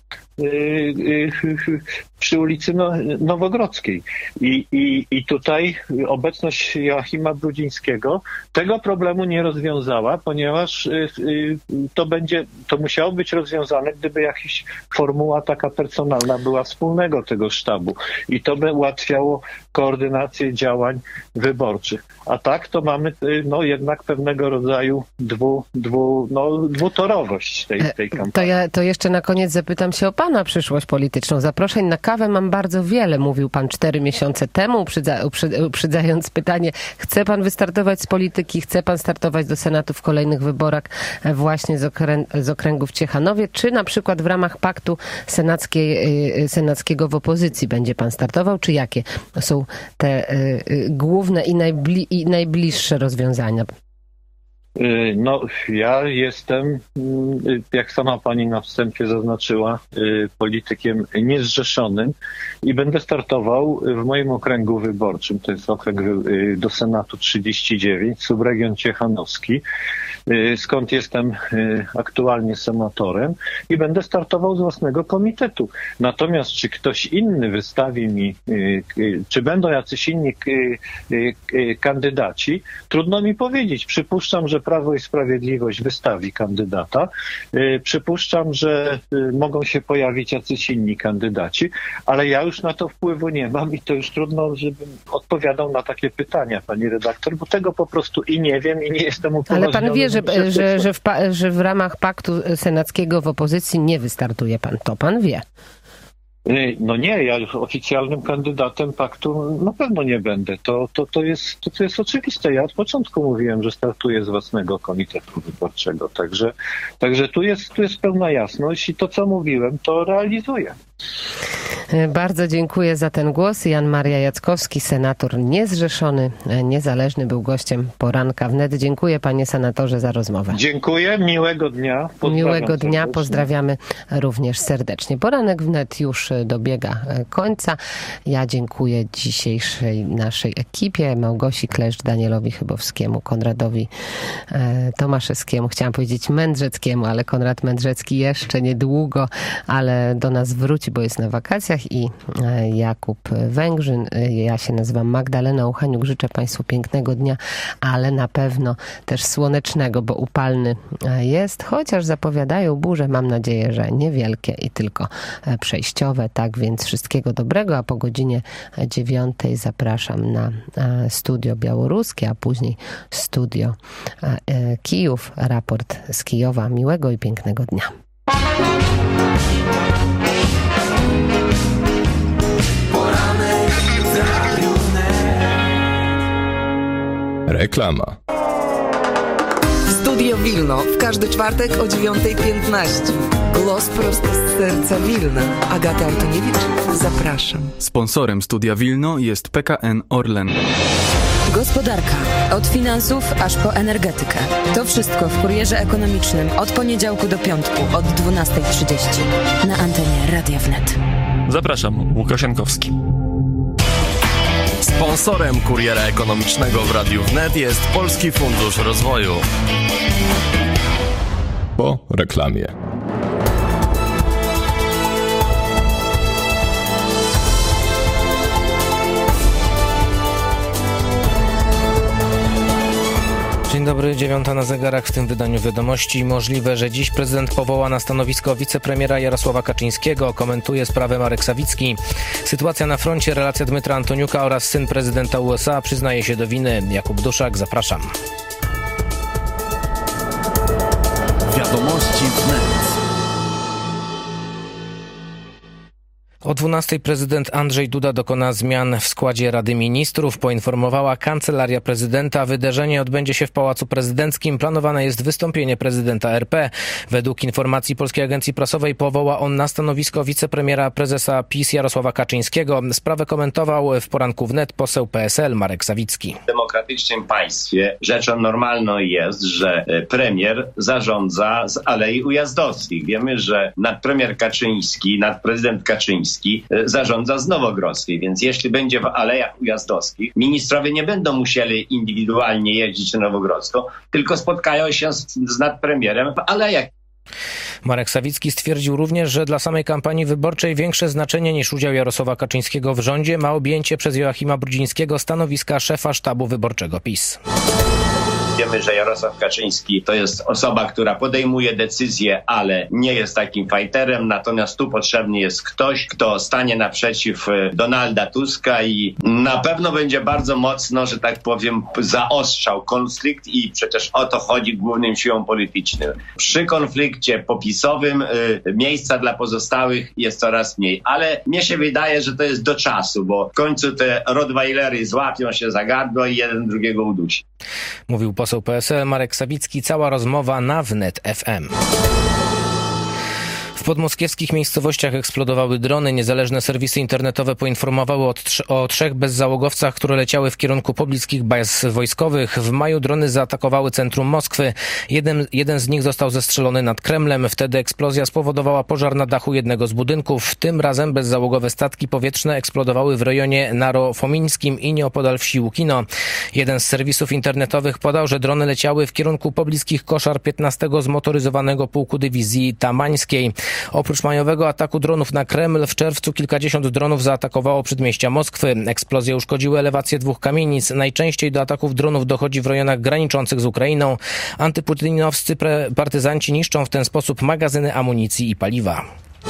przy ulicy Nowogrodzkiej. I, i, I tutaj obecność Joachima Brudzińskiego tego problemu nie rozwiązała, ponieważ to będzie, to musiało być rozwiązane, gdyby jakaś formuła taka personalna była wspólnego tego sztabu. I to by ułatwiało koordynację działań wyborczych. A tak to mamy no jednak pewnego rodzaju dwu, dwu, no, dwutorowość tej, tej kampanii. To ja to jeszcze na koniec zapytam się o pana przyszłość polityczną. Zaproszeń na kawę mam bardzo wiele, mówił pan cztery miesiące temu, uprzedza, uprzedzając pytanie, chce pan wystartować z polityki, chce pan startować do Senatu w kolejnych wyborach właśnie z, okrę, z okręgów Ciechanowie, czy na przykład w ramach paktu senackiej, senackiego w opozycji będzie pan startował, czy jakie są te y, główne i, najbli, i najbliższe rozwiązania? No, ja jestem, jak sama pani na wstępie zaznaczyła, politykiem niezrzeszonym i będę startował w moim okręgu wyborczym. To jest okręg do Senatu trzydzieści dziewięć, subregion ciechanowski, skąd jestem aktualnie senatorem i będę startował z własnego komitetu. Natomiast czy ktoś inny wystawi mi, czy będą jacyś inni kandydaci, trudno mi powiedzieć. Przypuszczam, że Prawo i Sprawiedliwość wystawi kandydata. Przypuszczam, że mogą się pojawić jacyś inni kandydaci, ale ja już na to wpływu nie mam i to już trudno, żebym odpowiadał na takie pytania, pani redaktor, bo tego po prostu i nie wiem i nie jestem upoważniony. Ale pan wie, że, że, że, w, że w ramach paktu senackiego w opozycji nie wystartuje pan. To pan wie. No nie, ja już oficjalnym kandydatem paktu na pewno nie będę. To, to, to, jest, to, to jest oczywiste. Ja od początku mówiłem, że startuję z własnego komitetu wyborczego. Także, także tu jest, tu jest pełna jasność i to, co mówiłem, to realizuję. Bardzo dziękuję za ten głos. Jan Maria Jackowski, senator niezrzeszony, niezależny, był gościem Poranka Wnet. Dziękuję, panie senatorze, za rozmowę. Dziękuję, miłego dnia. Miłego dnia, serdecznie. Pozdrawiamy również serdecznie. Poranek Wnet już dobiega końca. Ja dziękuję dzisiejszej naszej ekipie, Małgosi Kleszcz, Danielowi Chybowskiemu, Konradowi e, Tomaszewskiemu, chciałam powiedzieć Mędrzeckiemu, ale Konrad Mędrzecki jeszcze niedługo, ale do nas wróci, bo jest na wakacjach, i e, Jakub Węgrzyn. Ja się nazywam Magdalena Uchaniuk. Życzę państwu pięknego dnia, ale na pewno też słonecznego, bo upalny jest, chociaż zapowiadają burze, mam nadzieję, że niewielkie i tylko przejściowe. Tak więc wszystkiego dobrego, a po godzinie dziewiątej zapraszam na studio białoruskie, a później studio Kijów, raport z Kijowa. Miłego i pięknego dnia. Poranek w Radiu Wnet. Reklama. Studio Wilno w każdy czwartek o dziewiątej piętnaście. Głos prosto z serca Wilna. Agata Antoniewicz, zapraszam. Sponsorem Studia Wilno jest P K N Orlen. Gospodarka. Od finansów aż po energetykę. To wszystko w Kurierze Ekonomicznym od poniedziałku do piątku od dwunastej trzydzieści. Na antenie Radia Wnet. Zapraszam, Łukasz Jankowski. Sponsorem Kuriera Ekonomicznego w Radiu Wnet jest Polski Fundusz Rozwoju. Po reklamie. Dzień dobry, dziewiąta na zegarach, w tym wydaniu wiadomości. Możliwe, że dziś prezydent powoła na stanowisko wicepremiera Jarosława Kaczyńskiego. Komentuje sprawę Marek Sawicki. Sytuacja na froncie, relacja Dmytra Antoniuka oraz syn prezydenta U S A przyznaje się do winy. Jakub Duszak, zapraszam. Wiadomości wnet. O dwunastej prezydent Andrzej Duda dokona zmian w składzie Rady Ministrów, poinformowała Kancelaria Prezydenta. Wydarzenie odbędzie się w Pałacu Prezydenckim. Planowane jest wystąpienie prezydenta R P. Według informacji Polskiej Agencji Prasowej powoła on na stanowisko wicepremiera prezesa PiS Jarosława Kaczyńskiego. Sprawę komentował w Poranku Wnet poseł P S L Marek Sawicki. W demokratycznym państwie rzeczą normalną jest, że premier zarządza z Alei Ujazdowskich. Wiemy, że nadpremier Kaczyński, nadprezydent Kaczyński zarządza z Nowogrodzkiej, więc jeśli będzie w Alejach Ujazdowskich, ministrowie nie będą musieli indywidualnie jeździć na Nowogrodzką, tylko spotkają się z, z nadpremierem w Alejach. Marek Sawicki stwierdził również, że dla samej kampanii wyborczej większe znaczenie niż udział Jarosława Kaczyńskiego w rządzie ma objęcie przez Joachima Brudzińskiego stanowiska szefa sztabu wyborczego PiS. Wiemy, że Jarosław Kaczyński to jest osoba, która podejmuje decyzje, ale nie jest takim fajterem, natomiast tu potrzebny jest ktoś, kto stanie naprzeciw Donalda Tuska i na pewno będzie bardzo mocno, że tak powiem, zaostrzał konflikt i przecież o to chodzi głównym siłom politycznym. Przy konflikcie popisowym y, miejsca dla pozostałych jest coraz mniej, ale mnie się wydaje, że to jest do czasu, bo w końcu te rottweilery złapią się za gardło i jeden drugiego udusi. Mówił poseł P S L Marek Sawicki. Cała rozmowa na Wnet F M. W podmoskiewskich miejscowościach eksplodowały drony. Niezależne serwisy internetowe poinformowały o, trz- o trzech bezzałogowcach, które leciały w kierunku pobliskich baz wojskowych. W maju drony zaatakowały centrum Moskwy. Jeden, jeden z nich został zestrzelony nad Kremlem. Wtedy eksplozja spowodowała pożar na dachu jednego z budynków. Tym razem bezzałogowe statki powietrzne eksplodowały w rejonie Narofomińskim i nieopodal wsi Łukino. Jeden z serwisów internetowych podał, że drony leciały w kierunku pobliskich koszar piętnastego Zmotoryzowanego Pułku Dywizji Tamańskiej. Oprócz majowego ataku dronów na Kreml, w czerwcu kilkadziesiąt dronów zaatakowało przedmieścia Moskwy. Eksplozje uszkodziły elewację dwóch kamienic. Najczęściej do ataków dronów dochodzi w rejonach graniczących z Ukrainą. Antyputinowscy partyzanci niszczą w ten sposób magazyny amunicji i paliwa.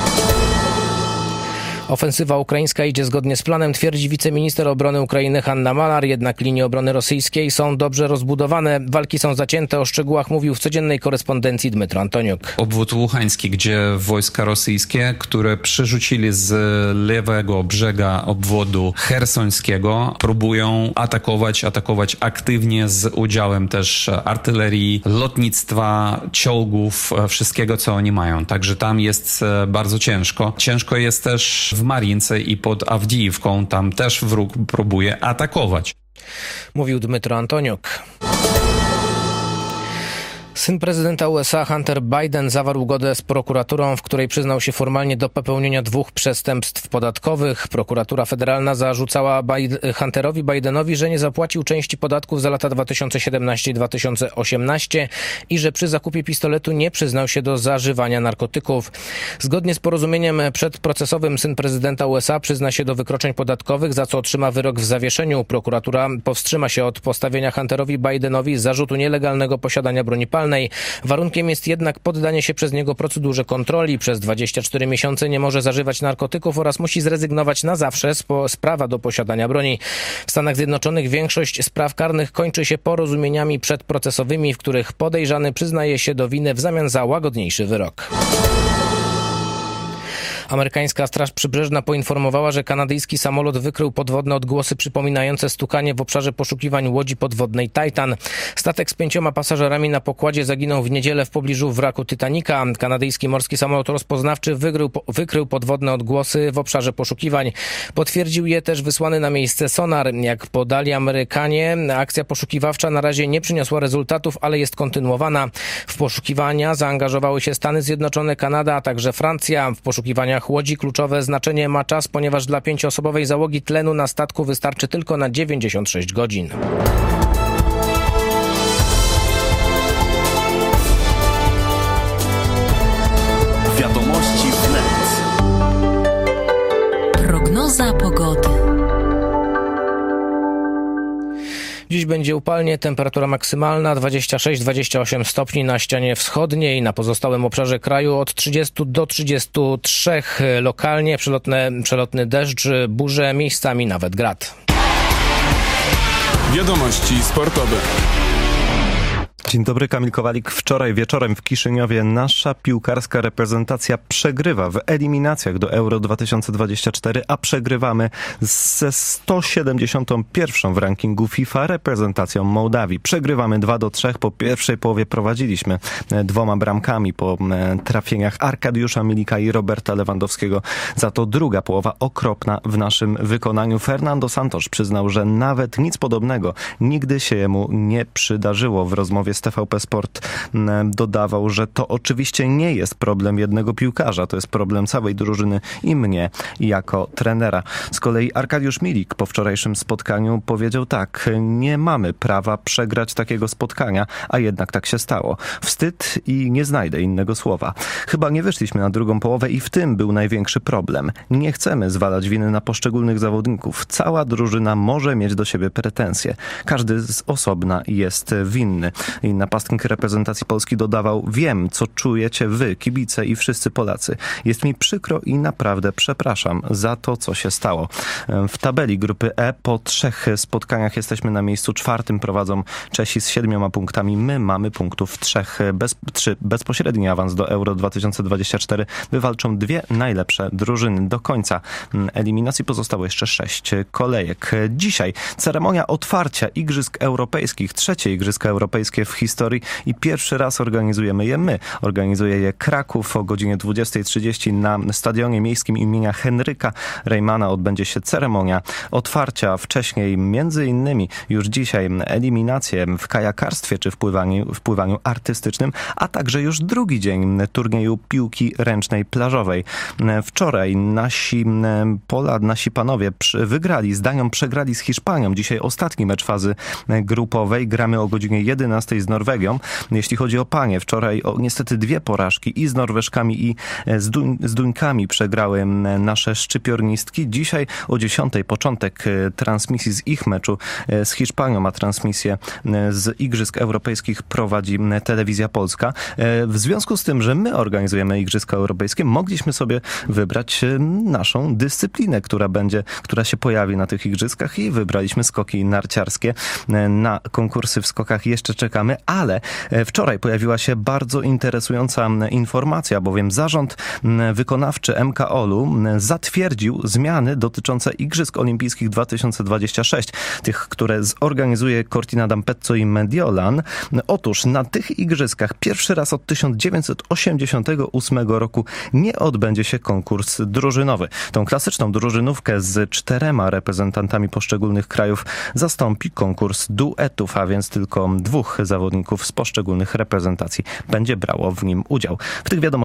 Ofensywa ukraińska idzie zgodnie z planem, twierdzi wiceminister obrony Ukrainy Hanna Malar, jednak linie obrony rosyjskiej są dobrze rozbudowane. Walki są zacięte, o szczegółach mówił w codziennej korespondencji Dmytro Antoniuk. Obwód Łuhański, gdzie wojska rosyjskie, które przerzucili z lewego brzega obwodu chersońskiego, próbują atakować, atakować aktywnie z udziałem też artylerii, lotnictwa, czołgów, wszystkiego, co oni mają. Także tam jest bardzo ciężko. Ciężko jest też w Marince i pod Awdijiwką, tam też wróg próbuje atakować. Mówił Dmytro Antoniuk. Syn prezydenta U S A Hunter Biden zawarł ugodę z prokuraturą, w której przyznał się formalnie do popełnienia dwóch przestępstw podatkowych. Prokuratura federalna zarzucała Biden, Hunterowi Bidenowi, że nie zapłacił części podatków za lata dwa tysiące siedemnasty i dwa tysiące osiemnasty i że przy zakupie pistoletu nie przyznał się do zażywania narkotyków. Zgodnie z porozumieniem przedprocesowym syn prezydenta U S A przyzna się do wykroczeń podatkowych, za co otrzyma wyrok w zawieszeniu. Prokuratura powstrzyma się od postawienia Hunterowi Bidenowi zarzutu nielegalnego posiadania broni palnej. Warunkiem jest jednak poddanie się przez niego procedurze kontroli. Przez dwadzieścia cztery miesiące nie może zażywać narkotyków oraz musi zrezygnować na zawsze z, po, z prawa do posiadania broni. W Stanach Zjednoczonych większość spraw karnych kończy się porozumieniami przedprocesowymi, w których podejrzany przyznaje się do winy w zamian za łagodniejszy wyrok. Amerykańska Straż Przybrzeżna poinformowała, że kanadyjski samolot wykrył podwodne odgłosy przypominające stukanie w obszarze poszukiwań łodzi podwodnej Titan. Statek z pięcioma pasażerami na pokładzie zaginął w niedzielę w pobliżu wraku Titanica. Kanadyjski morski samolot rozpoznawczy wykrył, wykrył podwodne odgłosy w obszarze poszukiwań. Potwierdził je też wysłany na miejsce sonar. Jak podali Amerykanie, akcja poszukiwawcza na razie nie przyniosła rezultatów, ale jest kontynuowana. W poszukiwania zaangażowały się Stany Zjednoczone, Kanada, a także Francja. W poszukiwaniach łodzi kluczowe znaczenie ma czas, ponieważ dla pięcioosobowej załogi tlenu na statku wystarczy tylko na dziewięćdziesiąt sześć godzin. Wiadomości wnet. Prognoza pogody. Dziś będzie upalnie, temperatura maksymalna dwadzieścia sześć do dwudziestu ośmiu stopni na ścianie wschodniej, na pozostałym obszarze kraju od trzydziestu do trzydziestu trzech. Lokalnie przelotne, przelotny deszcz, burze, miejscami nawet grad. Wiadomości sportowe. Dzień dobry, Kamil Kowalik. Wczoraj wieczorem w Kiszyniowie nasza piłkarska reprezentacja przegrywa w eliminacjach do Euro dwa tysiące dwudziestego czwartego, a przegrywamy ze sto siedemdziesiątą pierwszą w rankingu FIFA reprezentacją Mołdawii. Przegrywamy dwa do trzech, po pierwszej połowie prowadziliśmy dwoma bramkami po trafieniach Arkadiusza Milika i Roberta Lewandowskiego. Za to druga połowa okropna w naszym wykonaniu. Fernando Santos przyznał, że nawet nic podobnego nigdy się jemu nie przydarzyło. W rozmowie z T V P Sport dodawał, że to oczywiście nie jest problem jednego piłkarza, to jest problem całej drużyny i mnie jako trenera. Z kolei Arkadiusz Milik po wczorajszym spotkaniu powiedział tak: nie mamy prawa przegrać takiego spotkania, a jednak tak się stało. Wstyd i nie znajdę innego słowa. Chyba nie wyszliśmy na drugą połowę i w tym był największy problem. Nie chcemy zwalać winy na poszczególnych zawodników. Cała drużyna może mieć do siebie pretensje. Każdy z osobna jest winny. I napastnik reprezentacji Polski dodawał: wiem, co czujecie wy, kibice i wszyscy Polacy. Jest mi przykro i naprawdę przepraszam za to, co się stało. W tabeli grupy E po trzech spotkaniach jesteśmy na miejscu czwartym. Prowadzą Czesi z siedmioma punktami. My mamy punktów trzech. Bez, trzy. Bezpośredni awans do Euro dwa tysiące dwudziestego czwartego wywalczą dwie najlepsze drużyny. Do końca eliminacji pozostało jeszcze sześć kolejek. Dzisiaj ceremonia otwarcia Igrzysk Europejskich. Trzecie Igrzyska Europejskie w historii i pierwszy raz organizujemy je my. Organizuje je Kraków o godzinie dwudziestej trzydzieści na Stadionie Miejskim imienia Henryka Reymana odbędzie się ceremonia otwarcia. Wcześniej między innymi już dzisiaj eliminacje w kajakarstwie czy w pływaniu, w pływaniu artystycznym, a także już drugi dzień turnieju piłki ręcznej plażowej. Wczoraj nasi Pola, nasi panowie wygrali z Danią, przegrali z Hiszpanią. Dzisiaj ostatni mecz fazy grupowej. Gramy o godzinie jedenastej z Norwegią. Jeśli chodzi o panie, wczoraj o niestety dwie porażki i z Norweżkami i z, Duń, z Duńkami przegrały nasze szczypiornistki. Dzisiaj o dziesiątej początek transmisji z ich meczu z Hiszpanią, a transmisję z Igrzysk Europejskich prowadzi Telewizja Polska. W związku z tym, że my organizujemy Igrzyska Europejskie, mogliśmy sobie wybrać naszą dyscyplinę, która będzie, która się pojawi na tych igrzyskach i wybraliśmy skoki narciarskie. Na konkursy w skokach jeszcze czekamy, ale wczoraj pojawiła się bardzo interesująca informacja, bowiem zarząd wykonawczy M K O L-u zatwierdził zmiany dotyczące Igrzysk Olimpijskich dwa tysiące dwadzieścia sześć, tych, które zorganizuje Cortina d'Ampezzo i Mediolan. Otóż na tych igrzyskach pierwszy raz od tysiąc dziewięćset osiemdziesiątego ósmego roku nie odbędzie się konkurs drużynowy. Tą klasyczną drużynówkę z czterema reprezentantami poszczególnych krajów zastąpi konkurs duetów, a więc tylko dwóch zawodników z poszczególnych reprezentacji będzie brało w nim udział. W tych wiadomościach